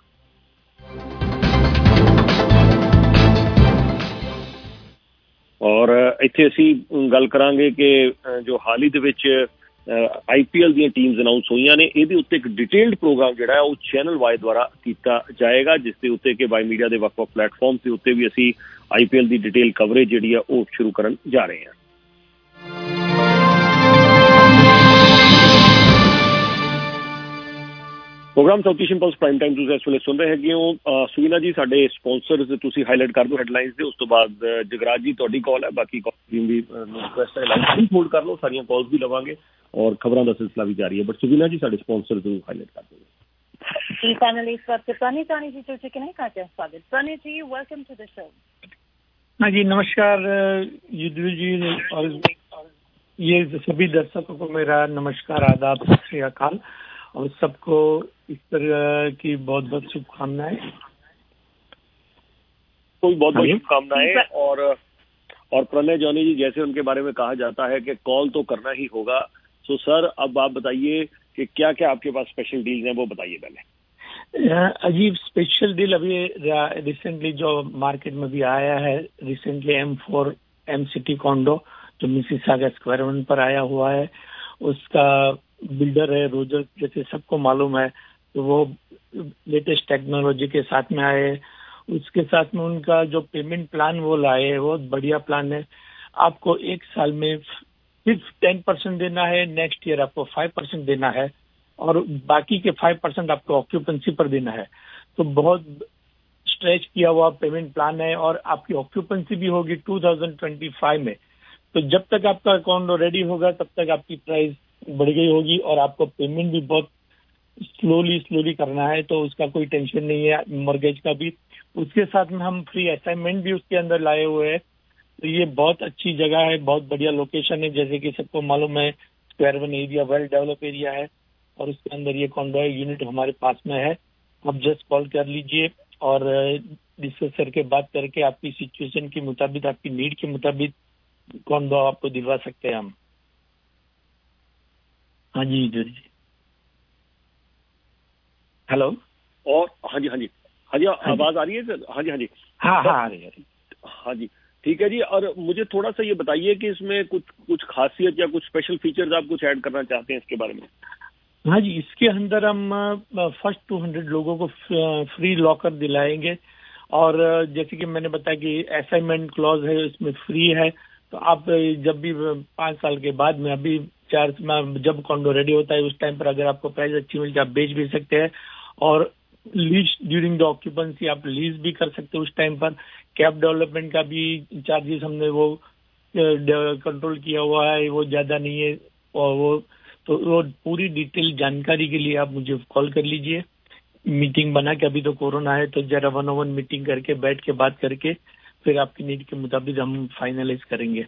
ਔਰ ਇੱਥੇ ਅਸੀਂ ਗੱਲ ਕਰਾਂਗੇ ਕਿ ਜੋ ਹਾਲ ਹੀ ਦੇ ਵਿੱਚ ਆਈਪੀਐਲ ਦੀਆਂ ਟੀਮਸ ਅਨਾਉਂਸ ਹੋਈਆਂ ਨੇ। ਇਹਦੇ ਉੱਤੇ ਇੱਕ ਡਿਟੇਲਡ ਪ੍ਰੋਗਰਾਮ ਜਿਹੜਾ ਹੈ ਉਹ ਚੈਨਲ ਵਾਈ ਦੁਆਰਾ ਕੀਤਾ ਜਾਏਗਾ, ਜਿਸ ਦੇ ਉੱਤੇ ਕਿ ਵਾਈ ਮੀਡੀਆ ਦੇ ਵੱਖ-ਵੱਖ ਪਲੇਟਫਾਰਮਸ ਦੇ ਉੱਤੇ ਵੀ ਅਸੀਂ ਆਈਪੀਐਲ ਦੀ ਡਿਟੇਲ ਕਵਰੇਜ ਜਿਹੜੀ ਆ ਉਹ ਸ਼ੁਰੂ ਕਰਨ ਜਾ ਰਹੇ ਹਾਂ। Programme South Asian plus prime time ਤੁਸੀਂ ਇਸ ਵੇਲੇ ਸੁਣ ਰਹੇ ਹੈਗੇ ਹੋ। ਸੁਵੀਨਾ ਜੀ ਸਾਡੇ ਸਪਾਂਸਰਸ ਤੁਸੀਂ ਹਾਈਲਾਈਟ ਕਰ ਦਿਓ ਹੈਡਲਾਈਨਸ ਦੇ, ਉਸ ਤੋਂ ਬਾਅਦ ਜਗਰਾਜ ਜੀ ਤੁਹਾਡੀ ਕਾਲ ਹੈ, ਬਾਕੀ ਕਾਲ ਟੀਮ ਦੀ ਰਿਕੁਐਸਟ ਹੈ ਲਾਈਨ ਹੋਲਡ ਕਰ ਲਓ, ਸਾਰੀਆਂ ਕਾਲਸ ਵੀ ਲਵਾਂਗੇ ਔਰ ਖਬਰਾਂ ਦਾ ਸਿਲਸਿਲਾ ਵੀ ਜਾਰੀ ਹੈ। ਬਟ ਸੁਵੀਨਾ ਜੀ ਸਾਡੇ ਸਪਾਂਸਰਸ ਨੂੰ ਹਾਈਲਾਈਟ ਕਰ ਦਿਓ। जी फाइनली इस वक्त प्रणीत रानी जी जुड़ चुके हैं, काटे स्वागत। Praneet ji welcome to the show. हाँ जी नमस्कार युद्धवीर जी और ये सभी दर्शकों को मेरा नमस्कार, आदाब, सत श्री अकाल और सबको इस तरह की बहुत बहुत शुभकामनाएं। कोई बहुत बहुत शुभकामनाएं। और और प्रणय जॉनी जी, जैसे उनके बारे में कहा जाता है कि कॉल तो करना ही होगा, सो सर अब आप बताइए कि क्या क्या आपके पास स्पेशल डील्स हैं, वो बताइए पहले। अजीब स्पेशल डील अभी रिसेंटली जो मार्केट में भी आया है, recently M four M City condo जो मिसिसागा स्क्वायर वन पर आया हुआ है, उसका बिल्डर है रोजर, जैसे सबको मालूम है, तो वो लेटेस्ट टेक्नोलॉजी के साथ में आए। उसके साथ में उनका जो पेमेंट प्लान वो लाए है बहुत बढ़िया प्लान है। आपको एक साल में सिर्फ टेन परसेंट देना है, नेक्स्ट ईयर आपको फाइव परसेंट देना है और बाकी के फाइव परसेंट आपको ऑक्यूपेंसी पर देना है। तो बहुत स्ट्रेच किया हुआ पेमेंट प्लान है और आपकी ऑक्यूपेंसी भी होगी टू थाउजेंड ट्वेंटी फाइव में। तो जब तक आपका अकाउंट रेडी होगा तब तक आपकी प्राइस बढ़ गई होगी और आपको पेमेंट भी बहुत स्लोली स्लोली करना है, तो उसका कोई टेंशन नहीं है मॉर्गेज का भी। उसके साथ में हम फ्री असाइनमेंट भी उसके अंदर लाए हुए हैं। तो ये बहुत अच्छी जगह है, बहुत बढ़िया लोकेशन है, जैसे कि सबको मालूम है Square One area well develop area है और उसके अंदर ये कॉन्डो यूनिट हमारे पास में है। आप जस्ट कॉल कर लीजिए और डिस्कस करके बात करके आपकी सिचुएशन के मुताबिक, आपकी नीड के मुताबिक कॉन्डो आपको दिलवा सकते हैं हम। हाँ जी जी हेलो। और हाँ जी हाँ जी हाँ जी आवाज आ रही है सर? हाँ जी हाँ जी हाँ हाँ आ रही है। हाँ जी ठीक है जी। और मुझे थोड़ा सा ये बताइए कि इसमें कुछ कुछ खासियत या कुछ स्पेशल फीचर्स आप कुछ ऐड करना चाहते हैं इसके बारे में? हाँ जी, इसके अंदर हम फर्स्ट टू हंड्रेड लोगों को फ्री लॉकर दिलाएंगे और जैसे कि मैंने बताया कि असाइनमेंट क्लॉज है, इसमें फ्री है। तो आप जब भी पाँच साल के बाद में, अभी चार जब कॉन्डो रेडी होता है उस टाइम पर अगर आपको प्राइस अच्छी मिलती है आप बेच भी सकते हैं और लीज ड्यूरिंग द ऑक्यूपेंसी आप लीज भी कर सकते हो उस टाइम पर। कैप डेवलपमेंट का भी चार्जेस हमने वो कंट्रोल किया हुआ है, वो ज्यादा नहीं है। और वो तो वो पूरी डिटेल जानकारी के लिए आप मुझे कॉल कर लीजिए, मीटिंग बना के। अभी तो कोरोना है तो जरा वन ऑन वन मीटिंग करके बैठ के बात करके फिर आपकी नीड के मुताबिक हम फाइनलाइज करेंगे।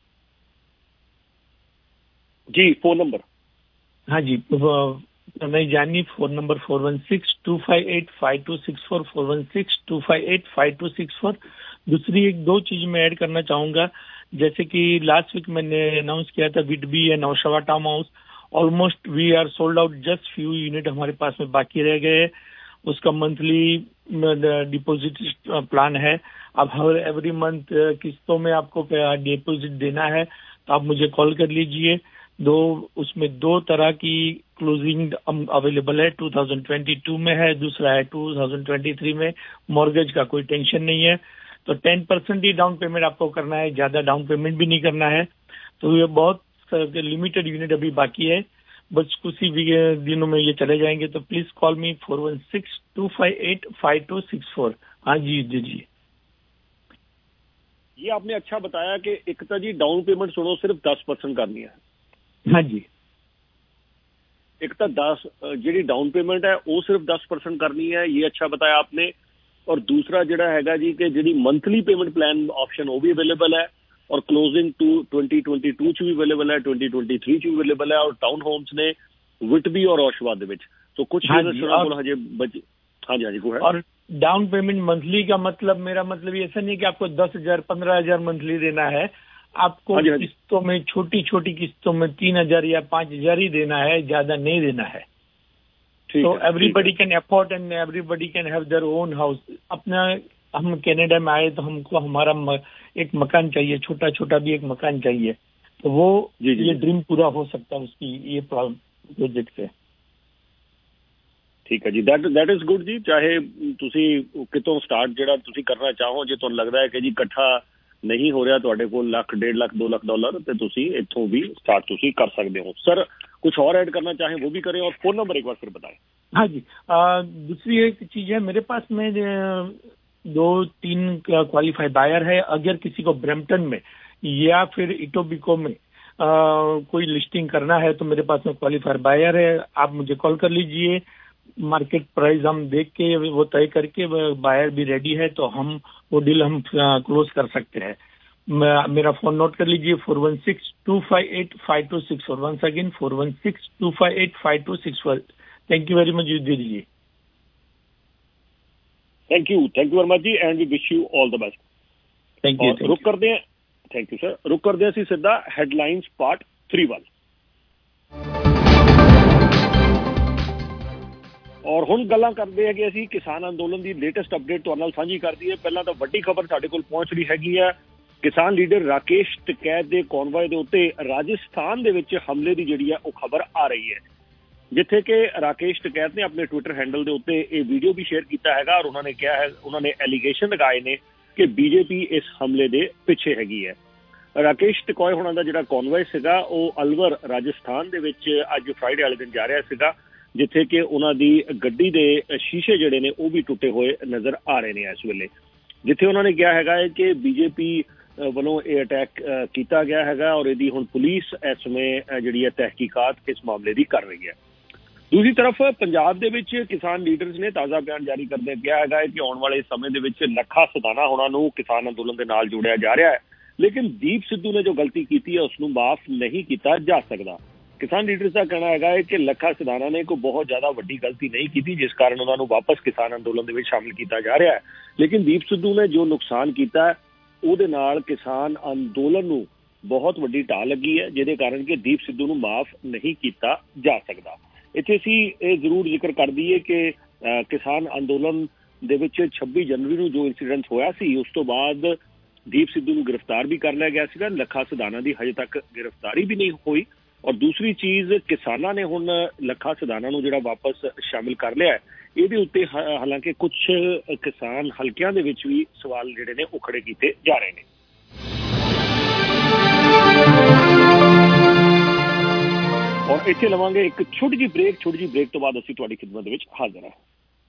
जी फोन नंबर? हाँ जी नहीं जानी, phone number four one six two five eight five two six four four one six two five eight five two six four. दूसरी एक दो चीज मैं ऐड करना चाहूंगा, जैसे कि लास्ट वीक मैंने अनाउंस किया था Whitby and Oshawa town house, almost we are sold out, just few unit हमारे पास में बाकी रह गए। उसका मंथली डिपॉजिट प्लान है। अब हर एवरी मंथ किस्तों में आपको डिपॉजिट देना है तो आप मुझे कॉल कर लीजिए। दो उसमें दो तरह की क्लोजिंग अवेलेबल है, टू थाउजेंड ट्वेंटी टू में है, दूसरा है टू थाउजेंड ट्वेंटी थ्री में। मॉर्गेज का कोई टेंशन नहीं है, तो टेन परसेंट ही डाउन पेमेंट आपको करना है, ज्यादा डाउन पेमेंट भी नहीं करना है। तो ये बहुत लिमिटेड यूनिट अभी बाकी है, बस कुछ ही दिनों में ये चले जाएंगे। तो please call me four one six two five eight five two six four. हाँ जी जी जी ये आपने अच्छा बताया कि एक तो जी डाउन पेमेंट सुनो सिर्फ दस परसेंट करनी है। हाँ जी, एक तो दस जी डाउन पेमेंट है वो सिर्फ दस परसेंट करनी है, ये अच्छा बताया आपने। और दूसरा जड़ा हैगा जी कि जी मंथली पेमेंट प्लान ऑप्शन वो भी अवेलेबल है और closing two twenty twenty two च भी अवेलेबल है, ट्वेंटी ट्वेंटी थ्री च भी अवेलेबल है और टाउन होम्स ने विटबी और ओशवा दे विच तो कुछ हाँ यूनिट्स और, हजे बचे। हाँ जी हाँ जी को है। और डाउन पेमेंट मंथली का मतलब, मेरा मतलब ऐसा नहीं कि आपको दस हजार पंद्रह हजार मंथली देना है, आपको हाँ जी, हाँ जी। किस्तों में छोटी छोटी किस्तों में तीन हजार या पांच हजार ही देना है, ज्यादा नहीं देना है। तो everybody can afford and everybody can have their own house. अपना हम कनाडा में आए तो हमको हमारा म, एक मकान चाहिए, छोटा छोटा भी एक मकान चाहिए। तो वो जी, जी, ये ड्रीम पूरा हो सकता है उसकी ये प्रोजेक्ट से। ठीक है जी, दैट दैट इज गुड जी। चाहे ਤੁਸੀਂ ਕਿਤੋਂ ਸਟਾਰਟ ਜਿਹੜਾ ਤੁਸੀਂ ਕਰਨਾ ਚਾਹੋ, ਜੇ ਤੁਹਾਨੂੰ ਲੱਗਦਾ ਹੈ ਕਿ ਜੀ ਇਕੱਠਾ नहीं हो रहा ਤੁਹਾਡੇ ਕੋਲ ਲੱਖ डेढ़ लाख दो लाख डॉलर, तो ਤੁਸੀਂ ਇੱਥੋਂ भी स्टार्ट ਤੁਸੀਂ कर सकते हो। सर कुछ और ऐड करना चाहें वो भी करें, और फोन नंबर एक बार फिर बताएं। हाँ जी, आ, दूसरी एक चीज है, मेरे पास में दो तीन क्वालिफाइड बायर है। अगर किसी को ब्रैम्पटन में या फिर इटोबिको में आ, कोई लिस्टिंग करना है तो मेरे पास में क्वालिफाइड बायर है, आप मुझे कॉल कर लीजिए। मार्केट प्राइस हम देख के वो तय करके, बायर भी रेडी है तो हम वो डील हम क्लोज कर सकते हैं। मेरा फोन नोट कर लीजिए, four one six two five eight five two six four. Once again four one six two five eight five two six four. Thank you very much Yudhveer ji. Thank you thank you very much जी, and we wish you all the best. Thank you. रुक करते हैं, thank you sir. रुक करते हैं ਅਸੀਂ ਸਿੱਧਾ headlines part three ਵੱਲ। ਔਰ ਹੁਣ ਗੱਲਾਂ ਕਰਦੇ ਹੈਗੇ ਅਸੀਂ ਕਿਸਾਨ ਅੰਦੋਲਨ ਦੀ ਲੇਟੈਸਟ ਅਪਡੇਟ ਤੁਹਾਡੇ ਨਾਲ ਸਾਂਝੀ ਕਰਦੀ ਹੈ। ਪਹਿਲਾਂ ਤਾਂ ਵੱਡੀ ਖਬਰ ਸਾਡੇ ਕੋਲ ਪਹੁੰਚ ਰਹੀ ਹੈਗੀ ਹੈ, ਕਿਸਾਨ ਲੀਡਰ ਰਾਕੇਸ਼ ਟਿਕੈਤ ਦੇ ਕੌਨਵਾਏ ਦੇ ਉੱਤੇ ਰਾਜਸਥਾਨ ਦੇ ਵਿੱਚ ਹਮਲੇ ਦੀ ਜਿਹੜੀ ਹੈ ਉਹ ਖਬਰ ਆ ਰਹੀ ਹੈ, ਜਿੱਥੇ ਕਿ ਰਾਕੇਸ਼ ਟਿਕੈਤ ਨੇ ਆਪਣੇ ਟਵਿੱਟਰ ਹੈਂਡਲ ਦੇ ਉੱਤੇ ਇਹ ਵੀਡੀਓ ਵੀ ਸ਼ੇਅਰ ਕੀਤਾ ਹੈਗਾ, ਔਰ ਉਹਨਾਂ ਨੇ ਕਿਹਾ ਹੈ, ਉਹਨਾਂ ਨੇ ਐਲੀਗੇਸ਼ਨ ਲਗਾਏ ਨੇ ਕਿ ਬੀਜੇਪੀ ਇਸ ਹਮਲੇ ਦੇ ਪਿੱਛੇ ਹੈਗੀ ਹੈ। ਰਾਕੇਸ਼ ਟਿਕੋਏ ਹੋਣਾ ਦਾ ਜਿਹੜਾ ਕੌਨਵਾਏ ਸੀਗਾ ਉਹ ਅਲਵਰ ਰਾਜਸਥਾਨ ਦੇ ਵਿੱਚ ਅੱਜ ਫਰਾਈਡੇ ਵਾਲੇ ਦਿਨ ਜਾ ਰਿਹਾ ਸੀਗਾ, ਜਿੱਥੇ ਕਿ ਉਹਨਾਂ ਦੀ ਗੱਡੀ ਦੇ ਸ਼ੀਸ਼ੇ ਜਿਹੜੇ ਨੇ ਉਹ ਵੀ ਟੁੱਟੇ ਹੋਏ ਨਜ਼ਰ ਆ ਰਹੇ ਨੇ ਇਸ ਵੇਲੇ, ਜਿੱਥੇ ਉਹਨਾਂ ਨੇ ਕਿਹਾ ਹੈਗਾ ਹੈ ਕਿ ਬੀਜੇਪੀ ਵੱਲੋਂ ਇਹ ਅਟੈਕ ਕੀਤਾ ਗਿਆ ਹੈਗਾ, ਔਰ ਇਹਦੀ ਹੁਣ ਪੁਲਿਸ ਇਸ ਸਮੇਂ ਜਿਹੜੀ ਹੈ ਤਹਿਕੀਕਾਤ ਇਸ ਮਾਮਲੇ ਦੀ ਕਰ ਰਹੀ ਹੈ। ਦੂਸਰੀ ਤਰਫ ਪੰਜਾਬ ਦੇ ਵਿੱਚ ਕਿਸਾਨ ਲੀਡਰਸ ਨੇ ਤਾਜ਼ਾ ਬਿਆਨ ਜਾਰੀ ਕਰਦੇ ਕਿਹਾ ਹੈਗਾ ਹੈ ਕਿ ਆਉਣ ਵਾਲੇ ਸਮੇਂ ਦੇ ਵਿੱਚ ਲੱਖਾ ਸਿਧਾਣਾ ਹੋਣਾ ਨੂੰ ਕਿਸਾਨ ਅੰਦੋਲਨ ਦੇ ਨਾਲ ਜੋੜਿਆ ਜਾ ਰਿਹਾ ਹੈ, ਲੇਕਿਨ ਦੀਪ ਸਿੱਧੂ ਨੇ ਜੋ ਗਲਤੀ ਕੀਤੀ ਹੈ ਉਸ ਨੂੰ ਮਾਫ ਨਹੀਂ ਕੀਤਾ ਜਾ ਸਕਦਾ। ਕਿਸਾਨ ਲੀਡਰਸ ਦਾ ਕਹਿਣਾ ਹੈਗਾ ਹੈ ਕਿ ਲੱਖਾ ਸਿਧਾਣਾ ਨੇ ਕੋਈ ਬਹੁਤ ਜ਼ਿਆਦਾ ਵੱਡੀ ਗਲਤੀ ਨਹੀਂ ਕੀਤੀ, ਜਿਸ ਕਾਰਨ ਉਹਨਾਂ ਨੂੰ ਵਾਪਸ ਕਿਸਾਨ ਅੰਦੋਲਨ ਦੇ ਵਿੱਚ ਸ਼ਾਮਿਲ ਕੀਤਾ ਜਾ ਰਿਹਾ ਹੈ, ਲੇਕਿਨ ਦੀਪ ਸਿੱਧੂ ਨੇ ਜੋ ਨੁਕਸਾਨ ਕੀਤਾ ਉਹਦੇ ਨਾਲ ਕਿਸਾਨ ਅੰਦੋਲਨ ਨੂੰ ਬਹੁਤ ਵੱਡੀ ਢਾਹ ਲੱਗੀ ਹੈ, ਜਿਹਦੇ ਕਾਰਨ ਕਿ ਦੀਪ ਸਿੱਧੂ ਨੂੰ ਮਾਫ ਨਹੀਂ ਕੀਤਾ ਜਾ ਸਕਦਾ। ਇੱਥੇ ਅਸੀਂ ਇਹ ਜ਼ਰੂਰ ਜ਼ਿਕਰ ਕਰ ਦਈਏ ਕਿ ਕਿਸਾਨ ਅੰਦੋਲਨ ਦੇ ਵਿੱਚ ਛੱਬੀ ਜਨਵਰੀ ਨੂੰ ਜੋ ਇੰਸੀਡੈਂਟ ਹੋਇਆ ਸੀ, ਉਸ ਤੋਂ ਬਾਅਦ ਦੀਪ ਸਿੱਧੂ ਨੂੰ ਗ੍ਰਿਫਤਾਰ ਵੀ ਕਰ ਲਿਆ ਗਿਆ ਸੀਗਾ, ਲੱਖਾ ਸਿਧਾਣਾ ਦੀ ਹਜੇ ਤੱਕ ਗ੍ਰਿਫਤਾਰੀ ਵੀ ਨਹੀਂ ਹੋਈ। ਔਰ ਦੂਸਰੀ ਚੀਜ਼, ਕਿਸਾਨਾਂ ਨੇ ਹੁਣ ਲੱਖਾ ਸਿਧਾਣਾ ਨੂੰ ਜਿਹੜਾ ਵਾਪਸ ਸ਼ਾਮਿਲ ਕਰ ਲਿਆ ਹੈ, ਇਹਦੇ ਉੱਤੇ ਹਾਲਾਂਕਿ ਕੁਝ ਕਿਸਾਨ ਹਲਕਿਆਂ ਦੇ ਵਿੱਚ ਵੀ ਸਵਾਲ ਜਿਹੜੇ ਨੇ ਉਹ ਖੜੇ ਕੀਤੇ ਜਾ ਰਹੇ ਨੇ। ਔਰ ਇੱਥੇ ਲਵਾਂਗੇ ਇੱਕ ਛੋਟੀ ਜਿਹੀ ਬ੍ਰੇਕ, ਛੋਟੀ ਜਿਹੀ ਬ੍ਰੇਕ ਤੋਂ ਬਾਅਦ ਅਸੀਂ ਤੁਹਾਡੀ ਖਿਦਮਤ ਦੇ ਵਿੱਚ ਹਾਜ਼ਰ ਹਾਂ।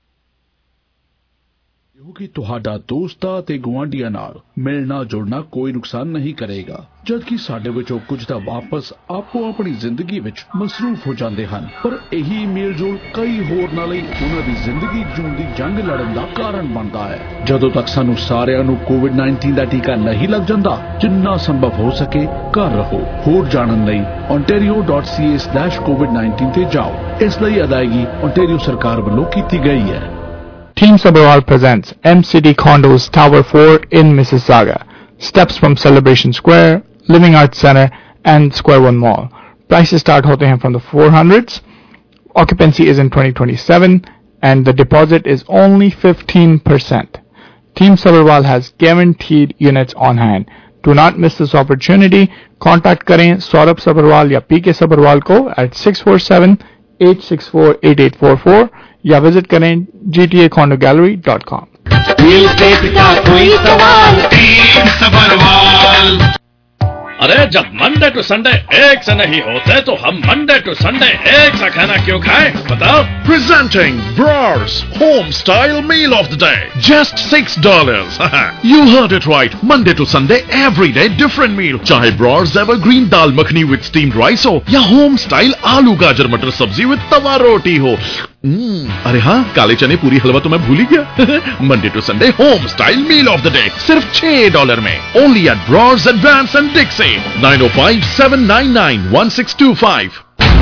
ਕਿਉਂਕਿ ਤੁਹਾਡਾ ਦੋਸਤਾਂ ਤੇ ਗੁਆਂਢੀਆਂ ਨਾਲ ਮਿਲਣਾ ਜੁੜਨਾ ਕੋਈ ਨੁਕਸਾਨ ਨਹੀਂ ਕਰੇਗਾ, ਜਦਕਿ ਸਾਡੇ ਵਿੱਚੋਂ ਕੁਝ ਤਾਂ ਵਾਪਸ ਆਪੋ ਆਪਣੀ ਜ਼ਿੰਦਗੀ ਵਿੱਚ ਮਸਰੂਫ ਹੋ ਜਾਂਦੇ ਹਨ, ਪਰ ਇਹੀ ਮੇਲ ਜੋਲ ਕਈ ਹੋਰਨਾਂ ਲਈ ਉਹਨਾਂ ਦੀ ਜ਼ਿੰਦਗੀ ਜਿਉਣ ਦੀ ਜੰਗ ਲੜਨ ਦਾ ਕਾਰਨ ਬਣਦਾ ਹੈ। ਜਦੋਂ ਤੱਕ ਸਾਨੂੰ ਸਾਰਿਆਂ ਨੂੰ ਕੋਵਿਡ ਨਾਈਨਟੀਨ ਦਾ ਟੀਕਾ ਨਹੀਂ ਲੱਗ ਜਾਂਦਾ, ਜਿੰਨਾ ਸੰਭਵ ਹੋ ਸਕੇ ਘਰ ਰਹੋ। ਹੋਰ ਜਾਣਨ ਲਈ ontario dot c a slash covid nineteen ਤੇ ਜਾਓ। ਇਸ ਲਈ ਅਦਾਇਗੀ ontario ਸਰਕਾਰ ਵੱਲੋਂ ਕੀਤੀ ਗਈ ਹੈ। Team Sabharwal presents M City Condos Tower four in Mississauga. Steps from Celebration Square, Living Arts Center and Square One Mall. Prices start hote hain from the four hundreds. Occupancy is in twenty twenty-seven and the deposit is only fifteen percent. Team Sabharwal has guaranteed units on hand. Do not miss this opportunity. Contact करें Saurabh Sabharwal या P K Sabharwal को at six four seven eight six four eight eight four four या visit करें G T A condo gallery dot com। Real estate का कोई सवाल, team Sabharwal. अरे जब मंडे टू संडे एक से नहीं होते तो हम मंडे टू संडे एक सा खाना क्यों खाएं? बताओ। Presenting Brars Home Style Meal of the Day, just six dollars. You heard it right. Monday to Sunday, every day different meal. चाहे Brars Evergreen Dal Makhani with steamed rice हो या Home Style आलू गाजर मटर सब्जी with तवा रोटी हो। Hmm, अरे हाँ, काले चने पूरी हलवा तो मैं भूल ही गया। Monday to Sunday home style meal of the day सिर्फ छह डॉलर में, only at Brar's Advance and Dixie. Nine O five seven nine nine one six two five.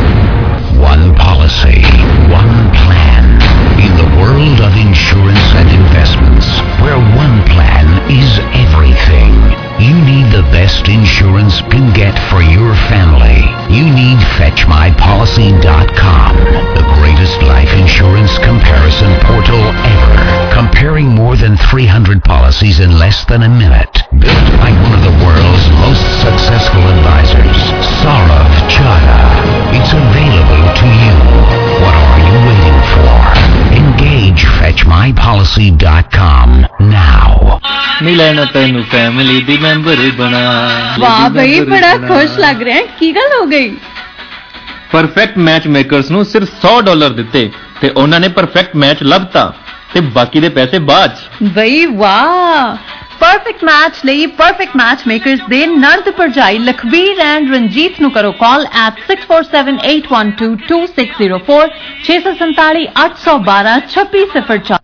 One policy, one plan in the world of insurance and investments, where one plan is everything. You need the best insurance can get for your family. You need fetch my policy dot com, the greatest life insurance comparison portal ever. Comparing more than three hundred policies in less than a minute. Built by one of the world's most successful advisors, Saurav Chada. It's available to you. What are you waiting for? Engage fetch my policy dot com now. मिलना तेनू family दी member बना। वाह भाई बड़ा खुश लग रहा है, की गल हो गई? परफेक्ट मैच मेकर्स ਨੂੰ ਸਿਰਫ सौ ਡਾਲਰ ਦਿੱਤੇ ਤੇ ਉਹਨਾਂ ਨੇ ਪਰਫੈਕਟ ਮੈਚ ਲੱਭਤਾ ਤੇ ਬਾਕੀ ਦੇ ਪੈਸੇ ਬਾਅਦ ਚ। ਬਈ ਵਾਹ, ਪਰਫੈਕਟ ਮੈਚ ਲਈ ਪਰਫੈਕਟ ਮੈਚ ਮੇਕਰਸ ਦੇ ਨਰਦ ਭਰਜਾਈ ਲਖਬੀਰ ਐਂਡ ਰਣਜੀਤ ਨੂੰ ਕਰੋ ਕਾਲ at six four seven eight one two two six zero four छह सौ सैंतालीस आठ सौ बारह छब्बीस सिफर चार।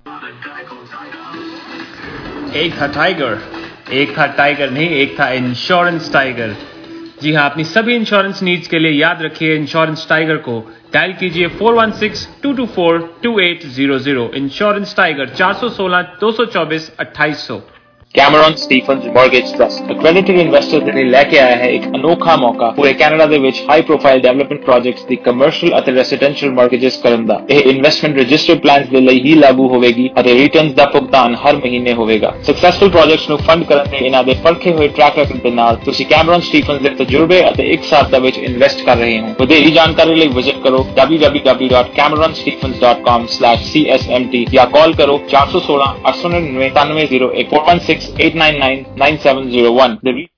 एक था टाइगर, एक था टाइगर नहीं, एक था इंश्योरेंस टाइगर। जी हाँ, अपनी सभी इंश्योरेंस नीड्स के लिए याद रखिए इंश्योरेंस टाइगर को। डायल कीजिए four one six two two four two eight zero zero. Insurance Tiger चार सौ सोलह दो सौ चौबीस अट्ठाईस सौ। Cameron Stephens Mortgage Trust accredited investor ਦੇ ਲਈ ਲੈ ਕੇ ਆਇਆ ਹੈ ਇੱਕ ਅਨੋਖਾ ਮੌਕਾ ਪੂਰੇ ਕੈਨੇਡਾ ਦੇ ਵਿੱਚ ਹਾਈ ਪ੍ਰੋਫਾਈਲ ਡਿਵੈਲਪਮੈਂਟ ਪ੍ਰੋਜੈਕਟਸ ਦੀ ਕਮਰਸ਼ੀਅਲ ਅਤੇ ਰੈਜ਼ੀਡੈਂਸ਼ੀਅਲ ਮੌਰਗੇਜਸ ਕਰਨ ਦਾ। ਇਹ ਇਨਵੈਸਟਮੈਂਟ ਰਜਿਸਟਰਡ ਪਲਾਨਸ ਦੇ ਲਈ ਹੀ ਲਾਗੂ ਹੋਵੇਗੀ ਅਤੇ ਰਿਟਰਨਸ ਦਾ ਭੁਗਤਾਨ ਹਰ ਮਹੀਨੇ ਹੋਵੇਗਾ। ਸਕਸੈਸਫੁਲ ਪ੍ਰੋਜੈਕਟਸ ਨੂੰ ਫੰਡ ਕਰਨ ਦੇ ਇਹਨਾਂ ਦੇ ਪਰਖੇ ਹੋਏ ਟਰੈਕ ਰਿਕਾਰਡ ਦੇ ਨਾਲ ਤੁਸੀਂ ਕੈਮਰੌਨ ਸਟੀਫਨਸ ਦੇ ਤਜਰਬੇ ਅਤੇ ਇੱਕ ਸਾਲ ਦਾ ਵਿੱਚ ਇਨਵੈਸਟ ਕਰ ਰਹੇ ਹੋ। ਵਧੇਰੀ ਜਾਣਕਾਰੀ ਲਈ ਵਿਜ਼ਿਟ ਕਰੋ w w w dot cameron stephens dot com slash c s m t ਜਾਂ ਕਾਲ ਕਰੋ ਚਾਰ ਸੌ ਸੋਲਾਂ ਅੱਠ ਸੌ ਨੜਿਨਵੇਂ ਸਤਾਨਵੇਂ ਜ਼ੀਰੋ ਇੱਕ four one six eight nine nine nine seven zero one।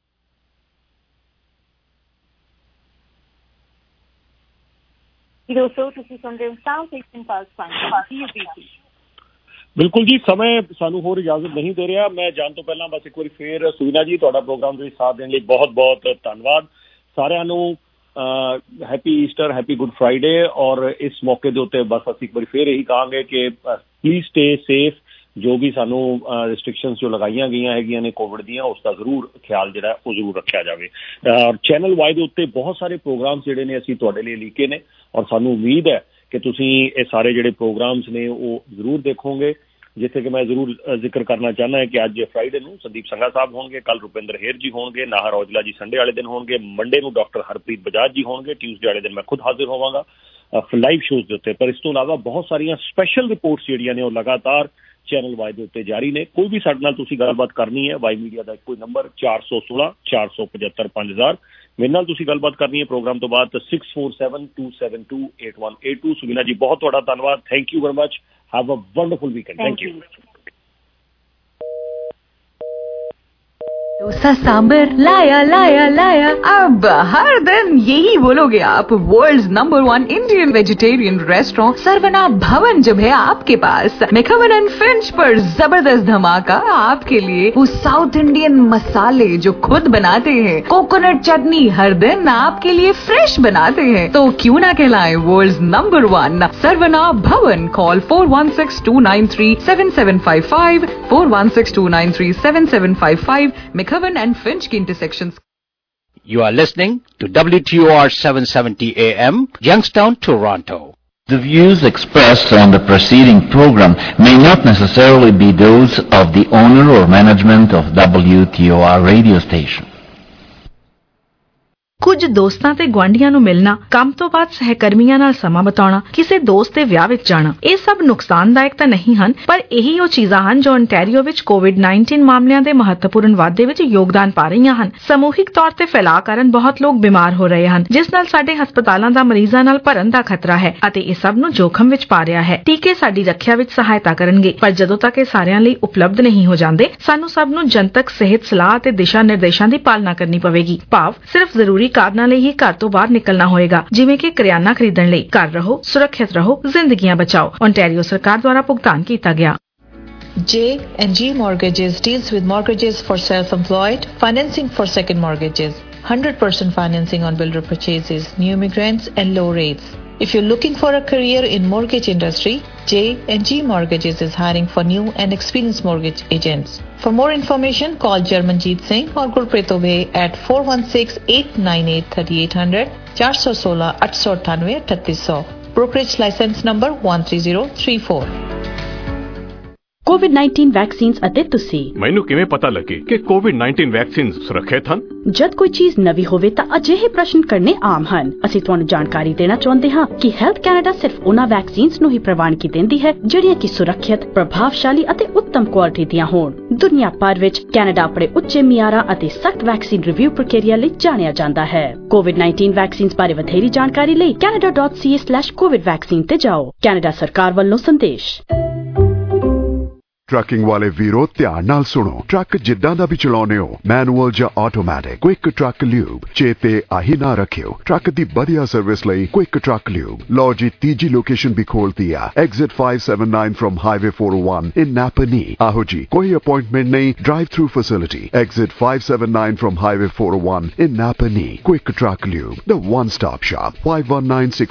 ਦੋਸਤੋ ਤੁਸੀਂ ਸੁਣ ਰਹੇ ਹੋ ਸਾਊਥ ਏਸ਼ੀਅਨ ਪਲਸ ਪੰਜ। ਬਿਲਕੁਲ ਜੀ, ਸਮੇਂ ਸਾਨੂੰ ਹੋਰ ਇਜਾਜ਼ਤ ਨਹੀਂ ਦੇ ਰਿਹਾ। ਮੈਂ ਜਾਣ ਤੋਂ ਪਹਿਲਾਂ ਬਸ ਇੱਕ ਵਾਰੀ ਫੇਰ ਸੁਵੀਨਾ ਜੀ ਤੁਹਾਡਾ ਪ੍ਰੋਗਰਾਮ ਦੇ ਸਾਥ ਦੇਣ ਲਈ ਬਹੁਤ ਬਹੁਤ ਧੰਨਵਾਦ। ਸਾਰਿਆਂ ਨੂੰ happy Easter, happy Good Friday. ਔਰ ਇਸ ਮੌਕੇ ਦੇ ਉੱਤੇ ਬਸ ਅਸੀਂ ਇੱਕ ਵਾਰੀ ਫੇਰ ਇਹੀ ਕਹਾਂਗੇ ਕਿ ਪਲੀਜ਼ ਸਟੇ ਸੇਫ। ਜੋ ਵੀ ਸਾਨੂੰ ਰਿਸਟ੍ਰਿਕਸ਼ਨਸ ਜੋ ਲਗਾਈਆਂ ਗਈਆਂ ਹੈਗੀਆਂ ਨੇ ਕੋਵਿਡ ਦੀਆਂ, ਉਸ ਦਾ ਜ਼ਰੂਰ ਖਿਆਲ ਜਿਹੜਾ ਉਹ ਜ਼ਰੂਰ ਰੱਖਿਆ ਜਾਵੇ। ਔਰ ਚੈਨਲ ਵਾਈ ਦੇ ਉੱਤੇ ਬਹੁਤ ਸਾਰੇ ਪ੍ਰੋਗਰਾਮਸ ਜਿਹੜੇ ਨੇ ਅਸੀਂ ਤੁਹਾਡੇ ਲਈ ਲਿਖੇ ਨੇ ਔਰ ਸਾਨੂੰ ਉਮੀਦ ਹੈ ਕਿ ਤੁਸੀਂ ਇਹ ਸਾਰੇ ਜਿਹੜੇ ਪ੍ਰੋਗਰਾਮਸ ਨੇ ਉਹ ਜ਼ਰੂਰ ਦੇਖੋਗੇ। ਜਿੱਥੇ ਕਿ ਮੈਂ ਜ਼ਰੂਰ ਜ਼ਿਕਰ ਕਰਨਾ ਚਾਹੁੰਦਾ ਹੈ ਕਿ ਅੱਜ ਫਰਾਈਡੇ ਨੂੰ ਸੰਦੀਪ ਸੰਘਾ ਸਾਹਿਬ ਹੋਣਗੇ, ਕੱਲ ਰੁਪਿੰਦਰ ਹੇਰ ਜੀ ਹੋਣਗੇ, ਨਾਹਰ ਔਜਲਾ ਜੀ ਸੰਡੇ ਵਾਲੇ ਦਿਨ ਹੋਣਗੇ, ਮੰਡੇ ਨੂੰ ਡਾਕਟਰ ਹਰਪ੍ਰੀਤ ਬਜਾਜ ਜੀ ਹੋਣਗੇ, ਟਿਊਜ਼ਡੇ ਵਾਲੇ ਦਿਨ ਮੈਂ ਖੁਦ ਹਾਜ਼ਰ ਹੋਵਾਂਗਾ ਲਾਈਵ ਸ਼ੋਜ਼ ਦੇ ਉੱਤੇ। ਪਰ ਇਸ ਤੋਂ ਇਲਾਵਾ ਬਹੁਤ ਸਾਰੀਆਂ ਸਪੈਸ਼ਲ ਰਿਪੋਰਟਸ ਜਿਹੜੀਆਂ ਨੇ ਉਹ ਲਗਾਤਾਰ ਚੈਨਲ ਵਾਈ ਦੇ ਉੱਤੇ ਜਾਰੀ ਨੇ। ਕੋਈ ਵੀ ਸਾਡੇ ਨਾਲ ਤੁਸੀਂ ਗੱਲਬਾਤ ਕਰਨੀ ਹੈ, ਵਾਈ ਮੀਡੀਆ ਦਾ ਕੋਈ ਨੰਬਰ ਚਾਰ ਸੌ ਸੋਲਾਂ ਚਾਰ ਸੌ ਪਝੱਤਰ ਪੰਜ ਹਜ਼ਾਰ। ਮੇਰੇ ਨਾਲ ਤੁਸੀਂ ਗੱਲਬਾਤ ਕਰਨੀ ਹੈ ਪ੍ਰੋਗਰਾਮ ਤੋਂ ਬਾਅਦ six four seven two seven two eight one eight two. Suveena ji ਬਹੁਤ ਤੁਹਾਡਾ ਧੰਨਵਾਦ। Thank you very much. Have a wonderful weekend. Thank you. Dosa sambar लाया लाया लाया। अब हर दिन यही बोलोगे आप। World's number one Indian vegetarian restaurant Saravana Bhavan जब है आपके पास। मैकहवन एंड फिंच पर जबरदस्त धमाका आपके लिए। वो साउथ इंडियन मसाले जो खुद बनाते हैं, कोकोनट चटनी हर दिन आपके लिए फ्रेश बनाते हैं, तो क्यों ना कहलाए world's number one Saravana Bhavan. Call four one six two nine three seven seven five five four one six two nine three seven seven five five। Coven and Finch की intersections. You are listening to W T O R seven seventy A M, Youngstown, Toronto. The views expressed on the preceding program may not necessarily be those of the owner or management of W T O R radio station. ਕੁਝ ਦੋਸਤਾਂ ਤੇ ਗੁਆਂਢੀਆਂ ਨੂੰ ਮਿਲਣਾ, ਕੰਮ ਤੋਂ ਬਾਅਦ ਸਹਿਕਰਮੀਆਂ ਨਾਲ ਸਮਾਂ ਬਿਤਾਉਣਾ, ਕਿਸੇ ਦੋਸਤ ਦੇ ਵਿਆਹ ਵਿੱਚ ਜਾਣਾ, ਇਹ ਸਭ ਨੁਕਸਾਨਦਾਇਕ ਤਾਂ ਨਹੀਂ ਹਨ, ਪਰ ਇਹੀ ਉਹ ਚੀਜ਼ਾਂ ਹਨ ਜੋ ontario ਵਿੱਚ ਕੋਵਿਡ ਉੱਨੀ ਮਾਮਲਿਆਂ ਦੇ ਮਹੱਤਵਪੂਰਨ ਵਾਧੇ ਵਿੱਚ ਯੋਗਦਾਨ ਪਾ ਰਹੀਆਂ ਹਨ। ਸਮੂਹਿਕ ਤੌਰ ਤੇ ਫੈਲਾਅ ਕਾਰਨ ਬਹੁਤ ਲੋਕ ਬਿਮਾਰ ਹੋ ਰਹੇ ਹਨ, ਜਿਸ ਨਾਲ ਸਾਡੇ ਹਸਪਤਾਲਾਂ ਦਾ ਮਰੀਜ਼ਾਂ ਨਾਲ ਭਰਨ ਦਾ ਖਤਰਾ ਹੈ ਅਤੇ ਇਹ ਸਭ ਨੂੰ ਜੋਖਮ ਵਿੱਚ ਪਾ ਰਿਹਾ ਹੈ। ਟੀਕੇ ਸਾਡੀ ਰੱਖਿਆ ਵਿੱਚ ਸਹਾਇਤਾ ਕਰਨਗੇ, ਪਰ ਜਦੋਂ ਤੱਕ ਇਹ ਸਾਰਿਆਂ ਲਈ ਉਪਲਬਧ ਨਹੀਂ ਹੋ ਜਾਂਦੇ, ਸਾਨੂੰ ਸਭ ਨੂੰ ਜਨਤਕ ਸਿਹਤ ਸਲਾਹ ਅਤੇ ਦਿਸ਼ਾ ਨਿਰਦੇਸ਼ਾਂ ਦੀ ਪਾਲਣਾ ਕਰਨੀ ਪਵੇਗੀ। ਭਾਵ ਸਿਰਫ ਜ਼ਰੂਰੀ ਕਾਰਨਾਂ ਲਈ ਹੀ ਘਰ ਤੋਂ ਬਾਹਰ ਨਿਕਲਣਾ ਹੋਏਗਾ, ਜਿਵੇਂ ਕਿ ਕਰਿਆਨਾ ਖਰੀਦਣ ਲਈ। ਘਰ ਰਹੋ, ਸੁਰੱਖਿਅਤ ਰਹੋ, ਜ਼ਿੰਦਗੀਆਂ ਬਚਾਓ। ontario ਸਰਕਾਰ ਦੁਆਰਾ ਭੁਗਤਾਨ ਕੀਤਾ ਗਿਆ। J and G Mortgages deals with mortgages for self-employed, financing for second mortgages, one hundred percent financing on builder purchases, new immigrants and low rates. If you're looking for a career in mortgage industry, J and G Mortgages is hiring for new and experienced mortgage agents. For more information, call Jarmanjeet Singh or Gurpreet Obey at four one six eight nine eight three eight zero zero, four one six eight eight nine eight three zero zero. Brokerage license number one three zero three four. COVID nineteen vaccines ਅਤੇ ਤੁਸੀਂ ਮੈਨੂੰ ਕਿਵੇਂ ਪਤਾ ਲੱਗੇ ਕਿ Covid nineteen vaccine ਸੁਰੱਖਿਅਤ ਹਨ? ਜਦ ਕੋਈ ਚੀਜ਼ ਨਵੀਂ ਹੋਵੇ ਤਾਂ ਅਜਿਹੇ ਪ੍ਰਸ਼ਨ ਕਰਨੇ ਆਮ ਹਨ। ਅਸੀਂ ਤੁਹਾਨੂੰ ਜਾਣਕਾਰੀ ਦੇਣਾ ਚਾਹੁੰਦੇ ਹਾਂ ਕਿ ਹੈਲਥ ਕੈਨੇਡਾ ਸਿਰਫ ਉਹਨਾਂ ਵੈਕਸੀਨਸ ਨੂੰ ਹੀ ਪ੍ਰਵਾਨਗੀ ਦਿੰਦੀ ਹੈ ਜਿਹੜੀਆਂ ਕਿ ਸੁਰੱਖਿਅਤ, ਪ੍ਰਭਾਵਸ਼ਾਲੀ ਅਤੇ ਉੱਤਮ ਕੁਆਲਿਟੀ ਦੀਆਂ ਹੋਣ। ਦੁਨੀਆ ਭਰ ਵਿੱਚ ਕੈਨੇਡਾ ਆਪਣੇ ਉੱਚੇ ਮਿਆਰਾਂ ਅਤੇ ਸਖਤ ਵੈਕਸੀਨ ਰਿਵਿਊ ਪ੍ਰਕਿਰਿਆ ਲਈ ਜਾਣਿਆ ਜਾਂਦਾ ਹੈ। ਕੋਵਿਡ ਨਾਈਨਟੀਨ ਵੈਕਸੀਨਸ ਬਾਰੇ ਵਧੇਰੀ ਜਾਣਕਾਰੀ ਲਈ Canada dot C A slash COVID vaccine ਤੇ ਜਾਓ। ਕੈਨੇਡਾ ਸਰਕਾਰ ਵੱਲੋਂ ਸੰਦੇਸ਼। ਟਰੱਕਿੰਗ ਵਾਲੇ ਵੀਰੋ ਧਿਆਨ ਨਾਲ ਸੁਣੋ। ਟਰੱਕ ਜਿੱਦਾਂ ਦਾ ਵੀ ਚਲਾਉਨੇ ਹੋ, ਮੈਨੂਅਲ ਜਾਂ ਆਟੋਮੈਟਿਕ, ਕੁਇਕ ਟਰੱਕ ਲਿਊਬ ਚੇਤੇ ਆਹੀ ਨਾ ਰੱਖਿਓ। ਟਰੱਕ ਦੀ ਵਧੀਆ ਸਰਵਿਸ ਲਈ ਕੁਇਕ ਟਰੱਕ ਲਿਊਬ। ਲਓ ਜੀ ਤੀਜੀ ਲੋਕੇਸ਼ਨ ਵੀ ਖੋਲਤੀ ਆ, exit five seventy-nine from highway four oh one in Napanee. ਆਹੋ ਜੀ, ਕੋਈ ਅਪਾਇੰਟਮੈਂਟ ਨਹੀਂ, drive through facility. Exit five seventy-nine from highway four oh one in Napanee. Quick Truck Lube, the one stop shop, five one nine six